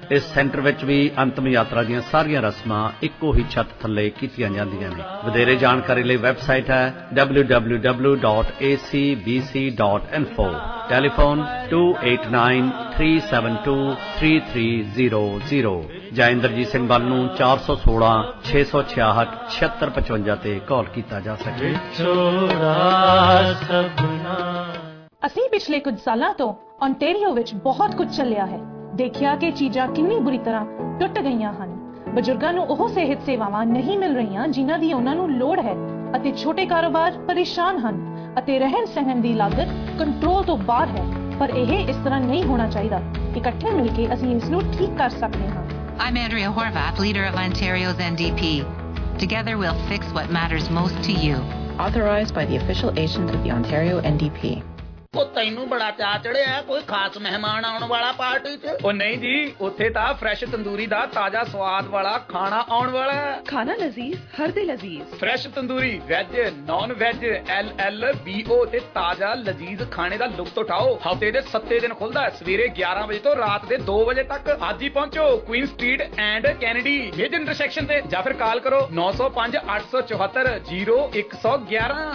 इस centre which भी अंतिम यात्रा ਦੀਆਂ ਸਾਰੀਆਂ रस्मां ਇੱਕੋ ही छत थल्ले कीतियां ਜਾਂਦੀਆਂ ने। ਵਧੇਰੇ ਜਾਣਕਾਰੀ ਲਈ ਵੈਬਸਾਈਟ ਹੈ www.acbc.info। ਟੈਲੀਫੋਨ 2893723300 ਜਾਂ ਇੰਦਰਜੀਤ ਸਿੰਘ ਬੱਲ ਨੂੰ 416 666 7655 ਤੇ ਕਾਲ ਕੀਤਾ ਜਾ ਸਕੇ। ਅਸੀਂ ਪਿਛਲੇ ਕੁਝ ਸਾਲਾਂ ਤੋਂ ontario ਵਿੱਚ ਬਹੁਤ ਕੁਝ ਚੱਲਿਆ ਹੈ। ਦੇਖਿਆ ਕਿ ਚੀਜ਼ਾਂ ਕਿੰਨੀ ਬੁਰੀ ਤਰ੍ਹਾਂ ਟੁੱਟ ਗਈਆਂ ਹਨ। ਬਜ਼ੁਰਗਾਂ ਨੂੰ ਉਹ ਸਿਹਤ ਸੇਵਾਵਾਂ ਨਹੀਂ ਮਿਲ ਰਹੀਆਂ ਜਿਨ੍ਹਾਂ ਦੀ ਉਹਨਾਂ ਨੂੰ ਲੋੜ ਹੈ ਅਤੇ ਛੋਟੇ ਕਾਰੋਬਾਰ ਪਰੇਸ਼ਾਨ ਹਨ ਅਤੇ ਰਹਿਣ ਸਹਿਣ ਦੀ ਲਾਗਤ ਕੰਟਰੋਲ ਤੋਂ ਬਾਹਰ ਹੈ। ਪਰ ਇਹ ਇਸ ਤਰ੍ਹਾਂ ਨਹੀਂ ਹੋਣਾ ਚਾਹੀਦਾ। ਇਕੱਠੇ ਮਿਲ ਕੇ ਅਸੀਂ ਇਸ ਨੂੰ ਠੀਕ ਕਰ ਸਕਦੇ ਹਾਂ। I'm Andrea Horvath, leader of Ontario's NDP. Together we'll fix what matters most to you. Authorized by the official agent of the Ontario NDP. ਉਹ ਤੈਨੂੰ ਬੜਾ ਚਾਅ ਚੜਿਆ ਕੋਈ ਖਾਸ ਮਹਿਮਾਨ ਆਉਣ ਵਾਲਾ ਪਾਰਟੀ 'ਚ? ਉਹ ਨਹੀਂ ਜੀ, ਉੱਥੇ ਤਾਂ ਫਰੈਸ਼ ਤੰਦੂਰੀ ਦਾ ਤਾਜ਼ਾ ਸਵਾਦ ਵਾਲਾ ਖਾਣਾ ਆਉਣ ਵਾਲਾ। ਖਾਣਾ ਲਜ਼ੀਜ਼, ਹਰ ਦੇ ਲਜ਼ੀਜ਼। Fresh tandoori, veg, non veg, LLBO ਤੇ ਤਾਜ਼ਾ ਲਜ਼ੀਜ਼ ਖਾਣੇ ਦਾ ਲੁਤਫ ਉਠਾਓ। ਹਫ਼ਤੇ ਦੇ 7 ਦਿਨ ਖੁੱਲਦਾ, ਸਵੇਰੇ 11 ਵਜੇ ਤੋਂ ਰਾਤ ਦੇ 2 ਵਜੇ ਤੱਕ। ਅੱਜ ਹੀ ਪਹੁੰਚੋ ਕੁਈਨ ਸਟਰੀਟ ਐਂਡ ਕੈਨੇਡੀ ਮੇਜ ਇੰਟਰਸੈਕਸ਼ਨ ਤੇ, ਜਾਂ ਫਿਰ ਕਾਲ ਕਰੋ 905 874 0111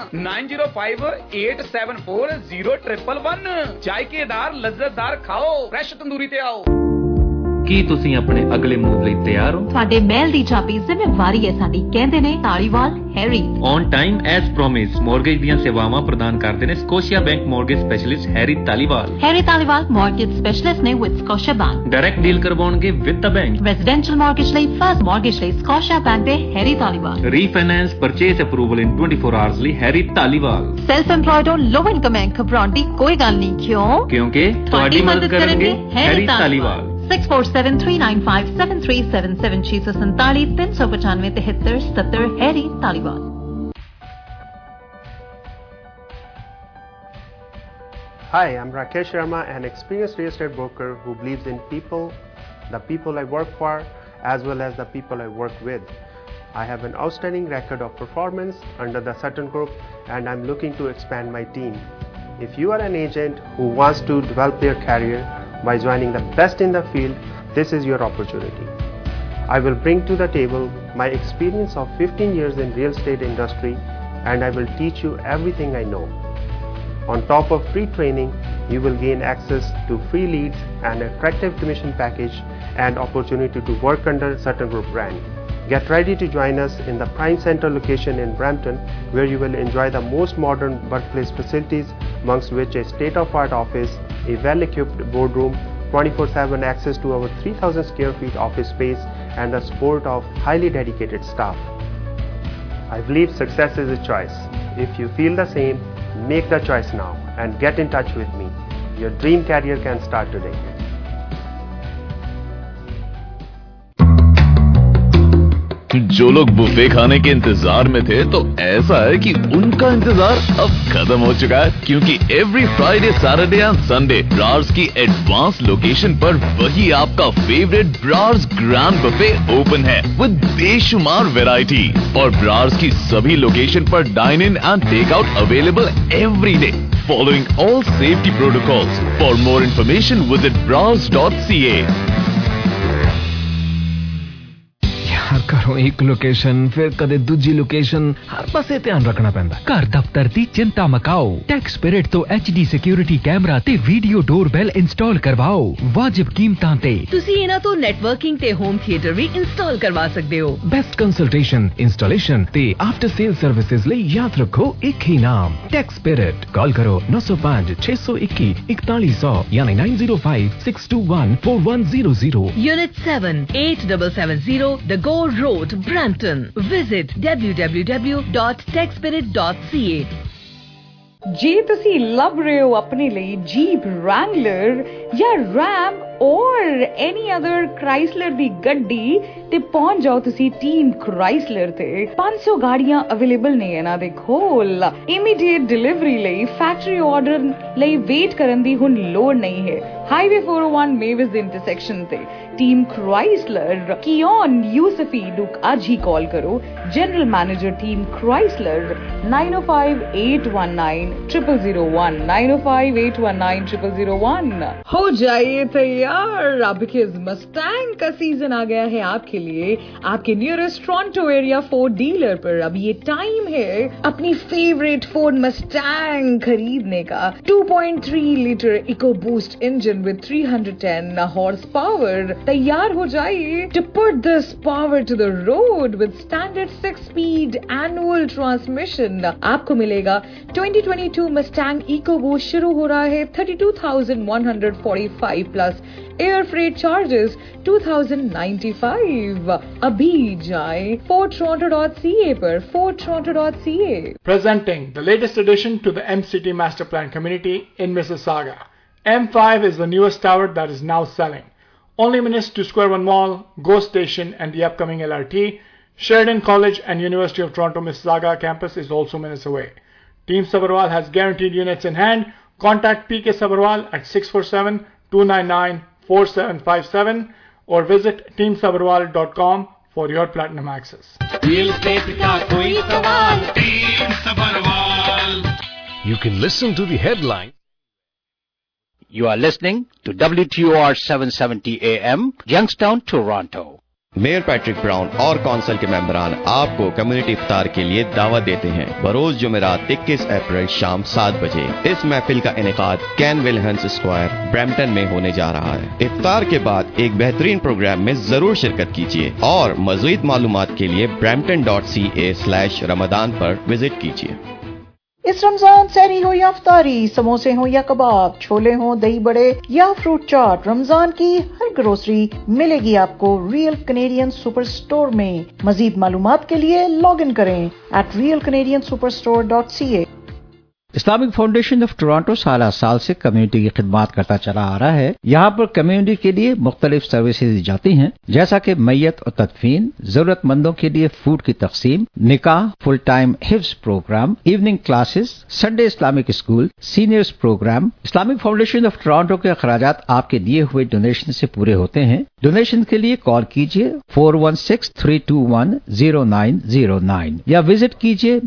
905 874 ਜਾਇਕੇਦਾਰ ਲਜ਼ਤਦਾਰ ਖਾਓ, ਫਰੈਸ਼ ਤੰਦੂਰੀ ਤੇ ਆਓ। ਕੀ ਤੁਸੀਂ ਆਪਣੇ ਅਗਲੇ ਮੂਵ ਲਈ ਤਿਆਰ ਹੋ? ਤੁਹਾਡੇ ਮਹਿਲ ਦੀ ਚਾਬੀ ਜ਼ਿੰਮੇਵਾਰੀ ਹੈ ਸਾਡੀ, ਕਹਿੰਦੇ ਨੇ Dhaliwal Harry. On time as promise mortgage ਦੀਆਂ ਸੇਵਾਵਾਂ ਪ੍ਰਦਾਨ ਕਰਦੇ ਨੇ Scotiabank mortgage specialist Harry Dhaliwal. Harry Dhaliwal mortgage specialist ਨੇ with Scotiabank. Direct deal ਕਰਵਾਉਣਗੇ with the bank. Residential mortgage ਲਈ ਫਸਟ ਮੌਰਗੇਜ ਲਈ ਸਕੋਸ਼ੀਆ ਬੈਂਕ ਦੇ Harry Dhaliwal. Refinance purchase approval in 24 hours ਲਈ ਹੈਰੀ ਧਾਲੀਵਾਲ। ਸੈਲਫ ਐਮਪਲੋਇਡ ਹੋ, low income and ਘਬਰਾਉਣ ਦੀ ਕੋਈ ਗੱਲ ਨਹੀਂ। ਕਿਉਂਕਿ ਤੁਹਾਡੀ ਮਦਦ ਕਰਨਗੇ Harry Dhaliwal. 6473957377 647 395 7377 Harry Dhaliwal. Hi, I'm Rakesh Sharma, an experienced real estate broker who believes in people, the people I work for, as well as the people I work with. I have an outstanding record of performance under the Sutton Group, and I'm looking to expand my team. If you are an agent who wants to develop their career by joining the best in the field, this is your opportunity. I will bring to the table my experience of 15 years in real estate industry, and I will teach you everything I know. On top of free training, you will gain access to free leads and attractive commission package and opportunity to work under Sutton Group brand. Get ready to join us in the Prime Center location in Brampton, where you will enjoy the most modern workplace facilities, amongst which a state-of-art office, a well-equipped boardroom, 24/7 access to our 3,000 square feet office space, and the support of highly dedicated staff. I believe success is a choice. If you feel the same, make the choice now and get in touch with me. Your dream career can start today. जो लोग buffet खाने के इंतजार में थे, तो ऐसा है कि उनका इंतजार अब खत्म हो चुका है, क्योंकि every Friday, Saturday and Sunday Brar's की एडवांस लोकेशन पर वही आपका favourite Brar's grand buffet open है विद बेशुमार वैरायटी। और ब्रार्स की सभी लोकेशन पर dine in and take out available every day, following all safety protocols. For more information visit brars.ca। घरों एक लोकेशन, फिर कदे दूजी लोकेशन, हर पासे ध्यान रखना पैंदा। घर दफ्तर दी चिंता मकाओ, टैक्सपिरिट तो HD सिक्योरिटी कैमरा ते वीडियो डोरबेल इंस्टॉल करवाओ वाजिब कीमतां ते। तुसी इन्हां तो नेटवर्किंग ते होम थिएटर भी इंस्टॉल करवा सकदे हो। बेस्ट कंसल्टेशन, इंस्टॉलेशन ते आफ्टर सेल सर्विसेज ले याद रखो एक ही नाम, टैक्सपिरिट। कॉल करो 905 621 4100 यानी 905 621 4100। Unit 7 8770 The Go Road, Brampton. Visit www.techspirit.ca। ਜੇ ਤੁਸੀਂ ਲੱਭ ਰਹੇ ਹੋ ਆਪਣੇ ਲਈ ਜੀਪ ਰੈਂਗਲਰ ਜਾਂ ਰੈਮ और any other Chrysler ਦੀ ਗੱਡੀ ਤੇ ਪਹੁੰਚ ਜਾਓ ਤੁਸੀਂ ਟੀਮ Chrysler ਤੇ। 500 ਗਾੜੀਆਂ ਅਵੇਲੇਬਲ ਨੇ ਇਹਨਾਂ ਦੇ ਕੋਲ। ਇਮੀਡੀਏਟ ਡਿਲੀਵਰੀ ਲਈ ਫੈਕਟਰੀ ਆਰਡਰ ਲਈ ਵੇਟ ਕਰਨ ਦੀ ਹੁਣ ਲੋੜ ਨਹੀਂ ਹੈ। ਹਾਈਵੇ 401 ਮੇਵਿਸ ਇੰਟਰਸੈਕਸ਼ਨ ਤੇ ਟੀਮ Chrysler ਕਿਓਨ ਯੂਸਫੀ ਨੂੰ ਅੱਜ ਹੀ ਕਾਲ ਕਰੋ। General manager team Chrysler 905-819-0001 905-819-0001। हो जाइए तैयार, अब बिकॉज मस्टैंग का सीजन आ गया है आपके लिए आपके nearest Toronto area Ford dealer पर। अब ये टाइम है अपनी फेवरेट फोर्ड मस्टैंग खरीदने का। 2.3 litre EcoBoost engine with 310 horsepower. तैयार हो जाइए to put this power to the road with standard 6-speed manual transmission. आपको मिलेगा 2022 मस्टैंग इको बूस्ट। शुरू हो रहा है 32,145 प्लस एयर फ्रेट चार्जेस 2,095। अभी जाएं FordToronto.ca पर FordToronto.ca। Presenting the latest addition to the MCT Master Plan community in Mississauga. M5 is the newest tower that is now selling. Only minutes to Square One Mall, Go Station and the upcoming LRT. Sheridan College and University of Toronto Mississauga campus is also minutes away. Team Sabharwal has guaranteed units in hand. Contact PK Sabharwal at 647-299-4757 or visit teamsabharwal.com for your platinum access. Real estate का कोई सवाल, Team Sabharwal. You can listen to the headline. You are listening to WTOR 770 AM, Youngstown, Toronto. Mayor Patrick Brown और council के मेंबरान आपको community इफ्तार के लिए दावत देते हैं बरोज जुमेरात 21 अप्रैल शाम 7 बजे। इस महफिल का इनेकाद कैन विलहंस स्क्वायर ब्रैम्पटन में होने जा रहा है। इफ्तार के बाद एक बेहतरीन प्रोग्राम में जरूर शिरकत कीजिए और मज़ीद मालूमात के लिए brampton.ca/रमदान पर विजिट कीजिए। इस रमजान सहरी हो या इफ्तारी, समोसे हो या कबाब, छोले हो, दही बड़े या फ्रूट चाट, रमजान की हर ग्रोसरी मिलेगी आपको रियल कैनेडियन सुपर स्टोर में। मजीद मालूमात के लिए लॉग इन करें @realcanadiansuperstore.ca। Islamic foundation of Toronto साल से कम्युनिटी की खिदमत करता चला आ रहा है। यहाँ पर कम्युनिटी के लिए मुख्तलिफ सर्विसेज दी जाती हैं, जैसा कि मैयत और तदफीन, जरूरतमंदों के लिए फूड की तकसीम, निकाह, फुल टाइम हिफ्ज programme, evening classes, Sunday Islamic school, seniors programme. Islamic foundation of Toronto के अखराजात आपके दिए हुए डोनेशन से पूरे होते हैं। डोनेशन के लिए कॉल कीजिए 416-321-0909 या विजिट कीजिए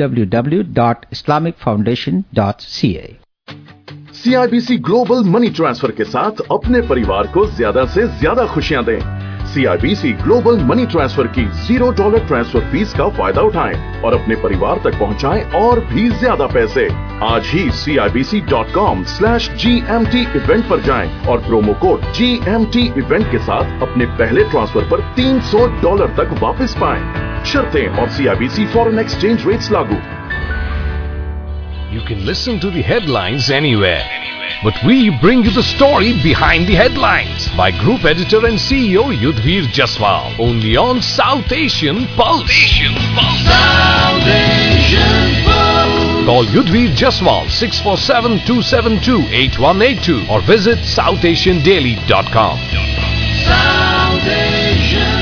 www.islamicfoundation.ca। CIBC global money transfer के साथ अपने परिवार को ज्यादा से ज्यादा खुशियां दें। CIBC ग्लोबल मनी ट्रांसफर की $0 ट्रांसफर फीस का फायदा उठाएं और अपने परिवार तक पहुंचाएं और भी ज्यादा पैसे। आज ही CIBC.com/GMT इवेंट पर जाएं और प्रोमो कोड GMT इवेंट के साथ अपने पहले ट्रांसफर पर $300 तक वापस पाएं। शर्तें और CIBC फॉरेन एक्सचेंज रेट्स लागू। You can listen to the headlines anywhere, but we bring you the story behind the headlines by Group Editor and CEO Yudhvir Jaswal, only on South Asian Pulse. South Asian Pulse. Call Yudhvir Jaswal 647-272-8182 or visit southasiandaily.com. South Asian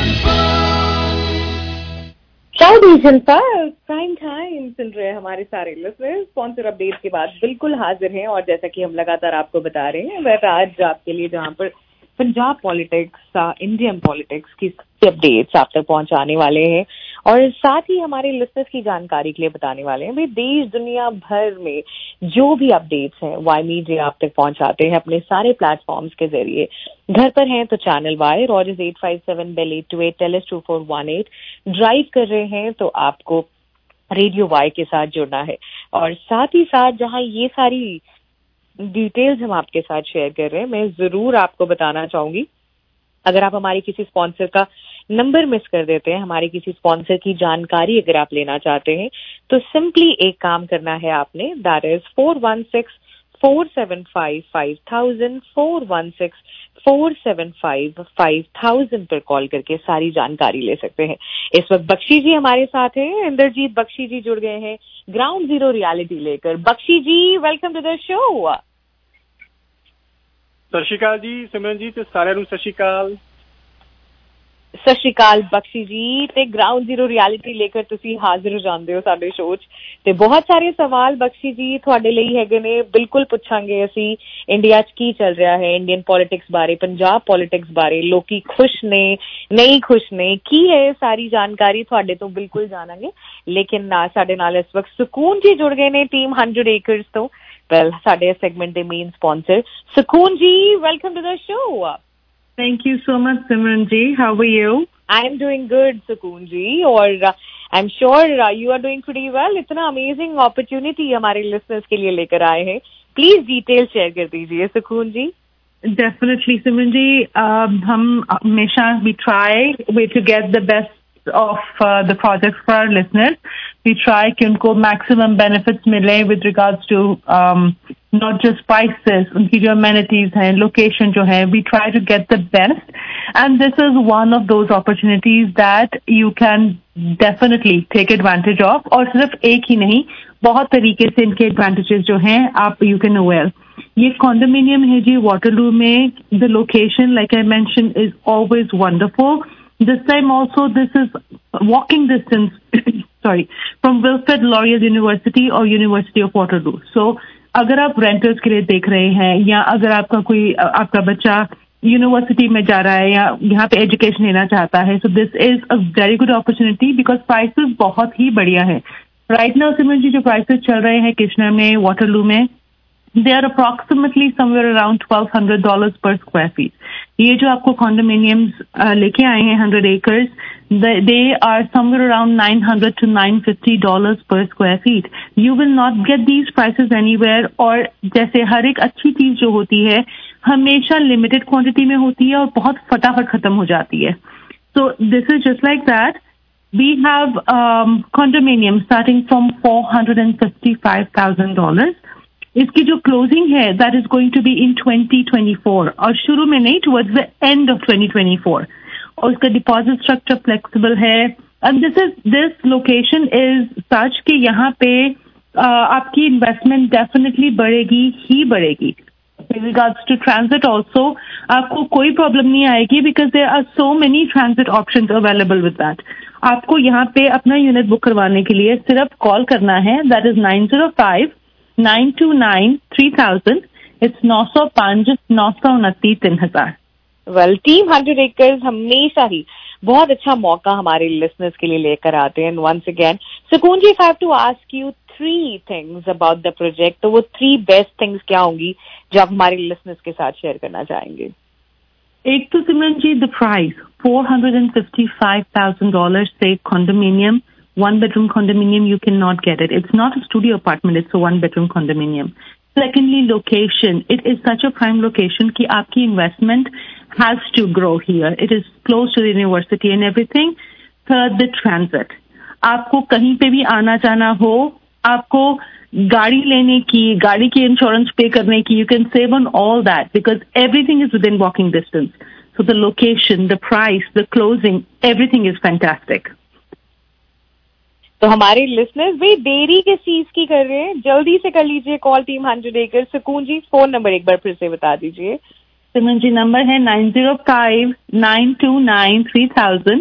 South Asian पर prime time सुन रहे हैं हमारे सारे listeners. Sponsor update के बाद बिल्कुल हाजिर हैं और जैसा कि हम लगातार आपको बता रहे हैं, वह आज आपके लिए जहां पर पंजाब पॉलिटिक्स, इंडियन पॉलिटिक्स की अपडेट्स आप तक पहुंचाने वाले हैं और साथ ही हमारे लिसनर्स की जानकारी के लिए बताने वाले हैं। भाई देश दुनिया भर में जो भी अपडेट्स हैं वाई मीडिया आप तक पहुंचाते हैं अपने सारे प्लेटफॉर्म्स के जरिए। घर पर हैं तो channel Y, Rogers 857 Bell 828 Telus 2418। Drive कर रहे हैं तो आपको रेडियो वाई के साथ जुड़ना है और साथ ही साथ जहां ये सारी डिटेल्स हम आपके साथ शेयर कर रहे हैं, मैं जरूर आपको बताना चाहूंगी, अगर आप हमारे किसी स्पॉन्सर का नंबर मिस कर देते हैं, हमारे किसी स्पॉन्सर की जानकारी अगर आप लेना चाहते हैं, तो सिंपली एक काम करना है आपने, दैट इज 416-475-5000 416-475-5000 पर कॉल करके सारी जानकारी ले सकते हैं। इस वक्त बख्शी जी हमारे साथ हैं, इंद्रजीत बख्शी जी जुड़ गए हैं ग्राउंड जीरो रियलिटी लेकर। Bakshi ji welcome to the show. Sat Sri अकाल जी सिमरन जी, ते साਰਿਆਂ ਨੂੰ ਸਤਿ ਸ਼੍ਰੀ ਅਕਾਲ। ਸਤਿ ਸ਼੍ਰੀ ਅਕਾਲ ਬਖਸ਼ੀ ਜੀ, ਤੇ ਗਰਾਊਂਡ ਜ਼ੀਰੋ ਰਿਐਲਿਟੀ ਲੈ ਕੇ ਤੁਸੀਂ ਹਾਜ਼ਰ ਹੋ ਜਾਂਦੇ ਹੋ ਸਾਡੇ ਸ਼ੋਅ 'ਚ ਤੇ ਬਹੁਤ ਸਾਰੇ ਸਵਾਲ ਬਖਸ਼ੀ ਜੀ ਤੁਹਾਡੇ ਲਈ ਹੈਗੇ ਨੇ, ਬਿਲਕੁਲ ਪੁੱਛਾਂਗੇ ਅਸੀਂ ਇੰਡੀਆ 'ਚ ਕੀ ਚੱਲ ਰਿਹਾ ਹੈ, ਇੰਡੀਅਨ ਪੋਲਿਟਿਕਸ ਬਾਰੇ, ਪੰਜਾਬ ਪੋਲਿਟਿਕਸ ਬਾਰੇ, ਲੋਕੀ ਖੁਸ਼ ਨੇ ਨਹੀਂ ਖੁਸ਼ ਨੇ, ਕੀ ਹੈ ਸਾਰੀ ਜਾਣਕਾਰੀ ਤੁਹਾਡੇ ਤੋਂ ਬਿਲਕੁਲ ਜਾਣਾਂਗੇ। ਲੇਕਿਨ ਸਾਡੇ ਨਾਲ ਇਸ ਵਕਤ ਸਕੂਨ ਜੀ ਜੁੜ ਗਏ ਨੇ ਟੀਮ 100 ਏਕਰਸ ਤੋਂ। well ਸਾਡੇ segment ਦੇ main sponsor Sukoon ji, welcome to the show. Thank you so much Simran ji, how are you? I am doing good Sukoon ji, और I'm sure you are doing pretty well. इतना amazing opportunity हमारे listeners के लिए लेकर आए हैं. Please detail share कर दीजिए Sukoon ji. Definitely Simran ji, हम हमेशा we try to get the best of the projects for our listeners. We try कि उनको maximum benefits मिले with regards to not just prices, उनकी जो amenities हैं, location जो है, we try to get the best, and this is one of those opportunities that you can definitely take advantage of. और सिर्फ एक ही नहीं, बहुत तरीके से इनके advantages जो हैं आप you can avail. ये condominium है जी Waterloo में. The location like I mentioned is always wonderful. This time also this is walking distance from Wilfrid Laurier University or University of Waterloo. So अगर आप रेंटर्स के लिए देख रहे हैं या अगर आपका बच्चा यूनिवर्सिटी में जा रहा है या यहाँ पे एजुकेशन लेना चाहता है, so this is a very good opportunity because prices बहुत ही बढ़िया है. Right now सिमरन जी जो prices चल रहे हैं कृष्णा में, Waterloo में, they are approximately somewhere around $1,200 per square feet. ये जो आपको condominiums लेके आए हैं 100 acres, they are somewhere around $900 to $950 per square feet. You will not get these prices anywhere. और जैसे हर एक अच्छी चीज जो होती है हमेशा limited quantity में होती है और बहुत फटाफट खत्म हो जाती है. So this is just like that. We have condominiums starting from $455,000. इसकी जो क्लोजिंग है that is going to be in 2024 और शुरू में नहीं, टुवर्ड्स द एंड ऑफ 2024. और उसका डिपॉजिट स्ट्रक्चर फ्लेक्सिबल है. And this location is such कि यहाँ पे आपकी इन्वेस्टमेंट डेफिनेटली बढ़ेगी ही बढ़ेगी. With regards to transit also आपको कोई प्रॉब्लम नहीं आएगी because there are so many transit options available with that. आपको यहाँ पे अपना यूनिट बुक करवाने के लिए सिर्फ कॉल करना है, that is 905-929-3000. It's 905-929-3000. Well, Team 100 Acres हमेशा ही बहुत अच्छा मौका हमारे listeners के लिए लेकर आते हैं. Once again, Sukoon ji, if I have to ask you 3 things about the project, तो वो 3 best things क्या होंगी जो आप हमारे listeners के साथ share करना चाहेंगे? एक तो सिमरन जी the price, $455,000 से condominium. 1-bedroom condominium, you cannot get it. It's not a studio apartment, it's a 1-bedroom condominium. Secondly, location. It is such a prime location कि आपकी investment has to grow here. It is close to the university and everything. Third, the transit. आपको कहीं पे भी आना जाना हो, आपको गाड़ी लेने की, गाड़ी की इंश्योरेंस पे करने की, you can save on all that because everything is within walking distance. So the location, the price, the closing, everything is fantastic. तो हमारे लिसनर्स भाई देरी किस चीज की कर रहे हैं, जल्दी से कर लीजिए कॉल टीम 100 Acres. सुकून जी फोन नंबर एक बार फिर से बता दीजिए. सिमरन जी नंबर है 905-929-3000,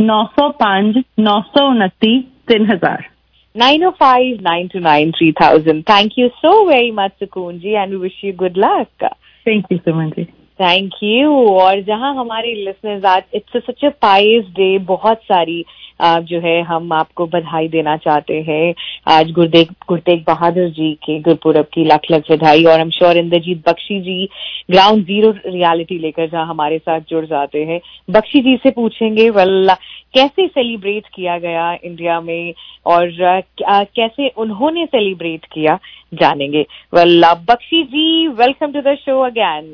905-929-3000. 905-929-3000. Thank you so very much सुकून जी and we wish you good luck. Thank you Simran ji. Thank you. और जहां हमारे लिसनर्स आज it's such a pious day, बहुत सारी जो है हम आपको बधाई देना चाहते हैं. आज गुरु तेग बहादुर जी के गुरपुरब की लाख लाख बधाई. और I am sure Inderjit Bakshi ji ground zero reality लेकर जहां हमारे साथ जुड़ जाते हैं. बख्शी जी से पूछेंगे कैसे सेलिब्रेट किया गया इंडिया में और कैसे उन्होंने सेलिब्रेट किया, जानेंगे. Bakshi ji welcome to the show again.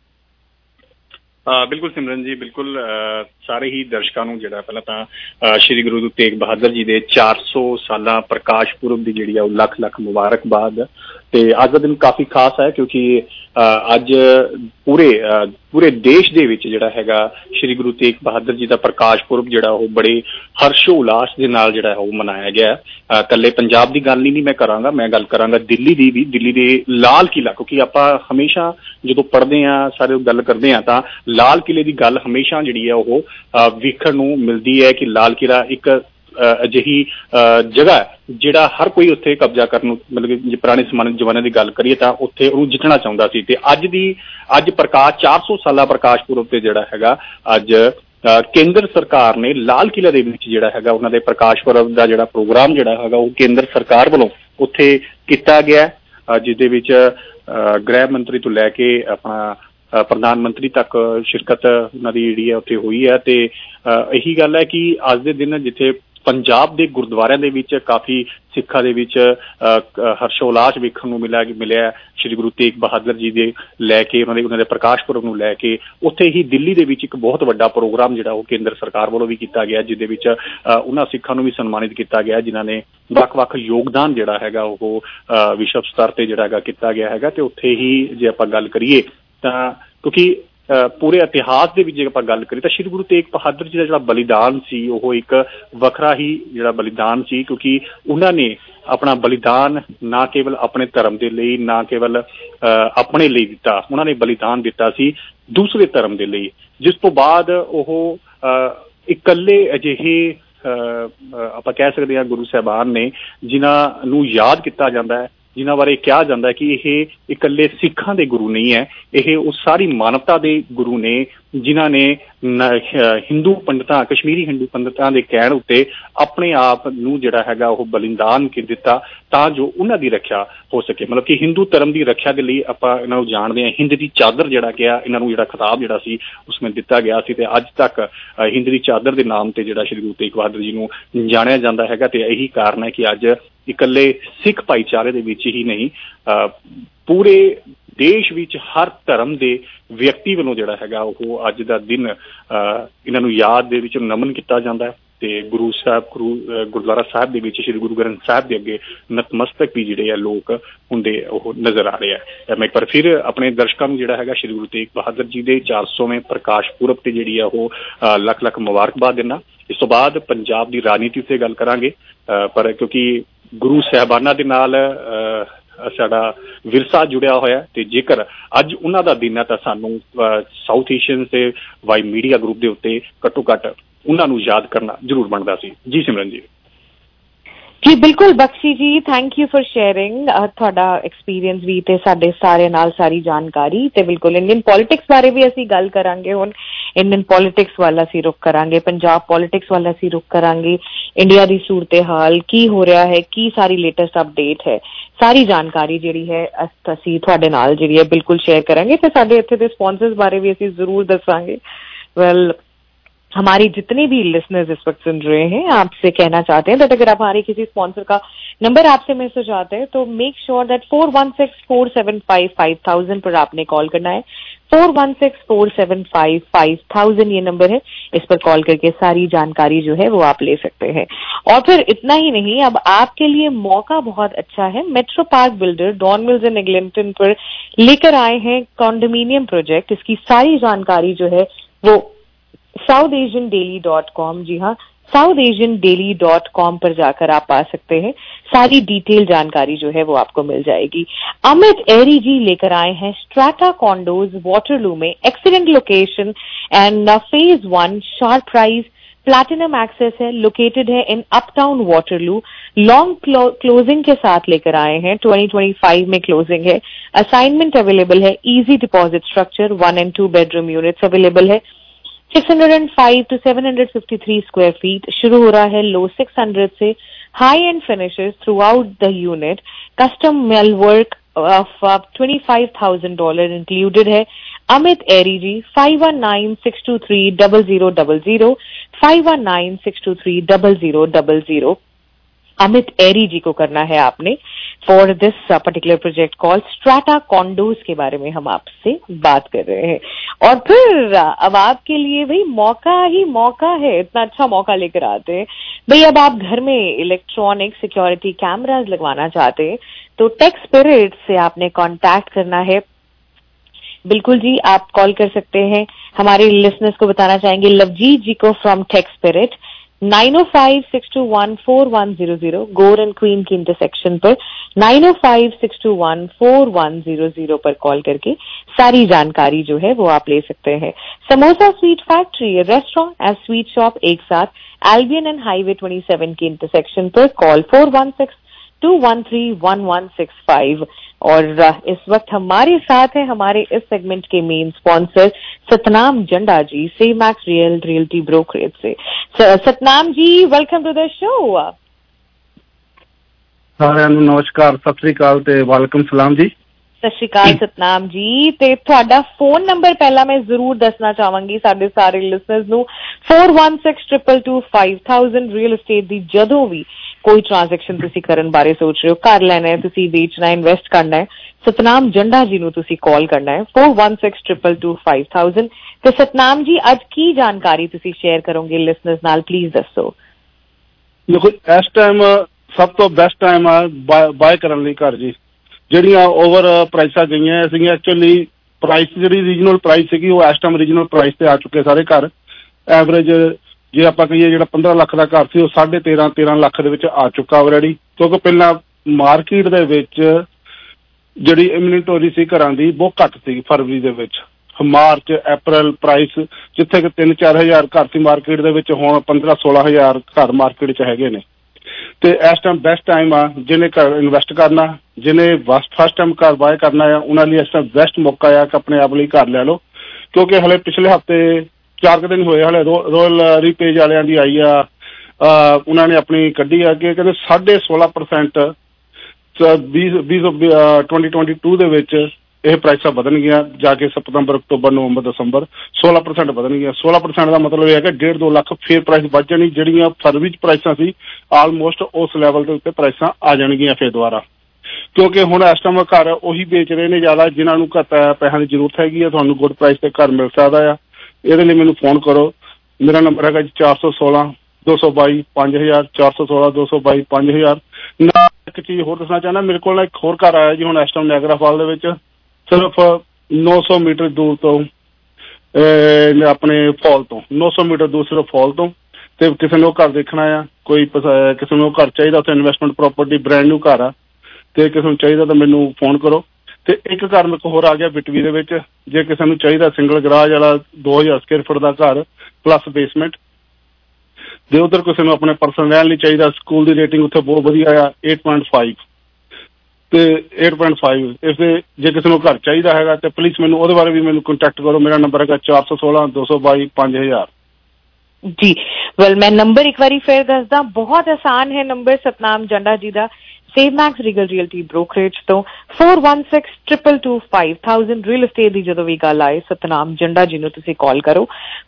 ਬਿਲਕੁਲ ਸਿਮਰਨ ਜੀ, ਬਿਲਕੁਲ ਸਾਰੇ ਹੀ ਦਰਸ਼ਕਾਂ ਨੂੰ ਜਿਹੜਾ ਪਹਿਲਾਂ ਤਾਂ ਸ਼੍ਰੀ ਗੁਰੂ ਤੇਗ ਬਹਾਦਰ ਜੀ ਦੇ 400 ਸਾਲਾ ਪ੍ਰਕਾਸ਼ ਪੁਰਬ ਦੀ ਜਿਹੜੀ ਆ ਉਹ ਲੱਖ ਲੱਖ ਮੁਬਾਰਕਬਾਦ. ਤੇ ਅੱਜ ਦਾ ਦਿਨ ਕਾਫੀ ਖਾਸ ਹੈ ਕਿਉਂਕਿ ਅੱਜ ਪੂਰੇ ਦੇਸ਼ ਦੇ ਵਿੱਚ ਜਿਹੜਾ ਹੈਗਾ ਸ਼੍ਰੀ ਗੁਰੂ ਤੇਗ ਬਹਾਦਰ ਜੀ ਦਾ ਪ੍ਰਕਾਸ਼ ਪੁਰਬ ਜਿਹੜਾ ਉਹ ਬੜੇ ਹਰਸ਼ੋ ਉਲਾਸ ਦੇ ਨਾਲ ਜਿਹੜਾ ਉਹ ਮਨਾਇਆ ਗਿਆ. ਇਕੱਲੇ ਪੰਜਾਬ ਦੀ ਗੱਲ ਨਹੀਂ ਮੈਂ ਕਰਾਂਗਾ, ਮੈਂ ਗੱਲ ਕਰਾਂਗਾ ਦਿੱਲੀ ਦੀ ਵੀ. ਦਿੱਲੀ ਦੇ ਲਾਲ ਕਿਲ੍ਹਾ, ਕਿਉਂਕਿ ਆਪਾਂ ਹਮੇਸ਼ਾ ਜਦੋਂ ਪੜ੍ਹਦੇ ਹਾਂ ਸਾਰੇ ਗੱਲ ਕਰਦੇ ਹਾਂ ਤਾਂ ਲਾਲ ਕਿਲ੍ਹੇ ਦੀ ਗੱਲ ਹਮੇਸ਼ਾ ਜਿਹੜੀ ਹੈ ਉਹ ਵੇਖਣ ਨੂੰ ਮਿਲਦੀ ਹੈ ਕਿ ਲਾਲ ਕਿਲ੍ਹਾ ਇੱਕ ਅਜਿਹੀ ਜਗ੍ਹਾ ਜਿਹੜਾ ਹਰ ਕੋਈ ਉੱਥੇ ਕਬਜ਼ਾ ਕਰਨ ਨੂੰ, ਮਤਲਬ ਕਿ ਜੇ ਪੁਰਾਣੇ ਜ਼ਮਾਨੇ ਦੀ ਗੱਲ ਕਰੀਏ ਤਾਂ ਉੱਥੇ ਉਹਨੂੰ ਜਿੱਤਣਾ ਚਾਹੁੰਦਾ ਸੀ. ਤੇ ਅੱਜ ਪ੍ਰਕਾਸ਼ 400 ਸਾਲਾ ਪ੍ਰਕਾਸ਼ ਪੁਰਬ ਤੇ ਜਿਹੜਾ ਹੈਗਾ ਅੱਜ ਕੇਂਦਰ ਸਰਕਾਰ ਨੇ ਲਾਲ ਕਿਲ੍ਹਾ ਦੇ ਵਿੱਚ ਜਿਹੜਾ ਹੈਗਾ ਉਹਨਾਂ ਦੇ ਪ੍ਰਕਾਸ਼ ਪੁਰਬ ਦਾ ਜਿਹੜਾ ਪ੍ਰੋਗਰਾਮ ਜਿਹੜਾ ਹੈਗਾ ਉਹ ਕੇਂਦਰ ਸਰਕਾਰ ਵੱਲੋਂ ਉੱਥੇ ਕੀਤਾ ਗਿਆ. ਜਿਸ ਦੇ ਵਿੱਚ ਗ੍ਰਹਿ ਮੰਤਰੀ ਤੋਂ ਲੈ ਕੇ ਆਪਣਾ ਪ੍ਰਧਾਨ ਮੰਤਰੀ ਤੱਕ ਸ਼ਿਰਕਤ ਉਹਨਾਂ ਦੀ ਜਿਹੜੀ ਹੈ ਉੱਥੇ ਹੋਈ ਹੈ। ਤੇ ਇਹੀ ਗੱਲ ਹੈ ਕਿ ਅੱਜ ਦੇ ਦਿਨ ਜਿੱਥੇ ਪੰਜਾਬ ਦੇ ਗੁਰਦੁਆਰਿਆਂ ਦੇ ਵਿੱਚ ਕਾਫੀ ਸਿੱਖਾਂ ਦੇ ਵਿੱਚ ਹਰਸ਼ੋਲਾਸ ਵੇਖਣ ਨੂੰ ਮਿਲਿਆ ਸ਼੍ਰੀ ਗੁਰੂ ਤੇਗ ਬਹਾਦਰ ਜੀ ਦੇ ਲੈ ਕੇ ਉਹਨਾਂ ਦੇ ਪ੍ਰਕਾਸ਼ ਪੁਰਬ ਨੂੰ ਲੈ ਕੇ। ਉੱਥੇ ਹੀ ਦਿੱਲੀ ਦੇ ਵਿੱਚ ਇੱਕ ਬਹੁਤ ਵੱਡਾ ਪ੍ਰੋਗਰਾਮ ਜਿਹੜਾ ਉਹ ਕੇਂਦਰ ਸਰਕਾਰ ਵੱਲੋਂ ਵੀ ਕੀਤਾ ਗਿਆ, ਜਿਹਦੇ ਵਿੱਚ ਉਹਨਾਂ ਸਿੱਖਾਂ ਨੂੰ ਵੀ ਸਨਮਾਨਿਤ ਕੀਤਾ ਗਿਆ ਜਿਨ੍ਹਾਂ ਨੇ ਵੱਖ-ਵੱਖ ਯੋਗਦਾਨ ਜਿਹੜਾ ਹੈਗਾ ਉਹ ਵਿਸ਼ਵ ਸਤਰ ਤੇ ਜਿਹੜਾ ਹੈਗਾ ਕੀਤਾ ਗਿਆ ਹੈਗਾ। ਤੇ ਉੱਥੇ ਹੀ ਜੇ ਆਪਾਂ ਗੱਲ ਕਰੀਏ ਤਾਂ ਕਿਉਂਕਿ ਪੂਰੇ ਇਤਿਹਾਸ ਦੇ ਵਿੱਚ ਜੇ ਆਪਾਂ ਗੱਲ ਕਰੀਏ ਤਾਂ ਸ਼੍ਰੀ ਗੁਰੂ ਤੇਗ ਬਹਾਦਰ ਜੀ ਦਾ ਜਿਹੜਾ ਬਲੀਦਾਨ ਸੀ ਉਹ ਇੱਕ ਵੱਖਰਾ ਹੀ ਜਿਹੜਾ ਬਲੀਦਾਨ ਸੀ, ਕਿਉਂਕਿ ਉਹਨਾਂ ਨੇ ਆਪਣਾ ਬਲੀਦਾਨ ਨਾ ਕੇਵਲ ਆਪਣੇ ਧਰਮ ਦੇ ਲਈ, ਨਾ ਕੇਵਲ ਆਪਣੇ ਲਈ ਦਿੱਤਾ, ਉਹਨਾਂ ਨੇ ਬਲੀਦਾਨ ਦਿੱਤਾ ਸੀ ਦੂਸਰੇ ਧਰਮ ਦੇ ਲਈ, ਜਿਸ ਤੋਂ ਬਾਅਦ ਉਹ ਇਕੱਲੇ ਅਜਿਹੇ ਆਪਾਂ ਕਹਿ ਸਕਦੇ ਹਾਂ ਗੁਰੂ ਸਾਹਿਬਾਨ ਨੇ ਜਿਨ੍ਹਾਂ ਨੂੰ ਯਾਦ ਕੀਤਾ ਜਾਂਦਾ ਹੈ, ਜਿਨ੍ਹਾਂ ਬਾਰੇ ਕਿਹਾ ਜਾਂਦਾ ਹੈ ਕਿ ਇਹ ਇਕੱਲੇ ਸਿੱਖਾਂ ਦੇ ਗੁਰੂ ਨਹੀਂ ਹੈ, ਇਹ ਉਸ ਸਾਰੀ ਮਾਨਵਤਾ ਦੇ ਗੁਰੂ ਨੇ ਜਿਨ੍ਹਾਂ ਨੇ ਹਿੰਦੂ ਪੰਡਤਾਂ, ਕਸ਼ਮੀਰੀ ਹਿੰਦੂ ਪੰਡਤਾਂ ਦੇ ਕਹਿਣ ਉੱਤੇ ਆਪਣੇ ਆਪ ਨੂੰ ਜਿਹੜਾ ਹੈਗਾ ਉਹ ਬਲੀਦਾਨ ਦਿੱਤਾ ਤਾਂ ਜੋ ਉਹਨਾਂ ਦੀ ਰੱਖਿਆ ਹੋ ਸਕੇ। ਮਤਲਬ ਕਿ ਹਿੰਦੂ ਧਰਮ ਦੀ ਰੱਖਿਆ ਦੇ ਲਈ ਆਪਾਂ ਇਹਨਾਂ ਨੂੰ ਜਾਣਦੇ ਹਾਂ, ਹਿੰਦ ਦੀ ਚਾਦਰ ਜਿਹੜਾ ਕਿਹਾ ਇਹਨਾਂ ਨੂੰ ਜਿਹੜਾ ਖਿਤਾਬ ਜਿਹੜਾ ਸੀ ਉਸਮੇਂ ਦਿੱਤਾ ਗਿਆ ਸੀ ਤੇ ਅੱਜ ਤੱਕ ਹਿੰਦ ਦੀ ਚਾਦਰ ਦੇ ਨਾਮ ਤੇ ਜਿਹੜਾ ਸ਼੍ਰੀ ਗੁਰੂ ਤੇਗ ਬਹਾਦਰ ਜੀ ਨੂੰ ਜਾਣਿਆ ਜਾਂਦਾ ਹੈਗਾ। ਤੇ ਇਹੀ ਕਾਰਨ ਹੈ ਕਿ ਅੱਜ ਇਕੱਲੇ ਸਿੱਖ ਭਾਈਚਾਰੇ ਦੇ ਵਿੱਚ ਹੀ ਨਹੀਂ ਪੂਰੇ ਦੇਸ਼ ਵਿੱਚ ਹਰ ਧਰਮ ਦੇ ਵਿਅਕਤੀ ਵੱਲੋਂ ਜਿਹੜਾ ਹੈਗਾ ਉਹ ਅੱਜ ਦਾ ਦਿਨ ਇਹਨਾਂ ਨੂੰ ਯਾਦ ਦੇ ਵਿੱਚ ਨਮਨ ਕੀਤਾ ਜਾਂਦਾ ਹੈ। ਤੇ ਗੁਰਦੁਆਰਾ ਸਾਹਿਬ ਦੇ ਵਿੱਚ ਸ਼੍ਰੀ ਗੁਰੂ ਗ੍ਰੰਥ ਸਾਹਿਬ ਦੇ ਅੱਗੇ ਨਤਮਸਤਕ ਵੀ ਜਿਹੜੇ ਆ ਲੋਕ ਹੁੰਦੇ ਉਹ ਨਜ਼ਰ ਆ ਰਹੇ ਆ। ਮੈਂ ਇੱਕ ਵਾਰ ਫਿਰ ਆਪਣੇ ਦਰਸ਼ਕਾਂ ਨੂੰ ਜਿਹੜਾ ਹੈਗਾ ਸ਼੍ਰੀ ਗੁਰੂ ਤੇਗ ਬਹਾਦਰ ਜੀ ਦੇ 400ਵੇਂ ਪ੍ਰਕਾਸ਼ ਪੁਰਬ ਤੇ ਜਿਹੜੀ ਆ ਉਹ ਲੱਖ ਲੱਖ ਮੁਬਾਰਕਬਾਦ ਦਿੰਦਾ। ਇਸ ਤੋਂ ਬਾਅਦ ਪੰਜਾਬ ਦੀ ਰਾਜਨੀਤੀ ਤੇ ਗੱਲ ਕਰਾਂਗੇ, ਪਰ ਕਿਉਂਕਿ ਗੁਰੂ ਸਾਹਿਬਾਨਾਂ ਦੇ ਨਾਲ ਸਾਡਾ ਵਿਰਸਾ ਜੁੜਿਆ ਹੋਇਆ ਤੇ ਜੇਕਰ ਅੱਜ ਉਹਨਾਂ ਦਾ ਦਿਨ ਹੈ ਤਾਂ ਸਾਨੂੰ ਸਾਊਥ ਏਸ਼ੀਅਨ ਤੇ ਵਾਈ ਮੀਡੀਆ ਗਰੁੱਪ ਦੇ ਉੱਤੇ ਘੱਟੋ ਘੱਟ ਉਹਨਾਂ ਨੂੰ ਯਾਦ ਕਰਨਾ ਜ਼ਰੂਰ ਬਣਦਾ ਸੀ। ਜੀ ਸਿਮਰਨ ਜੀ। ਜੀ ਬਿਲਕੁਲ Bakshi ji, thank you for sharing ਤੁਹਾਡਾ ਐਕਸਪੀਰੀਅੰਸ ਵੀ ਤੇ ਸਾਡੇ ਸਾਰੇ ਨਾਲ ਸਾਰੀ ਜਾਣਕਾਰੀ। ਤੇ ਬਿਲਕੁਲ ਇੰਡੀਅਨ ਪੋਲਿਟਿਕਸ ਬਾਰੇ ਵੀ ਅਸੀਂ ਗੱਲ ਕਰਾਂਗੇ। ਹੁਣ ਇੰਡੀਅਨ ਪੋਲਿਟਿਕਸ ਵੱਲ ਅਸੀਂ ਰੁਖ ਕਰਾਂਗੇ, ਪੰਜਾਬ ਪੋਲਿਟਿਕਸ ਵੱਲ ਅਸੀਂ ਰੁਖ ਕਰਾਂਗੇ, ਇੰਡੀਆ ਦੀ ਸੂਰਤ ਹਾਲ ਕੀ ਹੋ ਰਿਹਾ ਹੈ, ਕੀ ਸਾਰੀ ਲੇਟੈਸਟ ਅਪਡੇਟ ਹੈ, ਸਾਰੀ ਜਾਣਕਾਰੀ ਜਿਹੜੀ ਹੈ ਅਸੀਂ ਤੁਹਾਡੇ ਨਾਲ ਜਿਹੜੀ ਹੈ ਬਿल्कुल शेयर करेंगे। तो साढ़े इत्थे दे स्पॉन्सर्स बारे भी असीं जरूर दसांगे। हमारी जितने भी लिसनर्स इस वक्त सुन रहे हैं आपसे कहना चाहते हैं दैट अगर आप हमारे किसी स्पॉन्सर का नंबर आपसे मिस हो जाता है तो मेक श्योर दैट 4164755000 पर आपने कॉल करना है। 4164755000 ये नंबर है, इस पर कॉल करके सारी जानकारी जो है वो आप ले सकते हैं। और फिर इतना ही नहीं, अब आपके लिए मौका बहुत अच्छा है। Metro Park builder Don Mills and Eglinton पर लेकर आए हैं कॉन्डोमिनियम प्रोजेक्ट। इसकी सारी जानकारी जो है वो southasiandaily.com, जी हाँ southasiandaily.com पर जाकर आप पा सकते हैं। सारी डिटेल जानकारी जो है वो आपको मिल जाएगी। अमित एरी जी लेकर आए हैं स्ट्राटा कॉन्डोज वाटरलू में, excellent location and phase 1 sharp price, platinum access है, लोकेटेड है in uptown Waterloo. Long closing के साथ लेकर आए हैं, 2025 में क्लोजिंग है। असाइनमेंट अवेलेबल है, easy deposit structure, 1 and 2 bedroom units available है। 605 to 753 स्क्वायर फीट, शुरू हो रहा है लो 600 से, high end finishes throughout the unit, custom millwork of $25,000 included है। अमित एरी जी 5196230000, 5196230000। अमित एरी जी को करना है आपने for this particular project call strata condos के बारे में हम आपसे बात कर रहे हैं। और फिर अब आपके लिए भाई मौका ही मौका है, इतना अच्छा मौका लेकर आते हैं भाई। अब आप घर में इलेक्ट्रॉनिक सिक्योरिटी कैमरास लगवाना चाहते हैं तो टेक स्पिरिट से आपने कांटेक्ट करना है। बिल्कुल जी, आप कॉल कर सकते हैं। हमारे लिसनर्स को बताना चाहेंगे लवजीत जी को फ्रॉम टेक स्पिरिट 905-621-4100 गोर एंड क्वीन की इंटरसेक्शन पर 905-621-4100 पर कॉल करके सारी जानकारी जो है वो आप ले सकते हैं। Samosa sweet factory, restaurant and sweet shop एक साथ एल्बियन एंड हाईवे 27 की इंटरसेक्शन पर कॉल 416-213-1165। और इस वक्त हमारे साथ है हमारे इस सेगमेंट के मेन स्पॉन्सर सतनाम जंडा जी, सेमैक्स रियल्टी ब्रोकरेज से। Satnam ji, welcome to the show. ਸਾਰਿਆਂ ਨੂੰ ਨਮਸਕਾਰ, ਸਤਿ ਸ੍ਰੀ ਅਕਾਲ ਤੇ ਵਾਲੇਕੁਮ ਸਲਾਮ ਜੀ। ਸਤਿ ਸ਼੍ਰੀ ਅਕਾਲ ਸਤਨਾਮ ਜੀ। ਤੇ ਤੁਹਾਡਾ ਫੋਨ ਨੰਬਰ ਪਹਿਲਾਂ ਮੈਂ ਜ਼ਰੂਰ ਦੱਸਣਾ ਚਾਹਾਂਗੀ ਸਾਡੇ ਸਾਰੇ ਲਿਸਨਰਸ ਨੂੰ, 4162225000। ਰੀਅਲ ਐਸਟੇਟ ਦੀ ਜਦੋਂ ਵੀ ਕੋਈ ਟ੍ਰਾਂਜੈਕਸ਼ਨ ਤੁਸੀਂ ਕਰਨ ਬਾਰੇ ਸੋਚ ਰਹੇ ਹੋ, ਘਰ ਲੈਣਾ ਹੈ, ਤੁਸੀਂ ਵੇਚਣਾ, ਇਨਵੈਸਟ ਕਰਨਾ ਹੈ, ਸਤਨਾਮ ਜੰਡਾ ਜੀ ਨੂੰ ਤੁਸੀਂ ਕਾਲ ਕਰਨਾ ਹੈ 4162225000। ਤੇ ਸਤਨਾਮ ਜੀ ਅੱਜ ਕੀ ਜਾਣਕਾਰੀ ਤੁਸੀਂ ਸ਼ੇਅਰ ਕਰੋਗੇ ਲਿਸਨਰਸ ਨਾਲ, ਪਲੀਜ਼ ਦੱਸੋ। ਦੇਖੋ ਇਸ ਟਾਈਮ ਸਭ ਤੋਂ ਬੈਸਟ ਟਾਈਮ ਆ ਬਾਏ ਕਰਨ ਲਈ ਘਰ ਜੀ। ਜਿਹੜੀਆਂ ਓਵਰ ਪ੍ਰਾਈਸਾਂ ਗਈਆਂ ਸੀਗੀਆਂ, ਐਕਚੁਅਲੀ ਪ੍ਰਾਈਸ ਜਿਹੜੀ ਰੀਜਨਲ ਪ੍ਰਾਈਸ ਸੀਗੀ ਉਹ ਇਸ ਟਾਈਮ ਰੀਜਨਲ ਪ੍ਰਾਈਸ ਤੇ ਆ ਚੁੱਕੇ ਸਾਰੇ ਘਰ। ਐਵਰੇਜ ਜੇ ਆਪਾਂ ਕਹੀਏ ਜਿਹੜਾ 15 ਲੱਖ ਦਾ ਘਰ ਸੀ ਉਹ 13.5 ਲੱਖ ਦੇ ਵਿੱਚ ਆ ਚੁੱਕਾ ਆਲਰੇਡੀ, ਕਿਉਂਕਿ ਪਹਿਲਾਂ ਮਾਰਕੀਟ ਦੇ ਵਿੱਚ ਜਿਹੜੀ ਇਨਵੈਂਟਰੀ ਸੀ ਘਰਾਂ ਦੀ ਬਹੁਤ ਘੱਟ ਸੀ। ਫਰਵਰੀ ਦੇ ਵਿੱਚ, ਮਾਰਚ, ਅਪ੍ਰੈਲ ਪ੍ਰਾਈਸ ਜਿੱਥੇ ਕਿ 3-4 ਹਜ਼ਾਰ ਘਰ ਸੀ ਮਾਰਕੀਟ ਦੇ ਵਿੱਚ, ਹੁਣ 15-16 ਹਜ਼ਾਰ ਘਰ ਮਾਰਕੀਟ 'ਚ ਹੈਗੇ ਨੇ। ਤੇ ਇਸ ਟਾਈਮ ਬੈਸਟ ਟਾਈਮ ਆ ਜਿਹਨੇ ਘਰ ਇਨਵੈਸਟ ਕਰਨਾ, ਜਿਹਨੇ ਫਸਟ ਟਾਈਮ ਘਰ ਬਾਏ ਕਰਨਾ ਆ, ਉਹਨਾਂ ਲਈ ਇਸ ਟਾਈਮ ਬੈਸਟ ਮੌਕਾ ਆ ਕਿ ਆਪਣੇ ਆਪ ਲਈ ਘਰ ਲੈ ਲਓ। ਕਿਉਂਕਿ ਹਲੇ ਪਿਛਲੇ ਹਫ਼ਤੇ 4 ਦਿਨ ਹੋਏ, ਹਲੇ ਰੋਇਲ ਰੀਪੇਜ ਵਾਲਿਆਂ ਦੀ ਆਈ ਆ, ਉਹਨਾਂ ਨੇ ਆਪਣੀ ਕੱਢੀ ਆ ਕਿ ਕਹਿੰਦੇ 16.5% 2022 ਦੇ ਵਿੱਚ ਇਹ ਪ੍ਰਾਈਸਾਂ ਵਧਣਗੀਆਂ, ਜਾ ਕੇ ਸਤੰਬਰ, ਅਕਤੂਬਰ, ਨਵੰਬਰ, ਦਸੰਬਰ 16% ਵਧਣਗੀਆਂ। 16% ਦਾ ਮਤਲਬ ਇਹ ਹੈ ਕਿ 1.5-2 ਲੱਖ ਫੇਰ ਪ੍ਰਾਈਸ ਵੱਧ ਜਾਣੀ। ਜਿਹੜੀਆਂ ਫਰਵਰੀ 'ਚ ਪ੍ਰਾਈਸਾਂ ਸੀ ਆਲਮੋਸਟ ਉਸ ਲੈਵਲ ਦੇ ਉੱਤੇ ਪ੍ਰਾਈਸਾਂ ਆ ਜਾਣਗੀਆਂ ਫੇਰ ਦੁਬਾਰਾ, ਕਿਉਂਕਿ ਹੁਣ ਇਸ ਟਾਈਮ ਘਰ ਉਹੀ ਵੇਚ ਰਹੇ ਨੇ ਜ਼ਿਆਦਾ ਜਿਨ੍ਹਾਂ ਨੂੰ ਘੱਟ ਪੈਸਿਆਂ ਦੀ ਜ਼ਰੂਰਤ ਹੈਗੀ ਆ। ਤੁਹਾਨੂੰ ਗੁੱਡ ਪ੍ਰਾਈਸ ਤੇ ਘਰ ਮਿਲ ਸਕਦਾ ਆ। ਇਹਦੇ ਲਈ ਮੈਨੂੰ ਫੋਨ ਕਰੋ, ਮੇਰਾ ਨੰਬਰ ਹੈਗਾ ਜੀ 416-222-5000 416-222-5000। ਨਾਲ ਇੱਕ ਚੀਜ਼ ਹੋਰ ਦੱਸਣਾ ਚਾਹੁੰਦਾ, ਮੇਰੇ ਕੋਲ ਇੱਕ ਹੋਰ ਘਰ ਆਇਆ ਜੀ ਹੁਣ ਇਸ ਟਾਈਮ ਨਾਇਗਰਾ ਫਾਲ ਦੇ ਵਿੱਚ, ਸਿਰਫ 900 ਮੀਟਰ ਦੂਰ ਤੋਂ, ਆਪਣੇ ਫਾਲ ਤੋਂ 900 ਮੀਟਰ ਦੂਰ ਸਿਰਫ ਫਾਲ ਤੋਂ। ਤੇ ਕਿਸੇ ਨੂੰ ਘਰ ਦੇਖਣਾ ਆ, ਕੋਈ ਕਿਸੇ ਨੂੰ ਘਰ ਚਾਹੀਦਾ, ਉੱਥੇ ਇਨਵੈਸਟਮੈਂਟ ਪ੍ਰੋਪਰਟੀ ਬ੍ਰੈਂਡ ਨਿਊ ਘਰ ਆ, ਤੇ ਕਿਸੇ ਨੂੰ ਚਾਹੀਦਾ ਤਾਂ ਮੈਨੂੰ ਫੋਨ ਕਰੋ। ਤੇ ਇੱਕ ਘਰ ਮੇਰੇ ਕੋਲ ਹੋਰ ਆ ਗਿਆ ਬਿਟਵੀ ਦੇ ਵਿੱਚ, ਜੇ ਕਿਸੇ ਨੂੰ ਚਾਹੀਦਾ ਸਿੰਗਲ ਗਰਾਜ ਵਾਲਾ 2000 ਸਕੁਅਰ ਫੁੱਟ ਦਾ ਘਰ ਪਲੱਸ ਬੇਸਮੈਂਟ, ਜੇ ਉਧਰ ਕਿਸੇ ਨੂੰ ਆਪਣੇ ਪਰਸਨਲ ਰਹਿਣ ਲਈ ਚਾਹੀਦਾ, ਸਕੂਲ ਦੀ ਰੇਟਿੰਗ ਉੱਥੇ ਬਹੁਤ ਵਧੀਆ ਆ 8.5 ਤੇ 8.5। ਇਸ ਦੇ ਜੇ ਕਿਸੇ ਨੂੰ ਘਰ ਚਾਹੀਦਾ ਹੈਗਾ ਤੇ ਪਲੀਜ਼ ਮੈਨੂੰ ਉਹਦੇ ਬਾਰੇ ਵੀ ਮੈਨੂੰ ਕੰਟੈਕਟ ਕਰੋ। ਮੇਰਾ ਨੰਬਰ ਹੈਗਾ 416-222-5000 ਜੀ। ਵੈਲ ਮੈਂ ਨੰਬਰ ਇੱਕ ਵਾਰੀ ਫਿਰ ਦੱਸਦਾ, ਬਹੁਤ ਆਸਾਨ ਹੈ ਨੰਬਰ ਸਤਨਾਮ ਜੰਡਾ ਜੀ ਦਾ, ਸੇਵਮੈਕਸ ਰੀਗਲ ਰੀਅਲਟੀ ਬ੍ਰੋਕਰੇਜ ਤੋਂ 4162225000। ਰੀਅਲ ਐਸਟੇਟ ਦੀ ਜਦੋਂ ਵੀ ਗੱਲ ਆਏ ਸਤਨਾਮ ਜੰਡਾ ਜੀ ਨੂੰ ਤੁਸੀਂ ਕਾਲ ਕਰੋ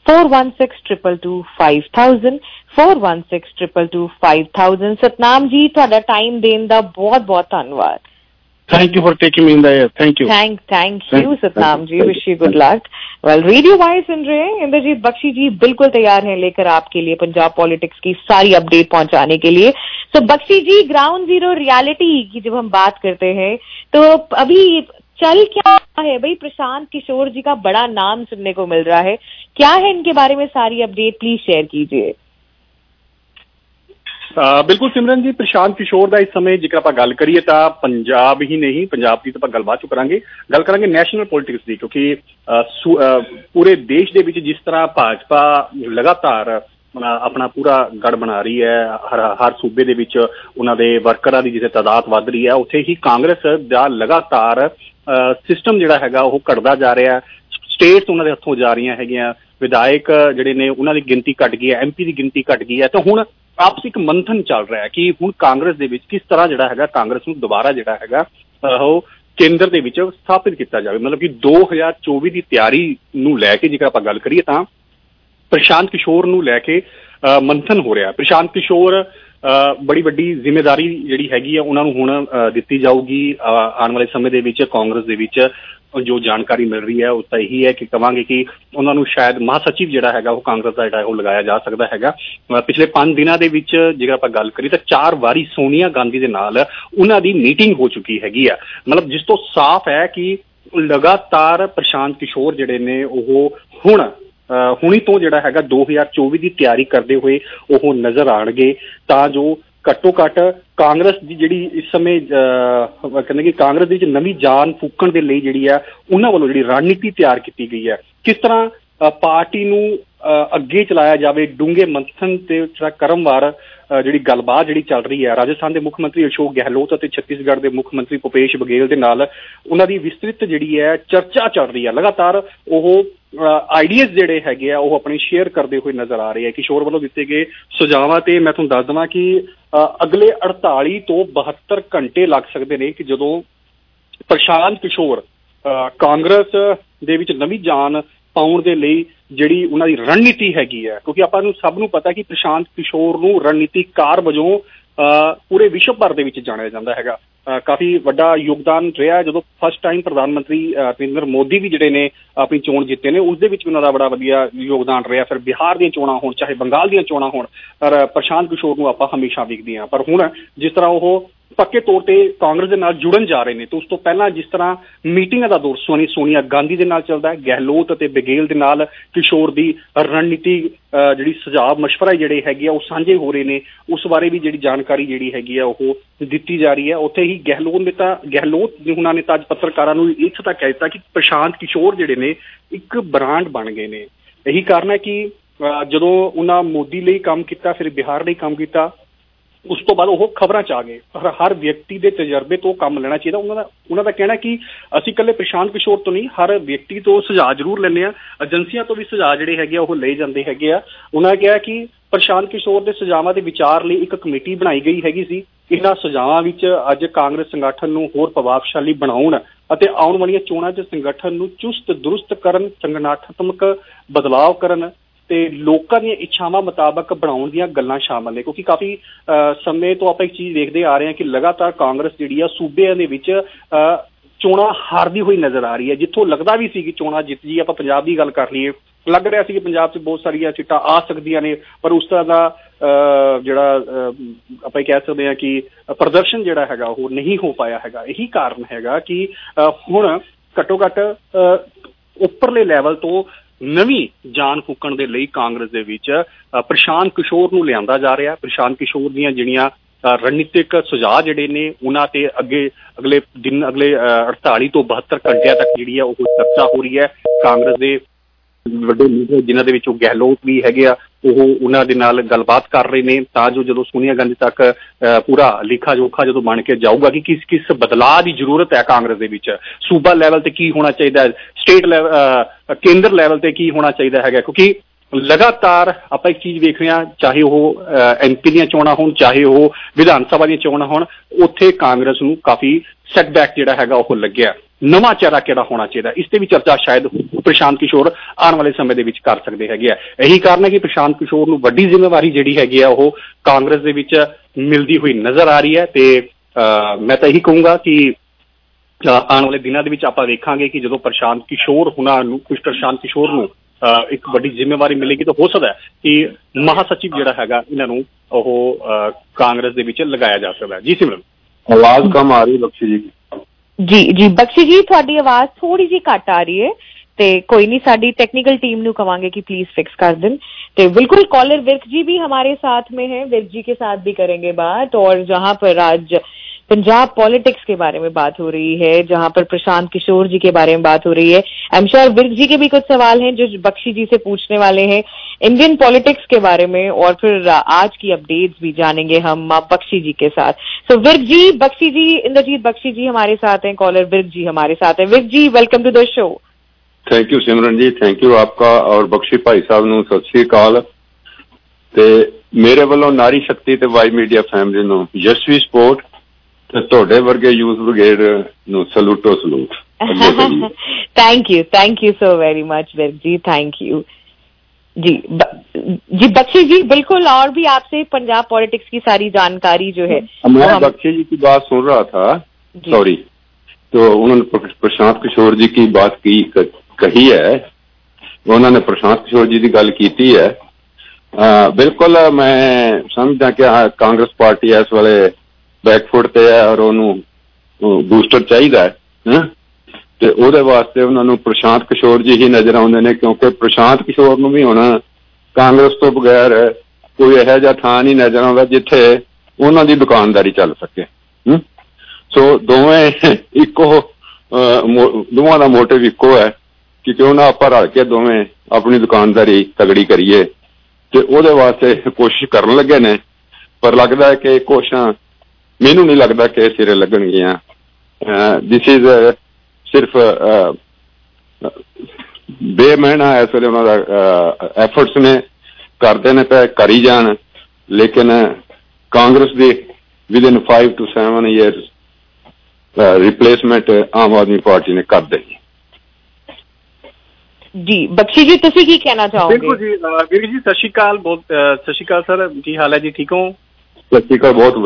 4162225000 4162225000। ਸਤਨਾਮ ਜੀ ਤੁਹਾਡਾ ਟਾਈਮ ਦੇਣ ਦਾ ਬਹੁਤ ਬਹੁਤ ਧੰਨਵਾਦ। Thank you for taking me in the air. Thank you. Thank you, Satnam ji. Wish you good luck. Well, radio wise सुन रहे हैं, इंद्रजीत बख्शी जी बिल्कुल तैयार हैं लेकर आपके लिए पंजाब पॉलिटिक्स की सारी अपडेट पहुंचाने के लिए। तो Bakshi ji, ground zero reality की जब हम बात करते हैं तो अभी चल क्या है भाई? प्रशांत किशोर जी का बड़ा नाम सुनने को मिल रहा है, क्या है इनके बारे में सारी अपडेट प्लीज शेयर कीजिए। ਬਿਲਕੁਲ ਸਿਮਰਨ ਜੀ, ਪ੍ਰਸ਼ਾਂਤ ਕਿਸ਼ੋਰ ਦਾ ਇਸ ਸਮੇਂ ਜੇਕਰ ਆਪਾਂ ਗੱਲ ਕਰੀਏ ਤਾਂ ਪੰਜਾਬ ਹੀ ਨਹੀਂ, ਪੰਜਾਬ ਦੀ ਤਾਂ ਆਪਾਂ ਗੱਲ ਬਾਅਦ ਚੋਂ ਕਰਾਂਗੇ, ਗੱਲ ਕਰਾਂਗੇ ਨੈਸ਼ਨਲ ਪੋਲਿਟਿਕਸ ਦੀ, ਕਿਉਂਕਿ ਪੂਰੇ ਦੇਸ਼ ਦੇ ਵਿੱਚ ਜਿਸ ਤਰ੍ਹਾਂ ਭਾਜਪਾ ਲਗਾਤਾਰ ਆਪਣਾ ਪੂਰਾ ਗੜ ਬਣਾ ਰਹੀ ਹੈ, ਹਰ ਸੂਬੇ ਦੇ ਵਿੱਚ ਉਹਨਾਂ ਦੇ ਵਰਕਰਾਂ ਦੀ ਜਿੱਥੇ ਤਾਦਾਦ ਵੱਧ ਰਹੀ ਹੈ, ਉੱਥੇ ਹੀ ਕਾਂਗਰਸ ਦਾ ਲਗਾਤਾਰ ਸਿਸਟਮ ਜਿਹੜਾ ਹੈਗਾ ਉਹ ਘਟਦਾ ਜਾ ਰਿਹਾ। ਸਟੇਟਸ ਉਹਨਾਂ ਦੇ ਹੱਥੋਂ ਜਾ ਰਹੀਆਂ ਹੈਗੀਆਂ, ਵਿਧਾਇਕ ਜਿਹੜੇ ਨੇ ਉਹਨਾਂ ਦੀ ਗਿਣਤੀ ਘਟ ਗਈ ਹੈ, MP ਦੀ ਗਿਣਤੀ ਘਟ ਗਈ ਹੈ। ਤਾਂ ਹੁਣ ਆਪਸੀ ਇੱਕ ਮੰਥਨ ਚੱਲ ਰਿਹਾ ਹੈ ਕਿ ਹੁਣ ਕਾਂਗਰਸ ਦੇ ਵਿੱਚ ਕਿਸ ਤਰ੍ਹਾਂ ਜਿਹੜਾ ਹੈਗਾ ਕਾਂਗਰਸ ਨੂੰ ਦੁਬਾਰਾ ਜਿਹੜਾ ਹੈਗਾ ਉਹ ਕੇਂਦਰ ਦੇ ਵਿੱਚ ਸਥਾਪਿਤ ਕੀਤਾ ਜਾਵੇ। ਮਤਲਬ ਕਿ 2024 ਦੀ ਤਿਆਰੀ ਨੂੰ ਲੈ ਕੇ ਜੇਕਰ ਆਪਾਂ ਗੱਲ ਕਰੀਏ ਤਾਂ ਪ੍ਰਸ਼ਾਂਤ ਕਿਸ਼ੋਰ ਨੂੰ ਲੈ ਕੇ ਮੰਥਨ ਹੋ ਰਿਹਾ। ਪ੍ਰਸ਼ਾਂਤ ਕਿਸ਼ੋਰ ਬੜੀ ਵੱਡੀ ਜ਼ਿੰਮੇਵਾਰੀ ਜਿਹੜੀ ਹੈਗੀ ਆ ਉਹਨਾਂ ਨੂੰ ਹੁਣ ਦਿੱਤੀ ਜਾਊਗੀ ਆਉਣ ਵਾਲੇ ਸਮੇਂ ਦੇ ਵਿੱਚ। ਕਾਂਗਰਸ ਦੇ ਵਿੱਚ ਜੋ ਜਾਣਕਾਰੀ ਮਿਲ ਰਹੀ ਹੈ ਉਹ ਤਾਂ ਇਹੀ ਹੈ ਕਿ ਕਹਾਂਗੇ ਕਿ ਉਹਨਾਂ ਨੂੰ ਸ਼ਾਇਦ ਮਹਾਸਚਿਵ ਜਿਹੜਾ ਹੈਗਾ ਉਹ ਕਾਂਗਰਸ ਦਾ ਜਿਹੜਾ ਉਹ ਲਗਾਇਆ ਜਾ ਸਕਦਾ ਹੈਗਾ। ਪਿਛਲੇ 5 ਦਿਨਾਂ ਦੇ ਵਿੱਚ ਜੇਕਰ ਆਪਾਂ ਗੱਲ ਕਰੀਏ ਤਾਂ 4 ਵਾਰੀ ਸੋਨੀਆ ਗਾਂਧੀ ਦੇ ਨਾਲ ਉਹਨਾਂ ਦੀ ਮੀਟਿੰਗ ਹੋ ਚੁੱਕੀ ਹੈਗੀ ਆ। ਮਤਲਬ ਜਿਸ ਤੋਂ ਸਾਫ਼ ਹੈ ਕਿ ਲਗਾਤਾਰ ਪ੍ਰਸ਼ਾਂਤ ਕਿਸ਼ੋਰ ਜਿਹੜੇ ਨੇ ਉਹ ਹੁਣੀ ਤੋਂ ਜਿਹੜਾ ਹੈਗਾ 2024 ਦੀ ਤਿਆਰੀ ਕਰਦੇ ਹੋਏ ਉਹ ਨਜ਼ਰ ਆਉਣਗੇ, ਤਾਂ ਜੋ ਘੱਟੋ ਘੱਟ ਕਾਂਗਰਸ ਦੀ ਜਿਹੜੀ ਇਸ ਸਮੇਂ ਕਹਿੰਦੇ ਕਿ ਕਾਂਗਰਸ ਦੇ ਵਿੱਚ ਨਵੀਂ ਜਾਨ ਫੂਕਣ ਦੇ ਲਈ ਜਿਹੜੀ ਆ ਉਹਨਾਂ ਵੱਲੋਂ ਜਿਹੜੀ ਰਣਨੀਤੀ ਤਿਆਰ ਕੀਤੀ ਗਈ ਹੈ, ਕਿਸ ਤਰ੍ਹਾਂ ਪਾਰਟੀ ਨੂੰ ਅੱਗੇ ਚਲਾਇਆ ਜਾਵੇ। ਡੂੰਘੇ ਮੰਥਨ ਤੇ ਜਿਹੜਾ ਕਰਮਵਾਰ ਜਿਹੜੀ ਗੱਲਬਾਤ ਜਿਹੜੀ ਚੱਲ ਰਹੀ ਹੈ ਰਾਜਸਥਾਨ ਦੇ ਮੁੱਖ ਮੰਤਰੀ ਅਸ਼ੋਕ ਗਹਿਲੋਤ ਅਤੇ ਛੱਤੀਸਗੜ੍ਹ ਦੇ ਮੁੱਖ ਮੰਤਰੀ ਭੁਪੇਸ਼ ਬਘੇਲ ਦੇ ਨਾਲ ਉਹਨਾਂ ਦੀ ਵਿਸਤ੍ਰਿਤ ਜਿਹੜੀ ਹੈ ਚਰਚਾ ਚੱਲ ਰਹੀ ਹੈ। ਲਗਾਤਾਰ ਉਹ ਆਈਡੀਆਜ਼ ਜਿਹੜੇ ਹੈਗੇ ਆ ਉਹ ਆਪਣੇ ਸ਼ੇਅਰ ਕਰਦੇ ਹੋਏ ਨਜ਼ਰ ਆ ਰਹੇ ਆ। ਕਿਸ਼ੋਰ ਵੱਲੋਂ ਦਿੱਤੇ ਗਏ ਸੁਝਾਵਾਂ ਤੇ ਮੈਂ ਤੁਹਾਨੂੰ ਦੱਸ ਦੇਵਾਂ ਕਿ ਅਗਲੇ 48 ਤੋਂ 72 ਘੰਟੇ ਲੱਗ ਸਕਦੇ ਨੇ ਕਿ ਜਦੋਂ ਪ੍ਰਸ਼ਾਂਤ ਕਿਸ਼ੋਰ ਕਾਂਗਰਸ ਦੇ ਵਿੱਚ ਨਵੀਂ ਜਾਨ ਪਾਉਣ ਦੇ ਲਈ ਜਿਹੜੀ ਉਹਨਾਂ ਦੀ ਰਣਨੀਤੀ ਹੈਗੀ ਹੈ, ਕਿਉਂਕਿ ਆਪਾਂ ਨੂੰ ਸਭ ਨੂੰ ਪਤਾ ਕਿ ਪ੍ਰਸ਼ਾਂਤ ਕਿਸ਼ੋਰ ਨੂੰ ਰਣਨੀਤੀਕਾਰ ਵਜੋਂ ਪੂਰੇ ਵਿਸ਼ਵ ਭਰ ਦੇ ਵਿੱਚ ਜਾਣਿਆ ਜਾਂਦਾ ਹੈਗਾ। ਕਾਫੀ ਵੱਡਾ ਯੋਗਦਾਨ ਰਿਹਾ ਜਦੋਂ ਫਸਟ ਟਾਈਮ ਪ੍ਰਧਾਨ ਮੰਤਰੀ ਨਰਿੰਦਰ ਮੋਦੀ ਵੀ ਜਿਹੜੇ ਨੇ ਆਪਣੀ ਚੋਣ ਜਿੱਤੇ ਨੇ, ਉਸ ਦੇ ਵਿੱਚ ਵੀ ਉਹਨਾਂ ਦਾ ਬੜਾ ਵਧੀਆ ਯੋਗਦਾਨ ਰਿਹਾ। ਫਿਰ ਬਿਹਾਰ ਦੀਆਂ ਚੋਣਾਂ ਹੋਣ ਚਾਹੇ ਬੰਗਾਲ ਦੀਆਂ ਚੋਣਾਂ ਹੋਣ, ਪਰ ਪ੍ਰਸ਼ਾਂਤ ਕਿਸ਼ੋਰ ਨੂੰ ਆਪਾਂ ਹਮੇਸ਼ਾ ਵੇਖਦੇ ਹਾਂ। ਪਰ ਹੁਣ ਜਿਸ ਤਰ੍ਹਾਂ ਉਹ ਪੱਕੇ ਤੌਰ ਤੇ ਕਾਂਗਰਸ ਦੇ ਨਾਲ ਜੁੜਨ ਜਾ ਰਹੇ ਨੇ, ਤੇ ਉਸ ਤੋਂ ਪਹਿਲਾਂ ਜਿਸ ਤਰ੍ਹਾਂ ਮੀਟਿੰਗਾਂ ਦਾ ਦੌਰ ਸੋਨੀਆ ਗਾਂਧੀ ਦੇ ਨਾਲ ਚੱਲਦਾ ਹੈ, ਗਹਿਲੋਤ ਅਤੇ ਬਘੇਲ ਦੇ ਨਾਲ ਕਿਸ਼ੋਰ ਦੀ ਰਣਨੀਤੀ ਜਿਹੜੀ ਸੁਝਾਅ ਮਸ਼ਵਰਾ ਜਿਹੜੇ ਹੈਗੇ ਆ ਉਹ ਸਾਂਝੇ ਹੋ ਰਹੇ ਨੇ, ਉਸ ਬਾਰੇ ਵੀ ਜਿਹੜੀ ਜਾਣਕਾਰੀ ਜਿਹੜੀ ਹੈਗੀ ਆ ਉਹ ਦਿੱਤੀ ਜਾ ਰਹੀ ਹੈ। ਉੱਥੇ ਹੀ ਗਹਿਲੋਤ ਉਹਨਾਂ ਨੇ ਤਾਂ ਅੱਜ ਪੱਤਰਕਾਰਾਂ ਨੂੰ ਇੱਥੇ ਤੱਕ ਕਹਿ ਦਿੱਤਾ ਕਿ ਪ੍ਰਸ਼ਾਂਤ ਕਿਸ਼ੋਰ ਜਿਹੜੇ ਨੇ ਇੱਕ ਬ੍ਰਾਂਡ ਬਣ ਗਏ ਨੇ। ਇਹੀ ਕਾਰਨ ਹੈ ਕਿ ਜਦੋਂ ਉਹਨਾਂ ਮੋਦੀ ਲਈ ਕੰਮ ਕੀਤਾ, ਫਿਰ ਬਿਹਾਰ ਲਈ ਕੰਮ ਕੀਤਾ, ਉਸ ਤੋਂ ਬਾਅਦ ਉਹ ਖਬਰਾਂ 'ਚ ਆ ਗਏ। ਪਰ ਹਰ ਵਿਅਕਤੀ ਦੇ ਤਜਰਬੇ ਤੋਂ ਕੰਮ ਲੈਣਾ ਚਾਹੀਦਾ। ਉਹਨਾਂ ਦਾ ਕਹਿਣਾ ਕਿ ਅਸੀਂ ਇਕੱਲੇ ਪ੍ਰਸ਼ਾਂਤ ਕਿਸ਼ੋਰ ਤੋਂ ਨਹੀਂ, ਹਰ ਵਿਅਕਤੀ ਤੋਂ ਸੁਝਾਅ ਜ਼ਰੂਰ ਲੈਂਦੇ ਹਾਂ, ਏਜੰਸੀਆਂ ਤੋਂ ਵੀ ਸੁਝਾਅ ਜਿਹੜੇ ਹੈਗੇ ਆ ਉਹ ਲਏ ਜਾਂਦੇ ਹੈਗੇ ਆ। ਉਹਨਾਂ ਨੇ ਕਿਹਾ ਕਿ ਪ੍ਰਸ਼ਾਂਤ ਕਿਸ਼ੋਰ ਦੇ ਸੁਝਾਵਾਂ ਦੇ ਵਿਚਾਰ ਲਈ ਇੱਕ ਕਮੇਟੀ ਬਣਾਈ ਗਈ ਹੈਗੀ ਸੀ। ਇਹਨਾਂ ਸੁਝਾਵਾਂ ਵਿੱਚ ਅੱਜ ਕਾਂਗਰਸ ਸੰਗਠਨ ਨੂੰ ਹੋਰ ਪ੍ਰਭਾਵਸ਼ਾਲੀ ਬਣਾਉਣ ਅਤੇ ਆਉਣ ਵਾਲੀਆਂ ਚੋਣਾਂ 'ਚ ਸੰਗਠਨ ਨੂੰ ਚੁਸਤ ਦਰੁਸਤ ਕਰਨ, ਸੰਗਠਨਾਤਮਕ ਬਦਲਾਵ ਕਰਨ ਤੇ ਲੋਕਾਂ ਦੀਆਂ ਇੱਛਾਵਾਂ ਮੁਤਾਬਕ ਬਣਾਉਣ ਦੀਆਂ ਗੱਲਾਂ ਸ਼ਾਮਲ ਨੇ। ਕਿਉਂਕਿ ਕਾਫੀ ਸਮੇਂ ਤੋਂ ਆਪਾਂ ਇੱਕ ਚੀਜ਼ ਦੇਖਦੇ ਆ ਰਹੇ ਹਾਂ ਕਿ ਲਗਾਤਾਰ ਕਾਂਗਰਸ ਜਿਹੜੀ ਆ ਸੂਬਿਆਂ ਦੇ ਵਿੱਚ ਚੋਣਾਂ ਹਾਰਦੀ ਹੋਈ ਨਜ਼ਰ ਆ ਰਹੀ ਹੈ। ਜਿੱਥੋਂ ਲੱਗਦਾ ਵੀ ਸੀ ਕਿ ਚੋਣਾਂ ਜਿੱਤ ਜੀ, ਆਪਾਂ ਪੰਜਾਬ ਦੀ ਗੱਲ ਕਰ ਲਈਏ, ਲੱਗ ਰਿਹਾ ਸੀ ਕਿ ਪੰਜਾਬ 'ਚ ਬਹੁਤ ਸਾਰੀਆਂ ਸੀਟਾਂ ਆ ਸਕਦੀਆਂ ਨੇ, ਪਰ ਉਸ ਤਰ੍ਹਾਂ ਦਾ ਜਿਹੜਾ ਆਪਾਂ ਕਹਿ ਸਕਦੇ ਹਾਂ ਕਿ ਪ੍ਰਦਰਸ਼ਨ ਜਿਹੜਾ ਹੈਗਾ ਉਹ ਨਹੀਂ ਹੋ ਪਾਇਆ ਹੈਗਾ। ਇਹੀ ਕਾਰਨ ਹੈਗਾ ਕਿ ਹੁਣ ਘੱਟੋ ਘੱਟ ਉੱਪਰਲੇ ਲੈਵਲ ਤੋਂ ਨਵੀਂ ਜਾਨ ਫੂਕਣ ਦੇ ਲਈ ਕਾਂਗਰਸ ਦੇ ਵਿੱਚ ਪ੍ਰਸ਼ਾਂਤ ਕਿਸ਼ੋਰ ਨੂੰ ਲਿਆਂਦਾ ਜਾ ਰਿਹਾ। ਪ੍ਰਸ਼ਾਂਤ ਕਿਸ਼ੋਰ ਦੀਆਂ ਜਿਹੜੀਆਂ ਰਣਨੀਤਿਕ ਸੁਝਾਅ ਜਿਹੜੇ ਨੇ ਉਹਨਾਂ ਤੇ ਅਗਲੇ 48 ਤੋਂ 72 ਘੰਟਿਆਂ ਤੱਕ ਜਿਹੜੀ ਆ ਉਹ ਚਰਚਾ ਹੋ ਰਹੀ ਹੈ। ਕਾਂਗਰਸ ਦੇ ਵੱਡੇ ਲੀਡਰ ਜਿਨ੍ਹਾਂ ਦੇ ਵਿੱਚ ਗਹਿਲੋਤ ਵੀ ਹੈਗੇ ਆ, ਉਹ ਉਹਨਾਂ ਦੇ ਨਾਲ ਗੱਲਬਾਤ ਕਰ ਰਹੇ ਨੇ ਤਾਂ ਜੋ ਜਦੋਂ ਸੋਨੀਆ ਗਾਂਧੀ ਤੱਕ ਪੂਰਾ ਲੇਖਾ ਜੋਖਾ ਜਦੋਂ ਬਣ ਕੇ ਜਾਊਗਾ ਕਿ ਕਿਸ ਬਦਲਾਅ ਦੀ ਜ਼ਰੂਰਤ ਹੈ ਕਾਂਗਰਸ ਦੇ ਵਿੱਚ, ਸੂਬਾ ਲੈਵਲ ਤੇ ਕੀ ਹੋਣਾ ਚਾਹੀਦਾ ਹੈ, ਸਟੇਟ ਲੈਵਲ ਕੇਂਦਰ ਲੈਵਲ ਤੇ ਕੀ ਹੋਣਾ ਚਾਹੀਦਾ ਹੈਗਾ। ਕਿਉਂਕਿ ਲਗਾਤਾਰ ਆਪਾਂ ਇੱਕ ਚੀਜ਼ ਵੇਖ ਰਹੇ ਹਾਂ, ਚਾਹੇ ਉਹ MP ਦੀਆਂ ਚੋਣਾਂ ਹੋਣ, ਚਾਹੇ ਉਹ ਵਿਧਾਨ ਸਭਾ ਦੀਆਂ ਚੋਣਾਂ ਹੋਣ, ਉੱਥੇ ਕਾਂਗਰਸ ਨੂੰ ਕਾਫੀ ਸੈਟਬੈਕ ਜਿਹੜਾ ਹੈਗਾ ਉਹ ਲੱਗਿਆ। ਨਵਾਂ ਚਿਹਰਾ ਕਿਹੜਾ ਹੋਣਾ ਚਾਹੀਦਾ, ਇਸ ਤੇ ਵੀ ਚਰਚਾ ਸ਼ਾਇਦ ਪ੍ਰਸ਼ਾਂਤ ਕਿਸ਼ੋਰ ਆਉਣ ਵਾਲੇ ਸਮੇਂ ਦੇ ਵਿੱਚ ਕਰ ਸਕਦੇ ਹੈਗੇ ਆ। ਇਹੀ ਕਾਰਨ ਹੈ ਕਿ ਪ੍ਰਸ਼ਾਂਤ ਕਿਸ਼ੋਰ ਨੂੰ ਵੱਡੀ ਜ਼ਿੰਮੇਵਾਰੀ ਜਿਹੜੀ ਹੈਗੀ ਆ ਉਹ ਕਾਂਗਰਸ ਦੇ ਵਿੱਚ ਮਿਲਦੀ ਹੋਈ ਨਜ਼ਰ ਆ ਰਹੀ ਹੈ। ਤੇ ਮੈਂ ਤਾਂ ਇਹੀ ਕਹੂੰਗਾ ਕਿ ਆਉਣ ਵਾਲੇ ਦਿਨਾਂ ਦੇ ਵਿੱਚ ਆਪਾਂ ਵੇਖਾਂਗੇ ਕਿ ਜਦੋਂ ਪ੍ਰਸ਼ਾਂਤ ਕਿਸ਼ੋਰ ਨੂੰ ਇੱਕ ਵੱਡੀ ਜ਼ਿੰਮੇਵਾਰੀ ਮਿਲੇਗੀ ਤਾਂ ਹੋ ਸਕਦਾ ਹੈ ਕਿ ਮਹਾਸਚਿਵ ਜਿਹੜਾ ਹੈਗਾ ਇਹਨਾਂ ਨੂੰ ਉਹ ਕਾਂਗਰਸ ਦੇ ਵਿੱਚ ਲਗਾਇਆ ਜਾ ਸਕਦਾ ਹੈ। ਜੀ ਸਿਮਰਨ, ਆਵਾਜ਼ ਕਮ ਆ ਰਹੀ ਬਖਸ਼ੀ ਜੀ। ਜੀ ਬਖਸ਼ੀ ਜੀ, ਤੁਹਾਡੀ ਆਵਾਜ਼ ਥੋੜੀ ਜਿਹੀ ਘੱਟ ਆ ਰਹੀ ਹੈ ਤੇ कोई नहीं, साड़ी टेक्निकल टीम ਨੂੰ कहांगे कि प्लीज फिक्स कर दें। तो बिल्कुल कॉलर विर्क जी भी हमारे साथ में है, विर्क जी के साथ भी करेंगे बात। और जहां पर आज पंजाब पॉलिटिक्स के बारे में बात हो रही है, जहां पर प्रशांत किशोर जी के बारे में बात हो रही है, I am sure Virk ji के भी कुछ सवाल हैं जो बख्शी जी से पूछने वाले हैं इंडियन पॉलिटिक्स के बारे में, और फिर आज की अपडेट्स भी जानेंगे हम बख्शी जी के साथ। सो विर्क जी, बख्शी जी, इंद्रजीत बख्शी जी हमारे साथ हैं, कॉलर विर्क जी हमारे साथ हैं। Virk ji, welcome to the show. Thank you Simran ji, thank you आपका और बख्शी भाई साहब ਨੂੰ ਸਤਿ ਸ੍ਰੀ ਅਕਾਲ। ਤੇ ਮੇਰੇ ਵੱਲੋਂ ਨਾਰੀ ਸ਼ਕਤੀ ਤੇ ਵਾਈ ਮੀਡੀਆ ਫੈਮਿਲੀ ਨੂੰ ਯਸ਼ਵੀ ਸਪੋਰਟ ਤੇ ਤੁਹਾਡੇ ਵਰਗੇ ਯੂਥ ਬ੍ਰਿਗੇਡ ਨੂੰ ਸਲੂਟੋ salute. Thank you so very much Virk ji, thank you जी। जी बख्शी जी, बिल्कुल, और भी आपसे पंजाब पॉलिटिक्स की सारी जानकारी जो है। मैं बख्शी जी की बात सुन रहा था, सॉरी, तो उन्होंने प्रशांत किशोर जी की बात कही है, उन्होंने प्रशांत किशोर जी की गल की है। बिल्कुल मैं समझदा कि कांग्रेस पार्टी इस वेले बैकफुट ते है और उन्होंने बूस्टर चाहिए है ते ਉਹਦੇ ਵਾਸਤੇ ਉਹਨਾਂ ਨੂੰ ਪ੍ਰਸ਼ਾਂਤ ਕਿਸ਼ੋਰ ਜੀ ਹੀ ਨਜ਼ਰ ਆਉਂਦੇ ਨੇ, ਕਿਉਂਕਿ ਪ੍ਰਸ਼ਾਂਤ ਕਿਸ਼ੋਰ ਨੂੰ ਵੀ ਹੁਣ ਕਾਂਗਰਸ ਤੋਂ ਬਗੈਰ ਕੋਈ ਇਹੋ ਜਿਹਾ ਥਾਂ ਨਹੀਂ ਨਜ਼ਰ ਆਉਂਦਾ ਜਿੱਥੇ ਉਹਨਾਂ ਦੀ ਦੁਕਾਨਦਾਰੀ ਚੱਲ ਸਕੇ। ਸੋ ਦੋਵੇਂ ਇੱਕੋ, ਦੋਵਾਂ ਦਾ ਮੋਟਿਵ ਇੱਕੋ ਹੈ ਕਿ ਕਿਉਂ ਨਾ ਆਪਾਂ ਰਲ ਕੇ ਦੋਵੇਂ ਆਪਣੀ ਦੁਕਾਨਦਾਰੀ ਤਗੜੀ ਕਰੀਏ, ਤੇ ਉਹਦੇ ਵਾਸਤੇ ਕੋਸ਼ਿਸ਼ ਕਰਨ ਲੱਗੇ ਨੇ। ਪਰ ਲੱਗਦਾ ਹੈ ਕਿ ਕੋਸ਼ਿਸ਼ਾਂ ਮੈਨੂੰ ਨਹੀਂ ਲੱਗਦਾ ਕਿ ਸਿਰੇ ਲੱਗਣਗੀਆਂ। ਦਿਸ ਇਜ਼ ਸਿਰਫ ਬੇਮਹਿਣਾ ਇਸ ਵੇਲੇ ਉਹਨਾਂ ਦਾ ਐਫਰਟਸ ਨੇ, ਕਰਦੇ ਨੇ ਪਏ, ਕਰੀ ਜਾਣ, ਲੇਕਿਨ ਕਾਂਗਰਸ ਦੇ within 5 to 7 years replacement Aam Aadmi Party ਨੇ ਕਰ ਦੇਣੀ। ਜੀ ਬਖਸ਼ੀ ਜੀ ਤੁਸੀਂ ਕੀ ਕਹਿਣਾ ਚਾਹੋਗੇ? ਬਿਲਕੁਲ ਜੀ ਵੀਰ ਜੀ ਸਤਿ ਸ਼੍ਰੀ ਅਕਾਲ। ਬਹੁਤ ਸਤਿ ਸ਼੍ਰੀ ਅਕਾਲ ਸਰ, ਕੀ ਹਾਲ ਹੈ ਜੀ? ਠੀਕ ਹੋ? ਸਤਿ ਸ਼੍ਰੀ ਅਕਾਲ, ਬਹੁਤ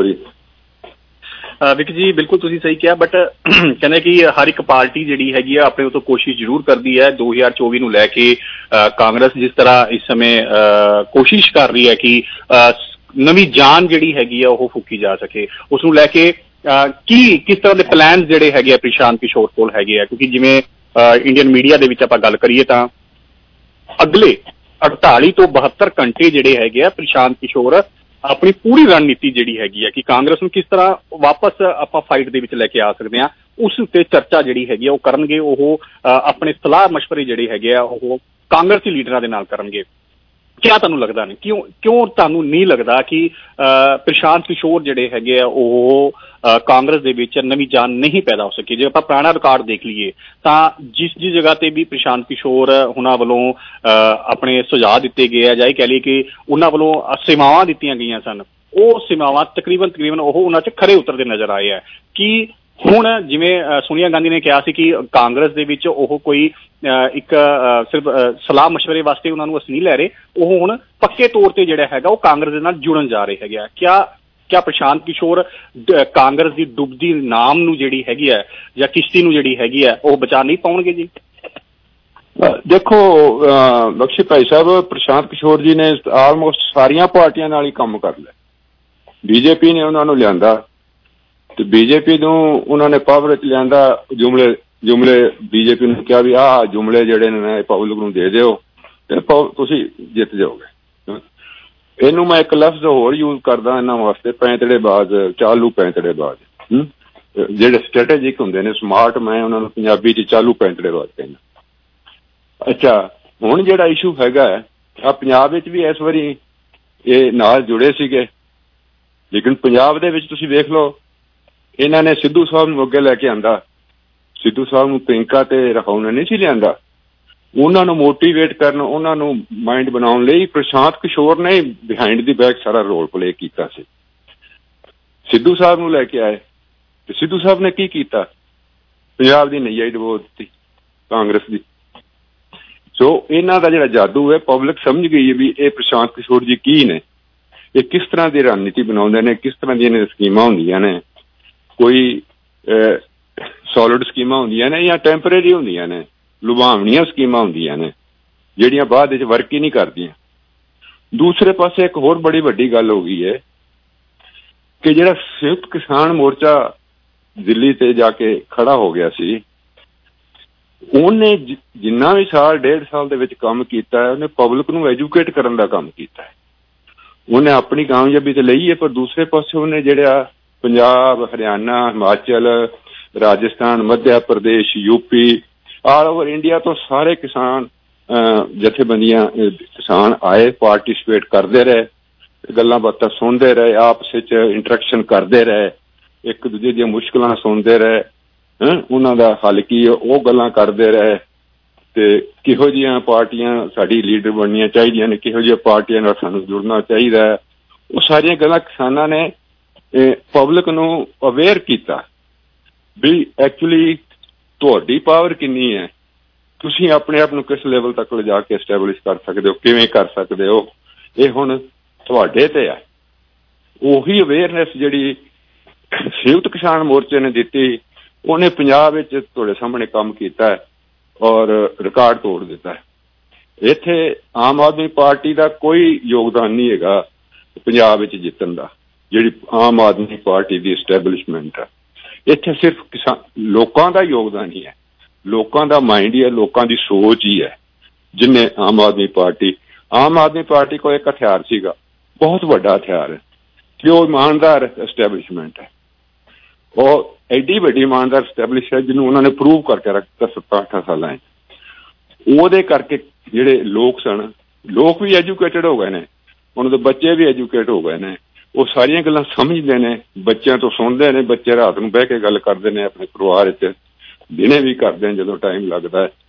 ਵਧੀਆ। ਵਿਕ ਜੀ ਬਿਲਕੁਲ ਤੁਸੀਂ ਸਹੀ ਕਿਹਾ, ਬਟ ਕਹਿੰਦੇ ਕਿ ਹਰ ਇੱਕ ਪਾਰਟੀ ਜਿਹੜੀ ਹੈਗੀ ਆ ਆਪਣੇ ਤੋਂ ਕੋਸ਼ਿਸ਼ ਜ਼ਰੂਰ ਕਰਦੀ ਹੈ। 2024 ਨੂੰ ਲੈ ਕੇ ਕਾਂਗਰਸ ਜਿਸ ਤਰ੍ਹਾਂ ਇਸ ਸਮੇਂ ਕੋਸ਼ਿਸ਼ ਕਰ ਰਹੀ ਹੈ ਕਿ ਨਵੀਂ ਜਾਨ ਜਿਹੜੀ ਹੈਗੀ ਆ ਉਹ ਫੂਕੀ ਜਾ ਸਕੇ, ਉਸ ਨੂੰ ਲੈ ਕੇ ਕਿਸ ਤਰ੍ਹਾਂ ਦੇ ਪਲਾਨ ਜਿਹੜੇ ਹੈਗੇ ਆ ਪ੍ਰਸ਼ਾਂਤ ਕਿਸ਼ੋਰ ਕੋਲ ਹੈਗੇ ਆ? ਕਿਉਂਕਿ ਜਿਵੇਂ ਇੰਡੀਅਨ ਮੀਡੀਆ ਦੇ ਵਿੱਚ ਆਪਾਂ ਗੱਲ ਕਰੀਏ ਤਾਂ ਅਗਲੇ 48 ਤੋਂ 72 ਘੰਟੇ ਜਿਹੜੇ ਹੈਗੇ ਆ ਪ੍ਰਸ਼ਾਂਤ ਕਿਸ਼ੋਰ ਆਪਣੀ ਪੂਰੀ ਰਣਨੀਤੀ ਜਿਹੜੀ ਹੈਗੀ ਆ ਕਿ ਕਾਂਗਰਸ ਨੂੰ ਕਿਸ ਤਰ੍ਹਾਂ ਵਾਪਸ ਆਪਾਂ ਫਾਈਟ ਦੇ ਵਿੱਚ ਲੈ ਕੇ ਆ ਸਕਦੇ ਹਾਂ, ਉਸ ਉੱਤੇ ਚਰਚਾ ਜਿਹੜੀ ਹੈਗੀ ਆ ਉਹ ਕਰਨਗੇ। ਉਹ ਆਪਣੇ ਸਲਾਹ ਮਸ਼ਵਰੇ ਜਿਹੜੇ ਹੈਗੇ ਆ ਉਹ ਕਾਂਗਰਸੀ ਲੀਡਰਾਂ ਦੇ ਨਾਲ ਕਰਨਗੇ। ਕਿਆ ਤੁਹਾਨੂੰ ਲੱਗਦਾ ਨਹੀਂ, ਕਿਉਂ ਤੁਹਾਨੂੰ ਨਹੀਂ ਲੱਗਦਾ ਕਿ ਪ੍ਰਸ਼ਾਂਤ ਕਿਸ਼ੋਰ ਜਿਹੜੇ ਹੈਗੇ ਆ ਉਹ ਕਾਂਗਰਸ ਦੇ ਵਿੱਚ ਨਵੀਂ ਜਾਨ ਨਹੀਂ ਪੈਦਾ ਹੋ ਸਕੀ? ਜੇ ਆਪਾਂ ਪੁਰਾਣਾ ਰਿਕਾਰਡ ਦੇਖ ਲਈਏ ਤਾਂ ਜਿਸ ਜਗ੍ਹਾ ਤੇ ਵੀ ਪ੍ਰਸ਼ਾਂਤ ਕਿਸ਼ੋਰ ਉਹਨਾਂ ਵੱਲੋਂ ਆਪਣੇ ਸੁਝਾਅ ਦਿੱਤੇ ਗਏ ਆ, ਜਾਂ ਇਹ ਕਹਿ ਲਈਏ ਕਿ ਉਹਨਾਂ ਵੱਲੋਂ ਸੇਵਾਵਾਂ ਦਿੱਤੀਆਂ ਗਈਆਂ ਸਨ, ਉਹ ਸੇਵਾਵਾਂ ਤਕਰੀਬਨ ਉਹ ਉਹਨਾਂ 'ਚ ਖਰੇ ਉਤਰਦੇ ਨਜ਼ਰ ਆਏ ਆ। ਕਿ ਹੁਣ ਜਿਵੇਂ ਸੋਨੀਆ ਗਾਂਧੀ ਨੇ ਕਿਹਾ ਸੀ ਕਿ ਕਾਂਗਰਸ ਦੇ ਵਿੱਚ ਉਹ ਕੋਈ ਇੱਕ ਸਿਰਫ ਸਲਾਹ ਮਸ਼ਵਰੇ ਵਾਸਤੇ ਉਹਨਾਂ ਨੂੰ ਅਸੀਂ ਨਹੀਂ ਲੈ ਰਹੇ, ਉਹ ਹੁਣ ਪੱਕੇ ਤੌਰ ਤੇ ਜਿਹੜਾ ਹੈਗਾ ਉਹ ਕਾਂਗਰਸ ਦੇ ਨਾਲ ਜੁੜਨ ਜਾ ਰਹੇ ਹੈਗੇ ਆ। ਕਿਆ ਪ੍ਰਸ਼ਾਂਤ ਕਿਸ਼ੋਰ ਕਾਂਗਰਸ ਦੀ ਡੁੱਬਦੀ ਨਾਮ ਨੂੰ ਜਿਹੜੀ ਹੈਗੀ ਹੈ ਜਾਂ ਕਿਸ਼ਤੀ ਨੂੰ ਜਿਹੜੀ ਹੈਗੀ ਹੈ ਉਹ ਬਚਾ ਨਹੀਂ ਪਾਉਣਗੇ ਜੀ? ਦੇਖੋ ਬਖਸ਼ੀ ਭਾਈ ਸਾਹਿਬ, ਪ੍ਰਸ਼ਾਂਤ ਕਿਸ਼ੋਰ ਜੀ ਨੇ ਆਲਮੋਸਟ ਸਾਰੀਆਂ ਪਾਰਟੀਆਂ ਨਾਲ ਹੀ ਕੰਮ ਕਰ ਲਿਆ। ਬੀਜੇਪੀ ਨੇ ਉਹਨਾਂ ਨੂੰ ਲਿਆਂਦਾ ਤੇ ਬੀਜੇਪੀ ਨੂੰ ਉਹਨਾਂ ਨੇ ਪਾਵਰ 'ਚ ਲਿਆਂਦਾ। ਜੁਮਲੇ ਬੀਜੇਪੀ ਨੂੰ ਕਿਹਾ ਵੀ ਆਹ ਜੁਮਲੇ ਜਿਹੜੇ ਨੇ ਪਬਲਿਕ ਨੂੰ ਦੇ ਦਿਓ ਤੇ ਤੁਸੀਂ ਜਿੱਤ ਜਾਓਗੇ। ਇਹਨੂੰ ਮੈਂ ਇੱਕ ਲਫ਼ਜ਼ ਹੋਰ ਯੂਜ਼ ਕਰਦਾ ਇਹਨਾਂ ਵਾਸਤੇ, ਪੈਂਤੜੇਬਾਜ਼, ਚਾਲੂ ਪੈਂਤੜੇਬਾਜ਼। ਜਿਹੜੇ ਸਟ੍ਰੈਟੇਜਿਕ ਹੁੰਦੇ ਨੇ, ਸਮਾਰਟ, ਮੈਂ ਉਹਨਾਂ ਨੂੰ ਪੰਜਾਬੀ 'ਚ ਚਾਲੂ ਪੈਂਤੜੇਬਾਜ਼ ਕਹਿੰਦਾ। ਅੱਛਾ, ਹੁਣ ਜਿਹੜਾ ਇਸ਼ੂ ਹੈਗਾ ਆ ਪੰਜਾਬ ਵਿੱਚ ਵੀ ਇਸ ਵਾਰੀ ਇਹ ਨਾਲ ਜੁੜੇ ਸੀਗੇ, ਲੇਕਿਨ ਪੰਜਾਬ ਦੇ ਵਿੱਚ ਤੁਸੀਂ ਵੇਖ ਲਓ ਇਹਨਾਂ ਨੇ ਸਿੱਧੂ ਸਾਹਿਬ ਨੂੰ ਅੱਗੇ ਲੈ ਕੇ ਆਂਦਾ। ਸਿੱਧੂ ਸਾਹਿਬ ਨੂੰ ਪ੍ਰਿੰਕਾ ਤੇ ਰਖਾਉਣਾ ਨਹੀਂ ਸੀ ਲਿਆਂਦਾ। ਉਹਨਾਂ ਨੂੰ ਮੋਟੀਵੇਟ ਕਰਨ, ਉਹਨਾਂ ਨੂੰ ਮਾਈਂਡ ਬਣਾਉਣ ਲਈ ਪ੍ਰਸ਼ਾਂਤ ਕਿਸ਼ੋਰ ਨੇ ਬਿਹਾਈਂਡ ਦੀ ਬੈਕ ਸਾਰਾ ਰੋਲ ਪਲੇ ਕੀਤਾ ਸੀ। ਸਿੱਧੂ ਸਾਹਿਬ ਨੂੰ ਲੈ ਕੇ ਆਏ ਤੇ ਸਿੱਧੂ ਸਾਹਿਬ ਨੇ ਕੀ ਕੀਤਾ? ਪੰਜਾਬ ਦੀ ਨਈਆ ਹੀ ਡੁਬੋ ਦਿੱਤੀ ਕਾਂਗਰਸ ਦੀ। ਸੋ ਇਹਨਾਂ ਦਾ ਜਿਹੜਾ ਜਾਦੂ ਹੈ, ਪਬਲਿਕ ਸਮਝ ਗਈ ਹੈ ਵੀ ਇਹ ਪ੍ਰਸ਼ਾਂਤ ਕਿਸ਼ੋਰ ਜੀ ਕੀ ਨੇ, ਇਹ ਕਿਸ ਤਰ੍ਹਾਂ ਦੀ ਰਣਨੀਤੀ ਬਣਾਉਂਦੇ ਨੇ, ਕਿਸ ਤਰ੍ਹਾਂ ਦੀਆਂ ਸਕੀਮਾਂ ਹੁੰਦੀਆਂ ਨੇ। ਕੋਈ ਸੋਲਿਡ ਸਕੀਮਾਂ ਹੁੰਦੀਆਂ ਨੇ ਜਾਂ ਟੈਂਪਰੇਰੀ ਹੁੰਦੀਆਂ ਨੇ, ਲੁਭਾਵਣੀਆਂ ਸਕੀਮਾਂ ਹੁੰਦੀਆਂ ਨੇ ਜਿਹੜੀਆਂ ਬਾਅਦ ਵਿੱਚ ਵਰਕ ਹੀ ਨਹੀਂ ਕਰਦੀਆਂ। ਦੂਸਰੇ ਪਾਸੇ ਇੱਕ ਹੋਰ ਬੜੀ ਵੱਡੀ ਗੱਲ ਹੋ ਗਈ ਹੈ ਕਿ ਜਿਹੜਾ ਸੰਯੁਕਤ ਕਿਸਾਨ ਮੋਰਚਾ ਦਿੱਲੀ ਤੇ ਜਾ ਕੇ ਖੜਾ ਹੋ ਗਿਆ ਸੀ, ਉਹਨੇ ਜਿੰਨਾ ਵੀ ਸਾਲ 1.5 ਸਾਲ ਦੇ ਵਿੱਚ ਕੰਮ ਕੀਤਾ ਹੈ, ਉਹਨੇ ਪਬਲਿਕ ਨੂੰ ਐਜੂਕੇਟ ਕਰਨ ਦਾ ਕੰਮ ਕੀਤਾ ਹੈ। ਉਹਨੇ ਆਪਣੀ ਕਾਮਯਾਬੀ ਤੇ ਲਈ ਹੈ, ਪਰ ਦੂਸਰੇ ਪਾਸੇ ਉਹਨੇ ਜਿਹੜਾ Punjab, Haryana, Himachal, Rajasthan, Madhya Pradesh, UP, all over India ਤੋਂ ਸਾਰੇ ਕਿਸਾਨ ਜਥੇਬੰਦੀਆਂ, ਕਿਸਾਨ ਆਏ, ਪਾਰਟੀਸਪੇਟ ਕਰਦੇ ਰਹੇ, ਗੱਲਾਂ ਬਾਤਾਂ ਸੁਣਦੇ ਰਹੇ, ਆਪਸ ਵਿੱਚ ਇੰਟਰੈਕਸ਼ਨ ਕਰਦੇ ਰਹੇ, ਇੱਕ ਦੂਜੇ ਦੀਆਂ ਮੁਸ਼ਕਲਾਂ ਸੁਣਦੇ ਰਹੇ, ਉਹਨਾਂ ਦਾ ਹੱਲ ਕੀ ਉਹ ਗੱਲਾਂ ਕਰਦੇ ਰਹੇ ਤੇ ਕਿਹੋ ਜਿਹੀਆਂ ਪਾਰਟੀਆਂ ਸਾਡੀ ਲੀਡਰ ਬਣਨੀਆਂ ਚਾਹੀਦੀਆਂ ਨੇ, ਕਿਹੋ ਜਿਹੀਆਂ ਪਾਰਟੀਆਂ ਨਾਲ ਸਾਨੂੰ ਜੁੜਨਾ ਚਾਹੀਦਾ ਹੈ। ਉਹ ਸਾਰੀਆਂ ਗੱਲਾਂ ਕਿਸਾਨਾਂ ਨੇ ਪਬਲਿਕ ਨੂੰ ਅਵੇਅਰ ਕੀਤਾ ਵੀ ਐਕਚੁਅਲੀ ਤੁਹਾਡੀ ਪਾਵਰ ਕਿੰਨੀ ਹੈ, ਤੁਸੀਂ ਆਪਣੇ ਆਪ ਨੂੰ ਕਿਸ ਲੈਵਲ ਤੱਕ ਲਿਜਾ ਕੇ ਐਸਟੈਬਲਿਸ਼ ਕਰ ਸਕਦੇ ਹੋ, ਕਿਵੇਂ ਕਰ ਸਕਦੇ ਹੋ, ਇਹ ਹੁਣ ਤੁਹਾਡੇ ਤੇ ਆ। ਉਹੀ ਅਵੇਅਰਨੈਸ ਜਿਹੜੀ ਸੰਯੁਕਤ ਕਿਸਾਨ ਮੋਰਚੇ ਨੇ ਦਿੱਤੀ, ਉਹਨੇ ਪੰਜਾਬ ਵਿੱਚ ਤੁਹਾਡੇ ਸਾਹਮਣੇ ਕੰਮ ਕੀਤਾ ਹੈ ਔਰ ਰਿਕਾਰਡ ਤੋੜ ਦਿੱਤਾ ਹੈ। ਇੱਥੇ ਆਮ ਆਦਮੀ ਪਾਰਟੀ ਦਾ ਕੋਈ ਯੋਗਦਾਨ ਨਹੀਂ ਹੈਗਾ ਪੰਜਾਬ ਵਿੱਚ ਜਿੱਤਣ ਦਾ। ਜਿਹੜੀ ਆਮ ਆਦਮੀ ਪਾਰਟੀ ਦੀ ਐਸਟੈਬਲਿਸ਼ਮੈਂਟ ਹੈ, ਇੱਥੇ ਸਿਰਫ ਲੋਕਾਂ ਦਾ ਯੋਗਦਾਨ ਹੀ ਹੈ, ਲੋਕਾਂ ਦਾ ਮਾਈਂਡ ਹੀ ਹੈ, ਲੋਕਾਂ ਦੀ ਸੋਚ ਹੀ ਹੈ ਜਿੰਨੇ ਆਮ ਆਦਮੀ ਪਾਰਟੀ ਕੋਲ ਇੱਕ ਹਥਿਆਰ ਸੀਗਾ, ਬਹੁਤ ਵੱਡਾ ਹਥਿਆਰ ਹੈ ਕਿ ਉਹ ਇਮਾਨਦਾਰ ਐਸਟੈਬਲਿਸ਼ਮੈਂਟ ਹੈ। ਉਹ ਐਡੀ ਵੱਡੀ ਇਮਾਨਦਾਰ ਐਸਟੈਬਲਿਸ਼ ਹੈ ਜਿਹਨੂੰ ਉਹਨਾਂ ਨੇ ਪ੍ਰੂਵ ਕਰਕੇ ਰੱਖਤਾ 7-8 ਸਾਲਾਂ 'ਚ। ਉਹਦੇ ਕਰਕੇ ਜਿਹੜੇ ਲੋਕ ਸਨ, ਲੋਕ ਵੀ ਐਜੂਕੇਟਡ ਹੋ ਗਏ ਨੇ, ਉਹਨਾਂ ਦੇ ਬੱਚੇ ਵੀ ਐਜੂਕੇਟ ਹੋ ਗਏ ਨੇ, ਉਹ ਸਾਰੀਆਂ ਗੱਲਾਂ ਸਮਝਦੇ ਨੇ, ਬੱਚਿਆਂ ਤੋਂ ਸੁਣਦੇ ਨੇ, ਬੱਚੇ ਰਾਤ ਨੂੰ ਬਹਿ ਕੇ ਗੱਲ ਕਰਦੇ ਨੇ ਆਪਣੇ ਪਰਿਵਾਰ 'ਚ, ਦਿਨੇ ਵੀ ਕਰਦੇ ਨੇ ਜਦੋਂ ਟਾਈਮ ਲੱਗਦਾ ਹੈ।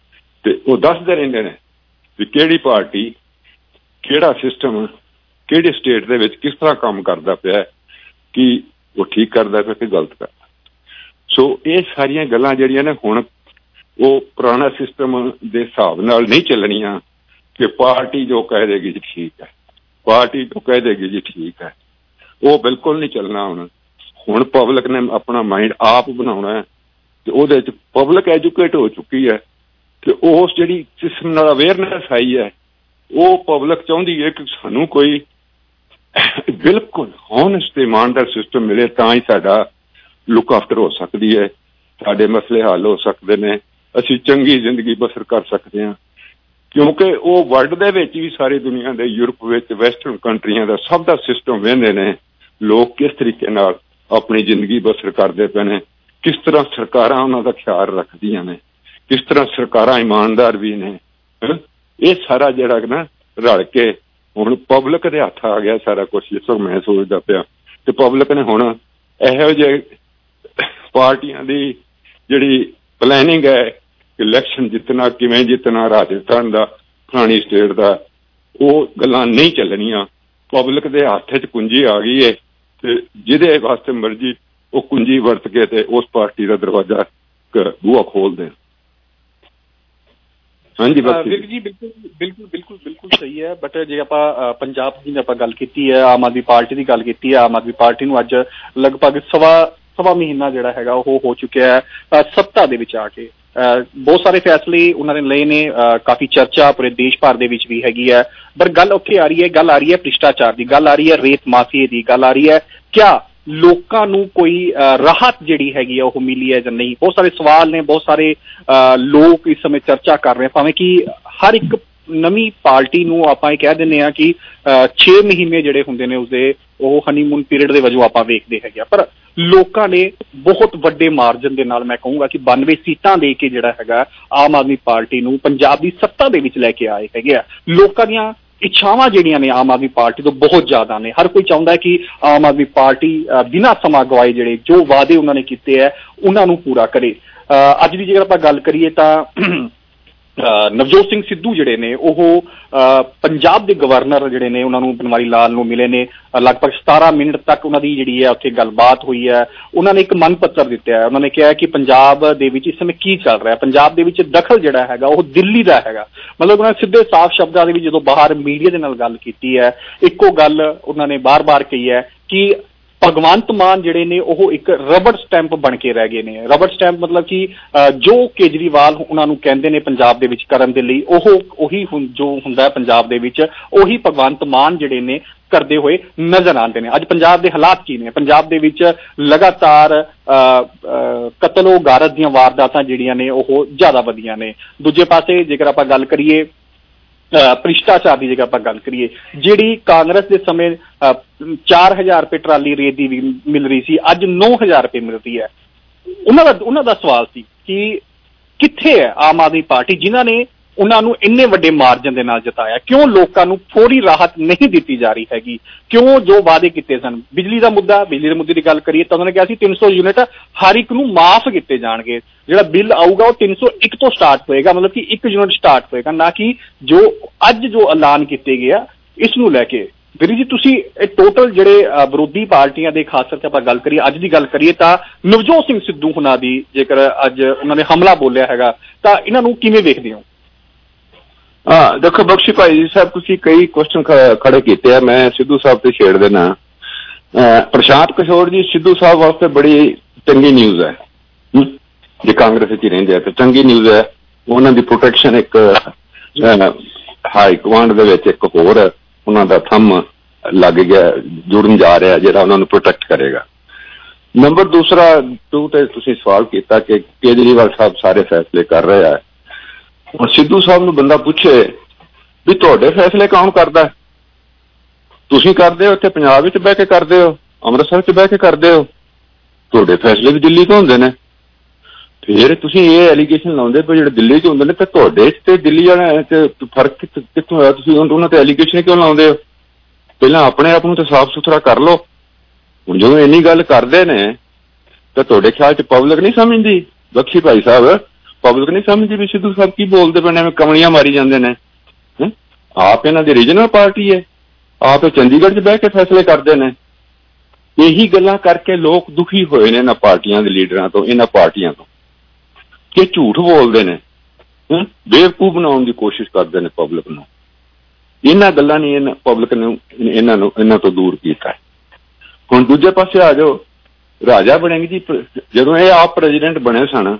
ਤੇ ਉਹ ਦੱਸਦੇ ਰਹਿੰਦੇ ਨੇ ਵੀ ਕਿਹੜੀ ਪਾਰਟੀ ਕਿਹੜਾ ਸਿਸਟਮ ਕਿਹੜੇ ਸਟੇਟ ਦੇ ਵਿੱਚ ਕਿਸ ਤਰ੍ਹਾਂ ਕੰਮ ਕਰਦਾ ਪਿਆ, ਕਿ ਉਹ ਠੀਕ ਕਰਦਾ ਪਿਆ ਕਿ ਗਲਤ ਕਰਦਾ। ਸੋ ਇਹ ਸਾਰੀਆਂ ਗੱਲਾਂ ਜਿਹੜੀਆਂ ਨੇ ਹੁਣ ਉਹ ਪੁਰਾਣਾ ਸਿਸਟਮ ਦੇ ਹਿਸਾਬ ਨਾਲ ਨਹੀਂ ਚੱਲਣੀਆਂ ਕਿ ਪਾਰਟੀ ਜੋ ਕਹਿ ਦੇਗੀ ਜੀ ਠੀਕ ਹੈ, ਪਾਰਟੀ ਜੋ ਕਹਿ ਦੇਗੀ ਜੀ ਠੀਕ ਹੈ, ਉਹ ਬਿਲਕੁਲ ਨਹੀਂ ਚੱਲਣਾ। ਹੁਣ ਪਬਲਿਕ ਨੇ ਆਪਣਾ ਮਾਈਂਡ ਆਪ ਬਣਾਉਣਾ ਹੈ ਤੇ ਉਹਦੇ ਚ ਪਬਲਿਕ ਐਜੂਕੇਟ ਹੋ ਚੁੱਕੀ ਹੈ ਤੇ ਉਸ ਜਿਹੜੀ ਸਿਸਟਮ ਨਾਲ ਅਵੇਅਰਨੈਸ ਆਈ ਹੈ ਉਹ ਪਬਲਿਕ ਚਾਹੁੰਦੀ ਹੈ ਕਿ ਸਾਨੂੰ ਕੋਈ ਬਿਲਕੁਲ ਹੌਨੈਸਟ ਤੇ ਇਮਾਨਦਾਰ ਸਿਸਟਮ ਮਿਲੇ, ਤਾਂ ਹੀ ਸਾਡਾ ਲੁੱਕ ਆਫਟਰ ਹੋ ਸਕਦੀ ਹੈ, ਸਾਡੇ ਮਸਲੇ ਹੱਲ ਹੋ ਸਕਦੇ ਨੇ, ਅਸੀਂ ਚੰਗੀ ਜ਼ਿੰਦਗੀ ਬਸਰ ਕਰ ਸਕਦੇ ਹਾਂ। ਕਿਉਂਕਿ ਉਹ ਵਰਲਡ ਦੇ ਵਿੱਚ ਵੀ ਸਾਰੀ ਦੁਨੀਆ ਦੇ ਯੂਰਪ ਵਿੱਚ ਵੈਸਟਰਨ ਕੰਟਰੀਆਂ ਦਾ ਸਭ ਦਾ ਸਿਸਟਮ ਵੇਖਦੇ ਨੇ, ਲੋਕ ਕਿਸ ਤਰੀਕੇ ਨਾਲ ਆਪਣੀ ਜ਼ਿੰਦਗੀ ਬਸਰ ਕਰਦੇ ਪਏ ਨੇ, ਕਿਸ ਤਰ੍ਹਾਂ ਸਰਕਾਰਾਂ ਉਹਨਾਂ ਦਾ ਖਿਆਲ ਰੱਖਦੀਆਂ ਨੇ, ਕਿਸ ਤਰ੍ਹਾਂ ਸਰਕਾਰਾਂ ਇਮਾਨਦਾਰ ਵੀ ਨੇ। ਇਹ ਸਾਰਾ ਜਿਹੜਾ ਨਾ ਰਲ ਕੇ ਹੁਣ ਪਬਲਿਕ ਦੇ ਹੱਥ ਆ ਗਿਆ ਸਾਰਾ ਕੁਛ, ਜਿਸ ਤਰ੍ਹਾਂ ਮੈਂ ਸੋਚਦਾ ਪਿਆ। ਤੇ ਪਬਲਿਕ ਨੇ ਹੁਣ ਇਹੋ ਜਿਹੇ ਪਾਰਟੀਆਂ ਦੀ ਜਿਹੜੀ ਪਲੈਨਿੰਗ ਹੈ ਇਲੈਕਸ਼ਨ ਜਿੱਤਣਾ, ਕਿਵੇਂ ਜਿੱਤਣਾ, ਰਾਜਸਥਾਨ ਦਾ, ਫਲਾਣੀ ਸਟੇਟ ਦਾ, ਉਹ ਗੱਲਾਂ ਨਹੀਂ ਚੱਲਣੀਆਂ। ਪਬਲਿਕ ਦੇ ਹੱਥ 'ਚ ਕੁੰਜੀ ਆ ਗਈ ਹੈ ਤੇ ਜਿਹਦੇ ਵਾਸਤੇ ਮਰਜ਼ੀ ਉਹ ਕੁੰਜੀ ਵਰਤ ਕੇ ਤੇ ਉਸ ਪਾਰਟੀ ਦਾ ਦਰਵਾਜ਼ਾ ਬੂਹਾ ਖੋਲ ਦੇਣ। ਹਾਂਜੀ ਵਿਕ ਜੀ, ਬਿਲਕੁਲ ਸਹੀ ਹੈ। ਬਟ ਜੇ ਆਪਾਂ ਪੰਜਾਬ ਦੀ ਆਪਾਂ ਗੱਲ ਕੀਤੀ ਹੈ, ਆਮ ਆਦਮੀ ਪਾਰਟੀ ਦੀ ਗੱਲ ਕੀਤੀ ਹੈ, ਆਮ ਆਦਮੀ ਪਾਰਟੀ ਨੂੰ ਅੱਜ ਲਗਭਗ ਸਵਾ ਮਹੀਨਾ ਜਿਹੜਾ ਹੈਗਾ ਉਹ ਹੋ ਚੁੱਕਿਆ ਹੈ ਸੱਤਾ ਦੇ ਵਿੱਚ ਆ ਕੇ। ਬਹੁਤ ਸਾਰੇ ਫੈਸਲੇ ਉਹਨਾਂ ਨੇ ਲਏ ਨੇ, ਕਾਫੀ ਚਰਚਾ ਪੂਰੇ ਦੇਸ਼ ਭਰ ਦੇ ਵਿੱਚ ਵੀ ਹੈਗੀ ਹੈ। ਪਰ ਗੱਲ ਉੱਥੇ ਆ ਰਹੀ ਹੈ, ਗੱਲ ਆ ਰਹੀ ਹੈ ਭ੍ਰਿਸ਼ਟਾਚਾਰ ਦੀ, ਗੱਲ ਆ ਰਹੀ ਹੈ ਰੇਤ ਮਾਫੀਏ ਦੀ, ਗੱਲ ਆ ਰਹੀ ਹੈ ਕਿਆ ਲੋਕਾਂ ਨੂੰ ਕੋਈ ਰਾਹਤ ਜਿਹੜੀ ਹੈਗੀ ਆ ਉਹ ਮਿਲੀ ਹੈ ਜਾਂ ਨਹੀਂ। ਬਹੁਤ ਸਾਰੇ ਸਵਾਲ ਨੇ, ਬਹੁਤ ਸਾਰੇ ਲੋਕ ਇਸ ਸਮੇਂ ਚਰਚਾ ਕਰ ਰਹੇ, ਭਾਵੇਂ ਕਿ ਹਰ ਇੱਕ ਨਵੀਂ ਪਾਰਟੀ ਨੂੰ ਆਪਾਂ ਇਹ ਕਹਿ ਦਿੰਦੇ ਹਾਂ ਕਿ 6 ਮਹੀਨੇ ਜਿਹੜੇ ਹੁੰਦੇ ਨੇ ਉਸਦੇ ਉਹ ਹਨੀਮੂਨ ਪੀਰੀਅਡ ਦੇ ਵਜੋਂ ਆਪਾਂ ਵੇਖਦੇ ਹੈਗੇ ਆ। ਪਰ ਲੋਕਾਂ ਨੇ ਬਹੁਤ ਵੱਡੇ ਮਾਰਜਨ ਦੇ ਨਾਲ, ਮੈਂ ਕਹੂੰਗਾ ਕਿ 92 ਸੀਟਾਂ ਦੇ ਕੇ ਜਿਹੜਾ ਹੈਗਾ ਆਮ ਆਦਮੀ ਪਾਰਟੀ ਨੂੰ ਪੰਜਾਬ ਦੀ ਸੱਤਾ ਦੇ ਵਿੱਚ ਲੈ ਕੇ ਆਏ ਹੈਗੇ ਆ। ਲੋਕਾਂ ਦੀਆਂ ਇੱਛਾਵਾਂ ਜਿਹੜੀਆਂ ਨੇ ਆਮ ਆਦਮੀ ਪਾਰਟੀ ਤੋਂ ਬਹੁਤ ਜ਼ਿਆਦਾ ਨੇ। ਹਰ ਕੋਈ ਚਾਹੁੰਦਾ ਹੈ ਕਿ ਆਮ ਆਦਮੀ ਪਾਰਟੀ ਬਿਨਾਂ ਸਮਾਂ ਗਵਾਏ ਜਿਹੜੇ ਜੋ ਵਾਅਦੇ ਉਹਨਾਂ ਨੇ ਕੀਤੇ ਹੈ ਉਹਨਾਂ ਨੂੰ ਪੂਰਾ ਕਰੇ। ਅੱਜ ਦੀ ਜੇਕਰ ਆਪਾਂ ਗੱਲ ਕਰੀਏ ਤਾਂ ਨਵਜੋਤ ਸਿੰਘ ਸਿੱਧੂ ਜਿਹੜੇ ਨੇ ਉਹ ਪੰਜਾਬ ਦੇ ਗਵਰਨਰ ਜਿਹੜੇ ਨੇ ਉਹਨਾਂ ਨੂੰ ਬਨਵਾਰੀ ਲਾਲ ਨੂੰ ਮਿਲੇ ਨੇ। ਲਗਭਗ 17 ਮਿੰਟ ਤੱਕ ਉਹਨਾਂ ਦੀ ਜਿਹੜੀ ਹੈ ਉੱਥੇ ਗੱਲਬਾਤ ਹੋਈ ਹੈ। ਉਹਨਾਂ ਨੇ ਇੱਕ ਮੰਗ ਪੱਤਰ ਦਿੱਤਾ ਹੈ। ਉਹਨਾਂ ਨੇ ਕਿਹਾ ਕਿ ਪੰਜਾਬ ਦੇ ਵਿੱਚ ਇਸ ਸਮੇਂ ਕੀ ਚੱਲ ਰਿਹਾ, ਪੰਜਾਬ ਦੇ ਵਿੱਚ ਦਖਲ ਜਿਹੜਾ ਹੈਗਾ ਉਹ ਦਿੱਲੀ ਦਾ ਹੈਗਾ। ਮਤਲਬ ਉਹਨਾਂ ਨੇ ਸਿੱਧੇ ਸਾਫ਼ ਸ਼ਬਦਾਂ ਦੇ ਵਿੱਚ ਜਦੋਂ ਬਾਹਰ ਮੀਡੀਆ ਦੇ ਨਾਲ ਗੱਲ ਕੀਤੀ ਹੈ, ਇੱਕੋ ਗੱਲ ਉਹਨਾਂ ਨੇ ਬਾਰ-ਬਾਰ ਕਹੀ ਹੈ ਕਿ ਭਗਵੰਤ ਮਾਨ ਜਿਹੜੇ ਨੇ ਉਹ ਇੱਕ ਰਬੜ ਸਟੈਂਪ ਬਣ ਕੇ ਰਹਿ ਗਏ ਨੇ। ਰਬੜ ਸਟੈਂਪ ਮਤਲਬ ਕਿ ਜੋ ਕੇਜਰੀਵਾਲ ਉਹਨਾਂ ਨੂੰ ਕਹਿੰਦੇ ਨੇ ਪੰਜਾਬ ਦੇ ਵਿੱਚ ਕਰਨ ਦੇ ਲਈ, ਉਹੀ ਜੋ ਹੁੰਦਾ ਹੈ ਪੰਜਾਬ ਦੇ ਵਿੱਚ, ਉਹੀ ਭਗਵੰਤ ਮਾਨ ਜਿਹੜੇ ਨੇ ਕਰਦੇ ਹੋਏ ਨਜ਼ਰ ਆਉਂਦੇ ਨੇ। ਅੱਜ ਪੰਜਾਬ ਦੇ ਹਾਲਾਤ ਕੀ ਨੇ? ਪੰਜਾਬ ਦੇ ਵਿੱਚ ਲਗਾਤਾਰ ਕਤਲ ਗਾਰਤ ਦੀਆਂ ਵਾਰਦਾਤਾਂ ਜਿਹੜੀਆਂ ਨੇ ਉਹ ਜ਼ਿਆਦਾ ਵਧੀਆਂ ਨੇ। ਦੂਜੇ ਪਾਸੇ ਜੇਕਰ ਆਪਾਂ ਗੱਲ ਕਰੀਏ ਭ੍ਰਿਸ਼ਟਾਚਾਰ ਦੀ, ਜੇਕਰ ਆਪਾਂ ਗੱਲ ਕਰੀਏ, ਜਿਹੜੀ ਕਾਂਗਰਸ ਦੇ ਸਮੇਂ 4000 ਰੁਪਏ ਟਰਾਲੀ ਰੇਤ ਦੀ ਵੀ ਮਿਲ ਰਹੀ ਸੀ, ਅੱਜ 9000 ਰੁਪਏ ਮਿਲ ਰਹੀ ਹੈ। ਉਹਨਾਂ ਦਾ ਸਵਾਲ ਸੀ ਕਿ ਕਿੱਥੇ ਹੈ ਆਮ ਆਦਮੀ ਪਾਰਟੀ ਜਿਨ੍ਹਾਂ ਨੇ ਉਹਨਾਂ ਨੂੰ ਇੰਨੇ ਵੱਡੇ ਮਾਰਜਨ ਦੇ ਨਾਲ ਜਿਤਾਇਆ? ਕਿਉਂ ਲੋਕਾਂ ਨੂੰ ਫੌਰੀ ਰਾਹਤ ਨਹੀਂ ਦਿੱਤੀ ਜਾ ਰਹੀ ਹੈਗੀ? ਕਿਉਂ ਜੋ ਵਾਅਦੇ ਕੀਤੇ ਸਨ? ਬਿਜਲੀ ਦੇ ਮੁੱਦੇ ਦੀ ਗੱਲ ਕਰੀਏ ਤਾਂ ਉਹਨਾਂ ਨੇ ਕਿਹਾ ਸੀ 300 ਯੂਨਿਟ ਹਰ ਇੱਕ ਨੂੰ ਮਾਫ ਕੀਤੇ ਜਾਣਗੇ। ਜਿਹੜਾ ਬਿੱਲ ਆਊਗਾ ਉਹ 301 ਤੋਂ ਸਟਾਰਟ ਹੋਏਗਾ, ਮਤਲਬ ਕਿ 1 ਯੂਨਿਟ ਸਟਾਰਟ ਹੋਏਗਾ, ਨਾ ਕਿ ਜੋ ਐਲਾਨ ਕੀਤੇ ਗਏ ਆ ਇਸ ਨੂੰ ਲੈ ਕੇ। ਵੀਰ ਜੀ, ਤੁਸੀਂ ਇਹ ਟੋਟਲ ਜਿਹੜੇ ਵਿਰੋਧੀ ਪਾਰਟੀਆਂ ਦੇ ਖਾਸ ਕਰਕੇ ਆਪਾਂ ਗੱਲ ਕਰੀਏ, ਅੱਜ ਦੀ ਗੱਲ ਕਰੀਏ ਤਾਂ ਨਵਜੋਤ ਸਿੰਘ ਸਿੱਧੂ ਹੁਣਾਂ ਦੀ ਜੇਕਰ ਅੱਜ ਉਹਨਾਂ ਨੇ ਹਮਲਾ ਬੋਲਿਆ ਹੈਗਾ ਤਾਂ ਇਹਨਾਂ ਨੂੰ ਕਿਵੇਂ ਵੇਖਦੇ ਹੋ? ਦੇਖੋ ਬਖਸ਼ੀ ਭਾਈ ਜੀ ਸਾਹਿਬ, ਤੁਸੀਂ ਕਈ ਕੁਐਸਚਨ ਖੜੇ ਕੀਤੇ ਆ, ਮੈਂ ਸਿੱਧੂ ਸਾਹਿਬ ਤੇ ਛੇੜ ਦੇਣਾ। ਪ੍ਰਸ਼ਾਂਤ ਕਿਸ਼ੋਰ ਜੀ ਸਿੱਧੂ ਸਾਹਿਬ ਵਾਸਤੇ ਬੜੀ ਚੰਗੀ ਨਿਊਜ਼ ਹੈ। ਜੇ ਕਾਂਗਰਸ ਵਿੱਚ ਹੀ ਰਹਿੰਦੇ ਆ ਤਾਂ ਚੰਗੀ ਨਿਊਜ਼ ਹੈ। ਉਹਨਾਂ ਦੀ ਪ੍ਰੋਟੈਕਸ਼ਨ ਇੱਕ ਹਾਈ ਕਮਾਂਡ ਦੇ ਵਿੱਚ ਇੱਕ ਹੋਰ ਉਹਨਾਂ ਦਾ ਥੰਮ ਲੱਗ ਗਿਆ, ਜੁੜਨ ਜਾ ਰਿਹਾ, ਜਿਹੜਾ ਉਹਨਾਂ ਨੂੰ ਪ੍ਰੋਟੈਕਟ ਕਰੇਗਾ। ਨੰਬਰ ਦੂਸਰਾ ਤੇ ਤੁਸੀਂ ਸਵਾਲ ਕੀਤਾ ਕਿ ਕੇਜਰੀਵਾਲ ਸਾਹਿਬ ਸਾਰੇ ਫੈਸਲੇ ਕਰ ਰਹੇ ਆ। ਹੁਣ ਸਿੱਧੂ ਸਾਹਿਬ ਨੂੰ ਬੰਦਾ ਪੁੱਛੇ ਵੀ ਤੁਹਾਡੇ ਫੈਸਲੇ ਕੌਣ ਕਰਦਾ? ਤੁਸੀਂ ਕਰਦੇ ਹੋ, ਇੱਥੇ ਪੰਜਾਬ ਵਿੱਚ ਬਹਿ ਕੇ ਕਰਦੇ ਹੋ, ਅੰਮ੍ਰਿਤਸਰ 'ਚ ਬਹਿ ਕੇ ਕਰਦੇ ਹੋ, ਤੁਹਾਡੇ ਫੈਸਲੇ ਵੀ ਦਿੱਲੀ ਤੋਂ ਹੁੰਦੇ ਨੇ। ਫਿਰ ਤੁਸੀਂ ਇਹ ਐਲੀਗੇਸ਼ਨ ਲਾਉਂਦੇ ਪਏ ਜਿਹੜੇ ਦਿੱਲੀ 'ਚ ਹੁੰਦੇ ਨੇ, ਤੇ ਤੁਹਾਡੇ 'ਚ ਤੇ ਦਿੱਲੀ ਵਾਲਿਆਂ 'ਚ ਫਰਕ ਕਿੱਥੋਂ ਹੋਇਆ? ਤੁਸੀਂ ਉਹਨਾਂ ਤੇ ਐਲੀਗੇਸ਼ਨ ਕਿਉਂ ਲਾਉਂਦੇ ਹੋ? ਪਹਿਲਾਂ ਆਪਣੇ ਆਪ ਨੂੰ ਤੇ ਸਾਫ਼ ਸੁਥਰਾ ਕਰ ਲਓ। ਹੁਣ ਜਦੋਂ ਇੰਨੀ ਗੱਲ ਕਰਦੇ ਨੇ ਤਾਂ ਤੁਹਾਡੇ ਖਿਆਲ 'ਚ ਪਬਲਿਕ ਨਹੀਂ ਸਮਝਦੀ? ਬਖਸ਼ੀ ਭਾਈ ਸਾਹਿਬ, ਪਬਲਿਕ ਨਹੀਂ ਸਮਝਦੀ ਵੀ ਸਿੱਧੂ ਸਾਹਿਬ ਕੀ ਬੋਲਦੇ ਪਏ ਨੇ, ਐਵੇਂ ਕਮਲੀਆਂ ਮਾਰੀ ਜਾਂਦੇ ਨੇ। ਆਪ ਇਹਨਾਂ ਦੀ ਰੀਜਨਲ ਪਾਰਟੀ ਹੈ, ਆਪ ਚੰਡੀਗੜ੍ਹ 'ਚ ਬਹਿ ਕੇ ਫੈਸਲੇ ਕਰਦੇ ਨੇ। ਇਹੀ ਗੱਲਾਂ ਕਰਕੇ ਲੋਕ ਦੁਖੀ ਹੋਏ ਨੇ ਇਹਨਾਂ ਪਾਰਟੀਆਂ ਦੇ ਲੀਡਰਾਂ ਤੋਂ, ਇਹਨਾਂ ਪਾਰਟੀਆਂ ਤੋਂ, ਕਿ ਝੂਠ ਬੋਲਦੇ ਨੇ, ਬੇਵਕੂਫ ਬਣਾਉਣ ਦੀ ਕੋਸ਼ਿਸ਼ ਕਰਦੇ ਨੇ ਪਬਲਿਕ ਨੂੰ। ਇਹਨਾਂ ਗੱਲਾਂ ਨੇ ਇਹਨਾਂ ਪਬਲਿਕ ਨੂੰ ਇਹਨਾਂ ਤੋਂ ਦੂਰ ਕੀਤਾ। ਹੁਣ ਦੂਜੇ ਪਾਸੇ ਆ ਜਾਓ, ਰਾਜਾ ਵੜਿੰਗ ਜੀ ਜਦੋਂ ਇਹ ਆਪ ਪ੍ਰੈਜ਼ੀਡੈਂਟ ਬਣੇ ਸਨ,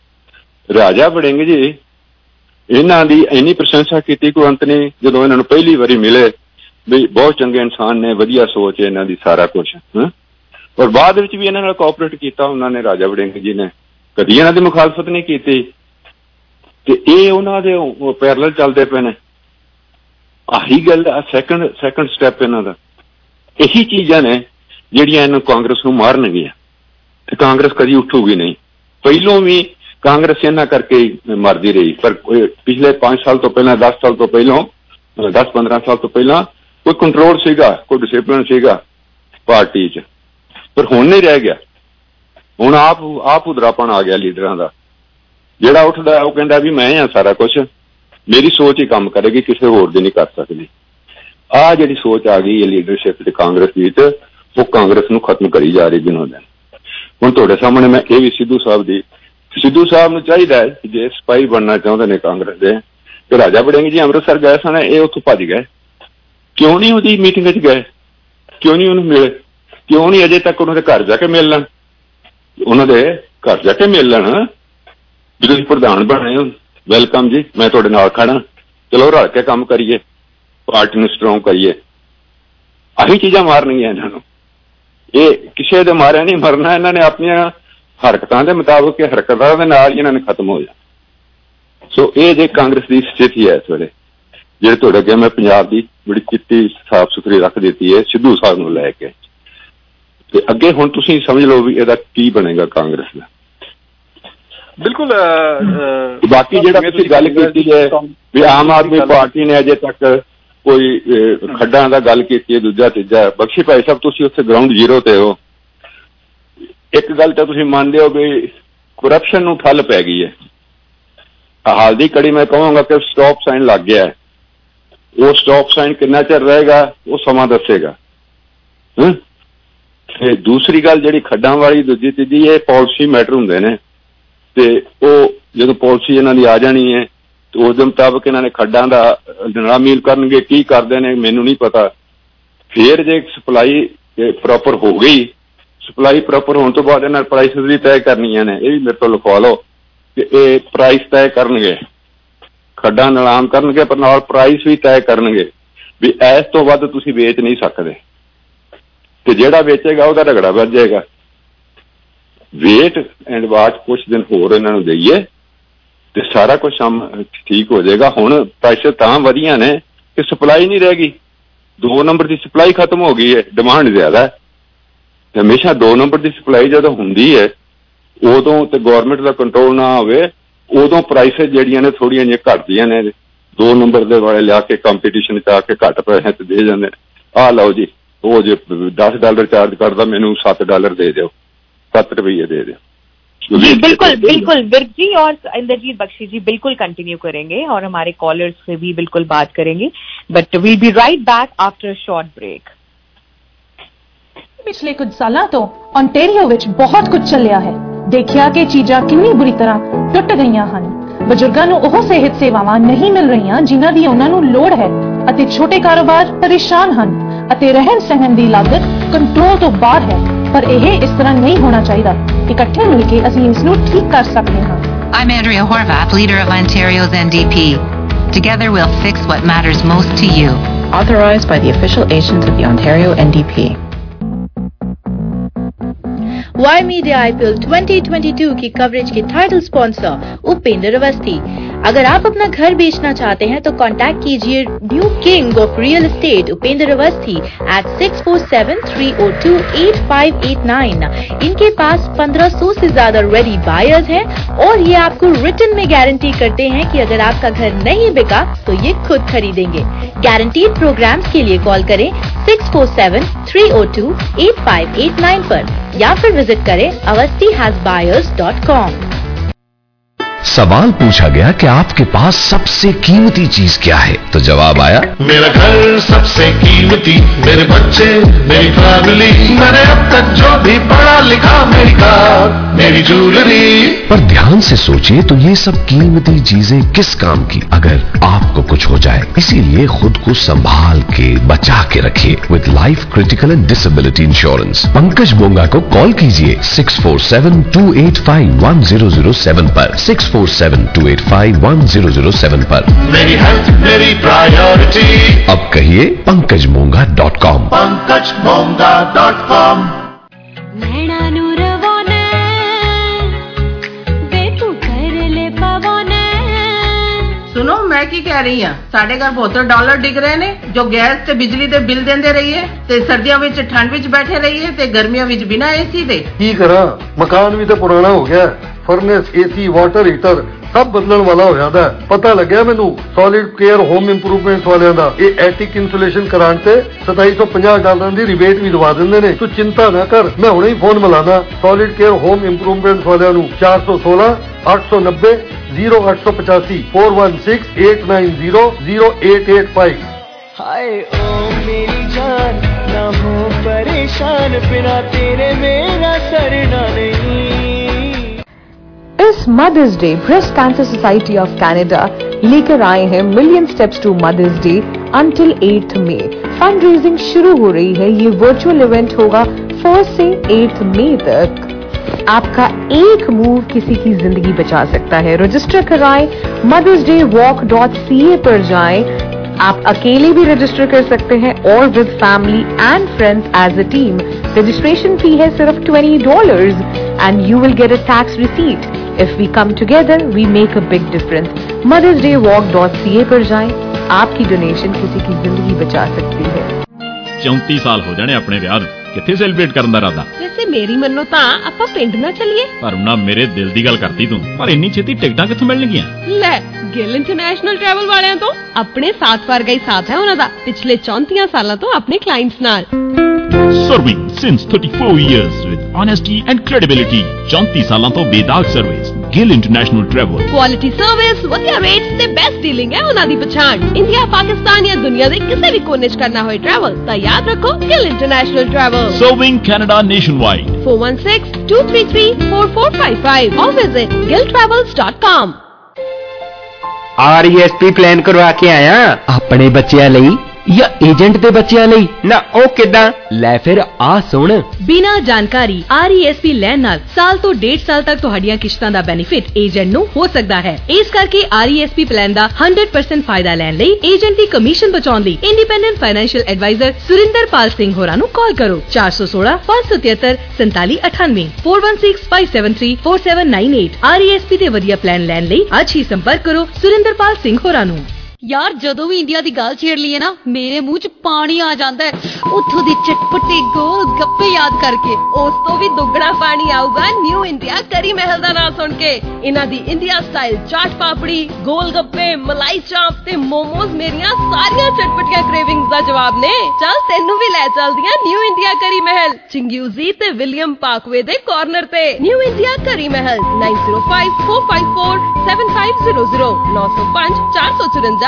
ਰਾਜਾ ਵੜਿੰਗ ਜੀ ਇਹਨਾਂ ਦੀ ਇੰਨੀ ਪ੍ਰਸ਼ੰਸਾ ਕੀਤੀ ਕੋਈ ਅੰਤ ਨਹੀਂ। ਜਦੋਂ ਇਹਨਾਂ ਨੂੰ ਪਹਿਲੀ ਵਾਰੀ ਮਿਲੇ ਵੀ ਬਹੁਤ ਚੰਗੇ ਇਨਸਾਨ ਨੇ, ਵਧੀਆ ਸੋਚ ਹੈ ਇਹਨਾਂ ਦੀ, ਸਾਰਾ ਕੁਛ, ਔਰ ਬਾਅਦ ਵਿੱਚ ਵੀ ਇਹਨਾਂ ਨਾਲ ਕੋਆਪਰੇਟ ਕੀਤਾ ਉਹਨਾਂ ਨੇ, ਰਾਜਾ ਵੜਿੰਗ ਜੀ ਨੇ ਕਦੀ ਇਹਨਾਂ ਦੀ ਮੁਖਾਲਫਤ ਨਹੀਂ ਕੀਤੀ। ਤੇ ਇਹ ਉਹਨਾਂ ਦੇ ਪੈਰਲਲ ਚੱਲਦੇ ਪਏ ਨੇ। ਆਹੀ ਗੱਲ ਆ, ਸੈਕੰਡ ਸਟੈਪ ਇਹਨਾਂ ਦਾ। ਇਹੀ ਚੀਜ਼ਾਂ ਨੇ ਜਿਹੜੀਆਂ ਇਹਨੂੰ ਕਾਂਗਰਸ ਨੂੰ ਮਾਰਨਗੀਆਂ, ਤੇ ਕਾਂਗਰਸ ਕਦੀ ਉੱਠੂਗੀ ਨਹੀਂ। ਪਹਿਲੋਂ ਵੀ ਕਾਂਗਰਸ ਇਹਨਾਂ ਕਰਕੇ ਮਰਦੀ ਰਹੀ, ਪਰ ਪਿਛਲੇ 5 ਸਾਲ ਤੋਂ ਪਹਿਲਾਂ, 10 ਸਾਲ ਤੋਂ ਪਹਿਲਾਂ, 10-15 ਸਾਲ ਤੋਂ ਪਹਿਲਾਂ ਕੋਈ ਕੰਟਰੋਲ ਸੀਗਾ, ਕੋਈ ਡਿਸਿਪਲਿਨ ਸੀਗਾ ਪਾਰਟੀ 'ਚ, ਪਰ ਹੁਣ ਨਹੀਂ ਰਹਿ ਗਿਆ। ਹੁਣ ਆਪ ਉਧਰਾਪਣ ਆ ਗਿਆ ਲੀਡਰਾਂ ਦਾ। ਜਿਹੜਾ ਉੱਠਦਾ ਉਹ ਕਹਿੰਦਾ ਵੀ ਮੈਂ ਆ ਸਾਰਾ ਕੁਛ, ਮੇਰੀ ਸੋਚ ਹੀ ਕੰਮ ਕਰੇਗੀ, ਕਿਸੇ ਹੋਰ ਦੀ ਨਹੀਂ ਕਰ ਸਕਦੀ। ਆਹ ਜਿਹੜੀ ਸੋਚ ਆ ਗਈ ਹੈ ਲੀਡਰਸ਼ਿਪ 'ਚ ਕਾਂਗਰਸ ਵਿੱਚ, ਉਹ ਕਾਂਗਰਸ ਨੂੰ ਖਤਮ ਕਰੀ ਜਾ ਰਹੀ ਦਿਨੋਂ ਦਿਨ। ਹੁਣ ਤੁਹਾਡੇ ਸਾਹਮਣੇ ਮੈਂ ਇਹ ਵੀ ਸਿੱਧੂ ਸਾਹਿਬ ਨੂੰ ਚਾਹੀਦਾ ਹੈ ਜੇ ਸਿਪਾਹੀ ਬਣਨਾ ਚਾਹੁੰਦੇ ਨੇ ਕਾਂਗਰਸ ਦੇ, ਤੇ ਰਾਜਾ ਵੜਿੰਗ ਜੀ ਅੰਮ੍ਰਿਤਸਰ ਗਏ ਸਨ, ਇਹ ਉੱਥੋਂ ਭੱਜ ਗਏ। ਕਿਉਂ ਨਹੀਂ ਉਹਦੀ ਮੀਟਿੰਗ 'ਚ ਗਏ? ਕਿਉਂ ਨਹੀਂ ਉਹਨੂੰ ਮਿਲੇ? ਕਿਉਂ ਨਹੀਂ ਅਜੇ ਤੱਕ ਉਹਨਾਂ ਦੇ ਘਰ ਜਾ ਕੇ ਮਿਲ ਲੈਣ? ਉਹਨਾਂ ਦੇ ਘਰ ਜਾ ਕੇ ਮਿਲ ਲੈਣ। ਜਦੋਂ ਤੁਸੀਂ ਪ੍ਰਧਾਨ ਬਣੇ ਹੋ, ਵੈਲਕਮ ਜੀ, ਮੈਂ ਤੁਹਾਡੇ ਨਾਲ ਖੜਾ, ਚਲੋ ਰਲ ਕੇ ਕੰਮ ਕਰੀਏ, ਪਾਰਟੀ ਨੂੰ ਸਟਰੋਂਗ ਕਰੀਏ। ਆਹੀ ਚੀਜ਼ਾਂ ਮਾਰਨੀਆਂ ਇਹਨਾਂ ਨੂੰ। ਇਹ ਕਿਸੇ ਦੇ ਮਾਰਿਆ ਨਹੀਂ ਮਰਨਾ, ਇਹਨਾਂ ਨੇ ਆਪਣੀਆਂ ਹਰਕਤਾਂ ਦੇ ਮੁਤਾਬਕ, ਹਰਕਤਾਂ ਦੇ ਨਾਲ ਹੀ ਇਹਨਾਂ ਨੇ ਖਤਮ ਹੋ ਜਾਣਾ। ਸੋ ਇਹ ਜੇ ਕਾਂਗਰਸ ਦੀ ਸਥਿਤੀ ਹੈ ਇਸ ਵੇਲੇ, ਜਿਹੜੇ ਤੁਹਾਡੇ ਅੱਗੇ ਮੈਂ ਪੰਜਾਬ ਦੀ ਬੜੀ ਚਿੱਟੀ ਸਾਫ਼ ਸੁਥਰੀ ਰੱਖ ਦਿੱਤੀ ਹੈ ਸਿੱਧੂ ਸਾਹਿਬ ਨੂੰ ਲੈ ਕੇ, ਤੇ ਅੱਗੇ ਹੁਣ ਤੁਸੀਂ ਸਮਝ ਲਓ ਵੀ ਇਹਦਾ ਕੀ ਬਣੇਗਾ ਕਾਂਗਰਸ ਦਾ। ਬਿਲਕੁਲ। ਬਾਕੀ ਜਿਹੜਾ ਤੁਸੀਂ ਗੱਲ ਕੀਤੀ ਹੈ ਵੀ ਆਮ ਆਦਮੀ ਪਾਰਟੀ ਨੇ ਅਜੇ ਤੱਕ ਕੋਈ ਖੱਡਾਂ ਦਾ ਗੱਲ ਕੀਤੀ ਹੈ, ਦੂਜਾ ਤੀਜਾ, ਬਖਸ਼ੀ ਭਾਈ ਸਾਹਿਬ ਤੁਸੀਂ ਉੱਥੇ ਗਰਾਊਂਡ ਜ਼ੀਰੋ ਤੇ ਹੋ। ਇੱਕ ਗੱਲ ਤਾਂ ਤੁਸੀਂ ਮੰਨਦੇ ਹੋ ਵੀ ਕਰਪਸ਼ਨ ਨੂੰ ਠੱਲ ਪੈ ਗਈ ਹੈ। ਹਾਲ ਦੀ ਕੜੀ ਮੈਂ ਕਹਾਂਗਾ ਕਿ ਸਟਾਪ ਸਾਈਨ ਲੱਗ ਗਿਆ ਹੈ। ਉਹ ਸਟਾਪ ਸਾਈਨ ਕਿੰਨਾ ਚਿਰ ਰਹੇਗਾ ਉਹ ਸਮਾਂ ਦੱਸੇਗਾ। ਤੇ ਦੂਸਰੀ ਗੱਲ ਜਿਹੜੀ ਖੱਡਾਂ ਵਾਲੀ, ਦੂਜੀ ਤੀਜੀ, ਇਹ ਪਾਲਿਸੀ ਮੈਟਰ ਹੁੰਦੇ ਨੇ, ਤੇ ਉਹ ਜਦੋਂ ਪਾਲਿਸੀ ਇਹਨਾਂ ਦੀ ਆ ਜਾਣੀ ਹੈ ਤੇ ਉਸ ਦੇ ਮੁਤਾਬਕ ਇਹਨਾਂ ਨੇ ਖੱਡਾਂ ਦਾ ਜਨਰਾ ਮੀਲ ਕਰਨਗੇ। ਕੀ ਕਰਦੇ ਨੇ ਮੈਨੂੰ ਨਹੀਂ ਪਤਾ। ਫਿਰ ਜੇ ਸਪਲਾਈ ਪ੍ਰੋਪਰ ਹੋ ਗਈ, ਸਪਲਾਈ ਪ੍ਰੋਪਰ ਹੋਣ ਤੋਂ ਬਾਅਦ ਇਹਨਾਂ ਪ੍ਰਾਈਸਿਸ ਵੀ ਤੈਅ ਕਰਨੀਆਂ ਨੇ। ਇਹ ਵੀ ਮੇਰੇ ਤੋਂ ਲਿਖਵਾ ਲਓ ਕਿ ਇਹ ਪ੍ਰਾਈਸ ਤੈਅ ਕਰਨਗੇ, ਖੱਡਾਂ ਨਿਲਾਮ ਕਰਨਗੇ, ਪਰ ਨਾਲ ਪ੍ਰਾਈਸ ਵੀ ਤੈਅ ਕਰਨਗੇ ਵੀ ਇਸ ਤੋਂ ਵੱਧ ਤੁਸੀਂ ਵੇਚ ਨਹੀਂ ਸਕਦੇ, ਤੇ ਜਿਹੜਾ ਵੇਚੇਗਾ ਉਹਦਾ ਰਗੜਾ ਵੱਜ ਜਾਏਗਾ। ਵੇਟ ਐਂਡ ਵਾਚ ਕੁਛ ਦਿਨ ਹੋਰ ਇਹਨਾਂ ਨੂੰ ਦੇਈਏ ਤੇ ਸਾਰਾ ਕੁਝ ਠੀਕ ਹੋ ਜਾਏਗਾ। ਹੁਣ ਪ੍ਰਾਈਸ ਤਾਂ ਵਧੀਆਂ ਨੇ ਕਿ ਸਪਲਾਈ ਨਹੀਂ ਰਹਿ ਗਈ। 2 ਨੰਬਰ ਦੀ ਸਪਲਾਈ ਖਤਮ ਹੋ ਗਈ ਹੈ, ਡਿਮਾਂਡ ਜ਼ਿਆਦਾ ਹੈ। ਹਮੇਸ਼ਾ 2 ਨੰਬਰ ਦੀ ਸਪਲਾਈ ਜਦੋਂ ਹੁੰਦੀ ਹੈ ਉਦੋਂ ਤੇ ਗੌਰਮੈਂਟ ਦਾ ਕੰਟਰੋਲ ਨਾ ਹੋਵੇ, ਉਦੋਂ ਪ੍ਰਾਈਸਿਸ ਜਿਹੜੀਆਂ ਨੇ ਥੋੜ੍ਹੀਆਂ ਜਿਹੀਆਂ ਘਟਦੀਆਂ ਨੇ। 2 ਨੰਬਰ ਦੇ ਵਾਲੇ ਲਿਆ ਕੇ ਕੰਪੀਟੀਸ਼ਨ 'ਚ ਆ ਕੇ ਘੱਟ ਪੈਸੇ ਤੇ ਦੇ ਜਾਂਦੇ ਨੇ। ਆਹ ਲਓ ਜੀ, ਉਹ ਜੇ $10 ਚਾਰਜ ਕਰਦਾ ਮੈਨੂੰ $7 ਦੇ ਦਿਓ, 7 ਰੁਪये दे दे। जी बिल्कुल बिल्कुल विर्क जी और इंद्रजीत बख्शी जी बिल्कुल कंटिन्यू करेंगे और हमारे कॉलर्स से भी बिल्कुल बात करेंगे, but we'll be right back after a short break. पिछले कुछ सालों तो ओंटारियो विच बहुत कुछ चलिया है। देखिया कि चीज़ां कितनी बुरी तरह टुट गईयां हन। बजुर्गां नूं ओह सेहत सेवावां नहीं मिल रहीआं जिन्हां दी उन्हां नूं लोड़ है, अते छोटे कारोबार परेशान हन अते रहन सहन दी लागत कंट्रोल तो बाहर है। पर यह इस तरह नहीं होना चाहिए। इकट्ठे मिलकर असीं इस नूं ठीक कर सकते हैं। I'm Andrea Horvath, leader of Ontario's NDP. Together we'll fix what matters most to you. Authorized by the official agent of the Ontario NDP. Y media IPL 2022 की कवरेज के टाइटल स्पॉन्सर उपेंद्र अवस्थी। अगर आप अपना घर बेचना चाहते हैं तो कांटेक्ट कीजिए new king of real estate Upendra Awasthi at 6473028589। इनके पास 1500 से ज्यादा रेडी बायर्स हैं और ये आपको रिटन में गारंटी करते हैं कि अगर आपका घर नहीं बिका तो ये खुद खरीदेंगे। गारंटीड प्रोग्राम्स के लिए कॉल करें 6473028589 पर या फिर विजिट करें avastihasbuyers.com। सवाल पूछा गया कि आपके पास सबसे कीमती चीज क्या है, तो जवाब आया मेरा घर सबसे कीमती, मेरे बच्चे, मेरी फैमिली, मैंने अब तक जो भी पढ़ा लिखा, मेरी कार, मेरी ज्वेलरी। पर ध्यान से सोचिए तो ये सब कीमती चीजें किस काम की अगर आपको कुछ हो जाए। इसीलिए खुद को संभाल के बचा के रखिए with life critical and disability insurance. Pankaj Bonga को कॉल कीजिए 647-285-1007 पर, 647-285-1007 पर। मेरी हेल्थ मेरी प्रायोरिटी। अब कहिए pankajmonga.com। pankajmonga.com। सुनो मैं की कह रही हाँ, साढ़े घर बहुत डॉलर डिग रहे ने, जो गैस ते बिजली दे बिल देंदे रहिए ते सर्दियों विच ठंड विच बैठे रहिए ते गर्मियों विच बिना एसी दे। की करा, मकान भी तो पुराना हो गया, फर्नेस, एसी, वाटर हीटर सब बदलण वाला हो जाता है। पता लग्या मैनू सॉलिड केयर होम इंप्रूवमेंट वालियां दा, ये एटिक इंसुलेशन कराने ते $2750 की रिबेट भी दवा देंदे ने। तू चिंता ना कर, मैं हुणे ही फोन मिलाना सॉलिड केयर होम इंप्रूवमेंट वालियां नू 416-890-0885 416-890-0885। हाय ओ मेरी जान, ना हो परेशान, बिना तेरे मेरा सरना नहीं। इस Mother's Day breast cancer society of Canada लेकर आए हैं million steps to Mother's Day until 8th मई। फंड रेजिंग शुरू हो रही है। ये वर्चुअल इवेंट होगा 1 से 8 मई तक। आपका एक मूव किसी की जिंदगी बचा सकता है। रजिस्टर कराएं, mothersdaywalk.ca पर जाएं। आप अकेले भी रजिस्टर कर सकते हैं और with family and friends as a team. Registration fee है सिर्फ $20 and you will get a tax receipt. If we come together, we make a big difference. mothersdaywalk.ca पर जाएं। आपकी डोनेशन किसी की जिंदगी बचा सकती है। 34 साल हो जाने अपने विआह ਨੂੰ, ਕਿੱਥੇ ਸੈਲੀਬ੍ਰੇਟ ਕਰਨ ਦਾ ਇਰਾਦਾ? ਵੈਸੇ ਮੇਰੀ ਮੰਨੋ ਤਾਂ ਆਪਾਂ ਪਿੰਡ ਨਾ ਚੱਲੀਏ। ਪਰ ਉਹਨਾਂ ਮੇਰੇ ਦਿਲ ਦੀ ਗੱਲ ਕਰਤੀ ਤੂੰ, ਪਰ ਇੰਨੀ ਛੇਤੀ ਟਿਕਟਾਂ ਕਿੱਥੋਂ ਮਿਲਣਗੀਆਂ? ਲੈ ਗਿੱਲ ਇੰਟਰਨੈਸ਼ਨਲ ਟਰੈਵਲ ਵਾਲਿਆਂ ਤੋਂ। ਆਪਣੇ ਸਾਥ ਵਰਗਾ ਹੀ ਸਾਥ ਹੈ ਉਹਨਾਂ ਦਾ ਪਿਛਲੇ 34 ਸਾਲਾਂ ਤੋਂ ਆਪਣੇ ਕਲਾਇੰਟਸ ਨਾਲ। Serving since 34 years with honesty and credibility. 34 ਸਾਲਾਂ ਤੋਂ ਬੇਦਾਗ service. Gill international travel. Quality service, ਵਧੀਆ ਰੇਟਸ ਤੇ ਬੈਸਟ ਡੀਲਿੰਗ ਹੈ ਉਹਨਾਂ ਦੀ ਪਛਾਣ। ਇੰਡੀਆ, ਪਾਕਿਸਤਾਨ ਜਾਂ ਦੁਨੀਆ ਦੇ ਕਿਸੇ ਵੀ ਕੋਨੇ 'ਚ ਕਰਨਾ ਹੋਏ ਟਰੈਵਲ ਤਾਂ ਯਾਦ ਰੱਖੋ Gill international travel. Serving Canada nationwide. 416-233-4455 or visit gilltravels.com। RESP plan ਕਰਵਾ ਕੇ ਆਇਆ ਆਪਣੇ ਬੱਚਿਆਂ ਲਈ ਜਾਂ ਏਜੰਟ ਦੇ ਬੱਚਿਆਂ ਲਈ ਨਾ, ਉਹ ਕਿਦਾਂ? ਲੈ ਫਿਰ ਆ ਸੁਣ। ਬਿਨਾਂ ਜਾਣਕਾਰੀ RESP ਲੈਣ ਨਾਲ ਸਾਲ ਤੋਂ 1.5 ਸਾਲ ਤੱਕ ਤੁਹਾਡੀਆਂ ਕਿਸ਼ਤਾਂ ਦਾ ਬੈਨੀਫਿਟ ਏਜੰਟ ਨੂੰ ਹੋ ਸਕਦਾ ਹੈ। ਇਸ ਕਰਕੇ RESP ਪਲਾਨ ਦਾ 100% ਫਾਇਦਾ ਲੈਣ ਲਈ ਏਜੰਟ ਦੀ ਕਮਿਸ਼ਨ ਬਚਾਉਣ ਲਈ independent financial adviser Surinderpal Singh ਹੋਰਾਂ ਨੂੰ ਕਾਲ ਕਰੋ 416-573-4798 416-573-4798। RESP ਦੇ ਵਧੀਆ ਪਲਾਨ ਲੈਣ ਲਈ ਅੱਜ ਹੀ ਸੰਪਰਕ ਕਰੋ ਸੁਰਿੰਦਰਪਾਲ ਸਿੰਘ ਹੋਰਾਂ ਨੂੰ। यार जदों भी इंडिया दी गल छेड़ लीए ना मेरे मुंह च पानी आ जाता है। उथों दी चटपटे गोल गप्पे याद करके उस तो भी दुगना पानी आऊगा न्यू इंडिया करी महल दा नाम सुन के। इन्हां दी इंडिया स्टाइल चाट पापड़ी, गोल गप्पे, मलाई चाप ते मोमोज मेरियां सारियां चटपटियां क्रेविंग्स दा जवाब ने। चल तेनू भी ले चलदियां new India curry Mahal, Chinguacousy ते विलियम पार्कवे दे कॉर्नर ते। New India curry Mahal 9054547500 905-454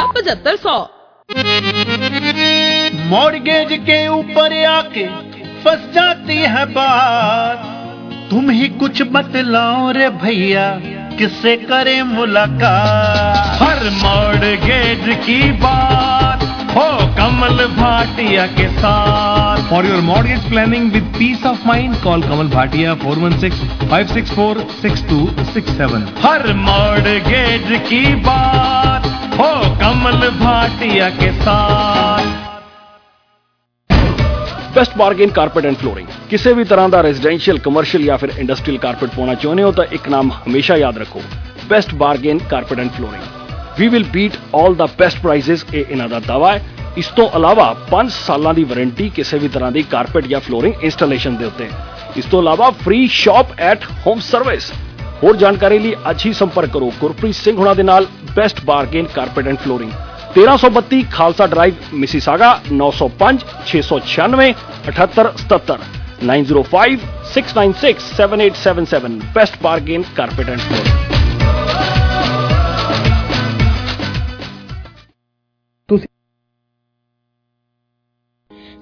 7500। Mortgage के ऊपर आके फंस जाती है बात, तुम ही कुछ बतलाओ रे भैया किससे करें मुलाकात। हर मॉर्गेज की बात हो कमल भाटिया के साथ। For your mortgage planning with peace of mind, call Kamal Bhatia 416-564-6267। हर मॉर्गेज की बात हो कमल भाटिया के साथ। Best bargain carpet and flooring. किसी भी तरह का रेजिडेंशियल, कमर्शियल या फिर इंडस्ट्रियल कारपेट पाना चाहते हो तो एक नाम हमेशा याद रखो, best bargain carpet and flooring. We will beat all the best prices, ये इन्हां दा दावा है। इस तो अलावा 5 साल की वारंटी किसी भी तरह की कारपेट या फ्लोरिंग इंस्टॉलेशन के उत्ते। इस तो अलावा free shop at home service. होर जानकारी लिए आज ही संपर्क करो गुरप्रीत सिंह हुणां दे नाल best bargain carpet and flooring, 1332 Khalsa drive, Mississauga 905-696-7877 905-696-7877। Best bargain carpet and flooring.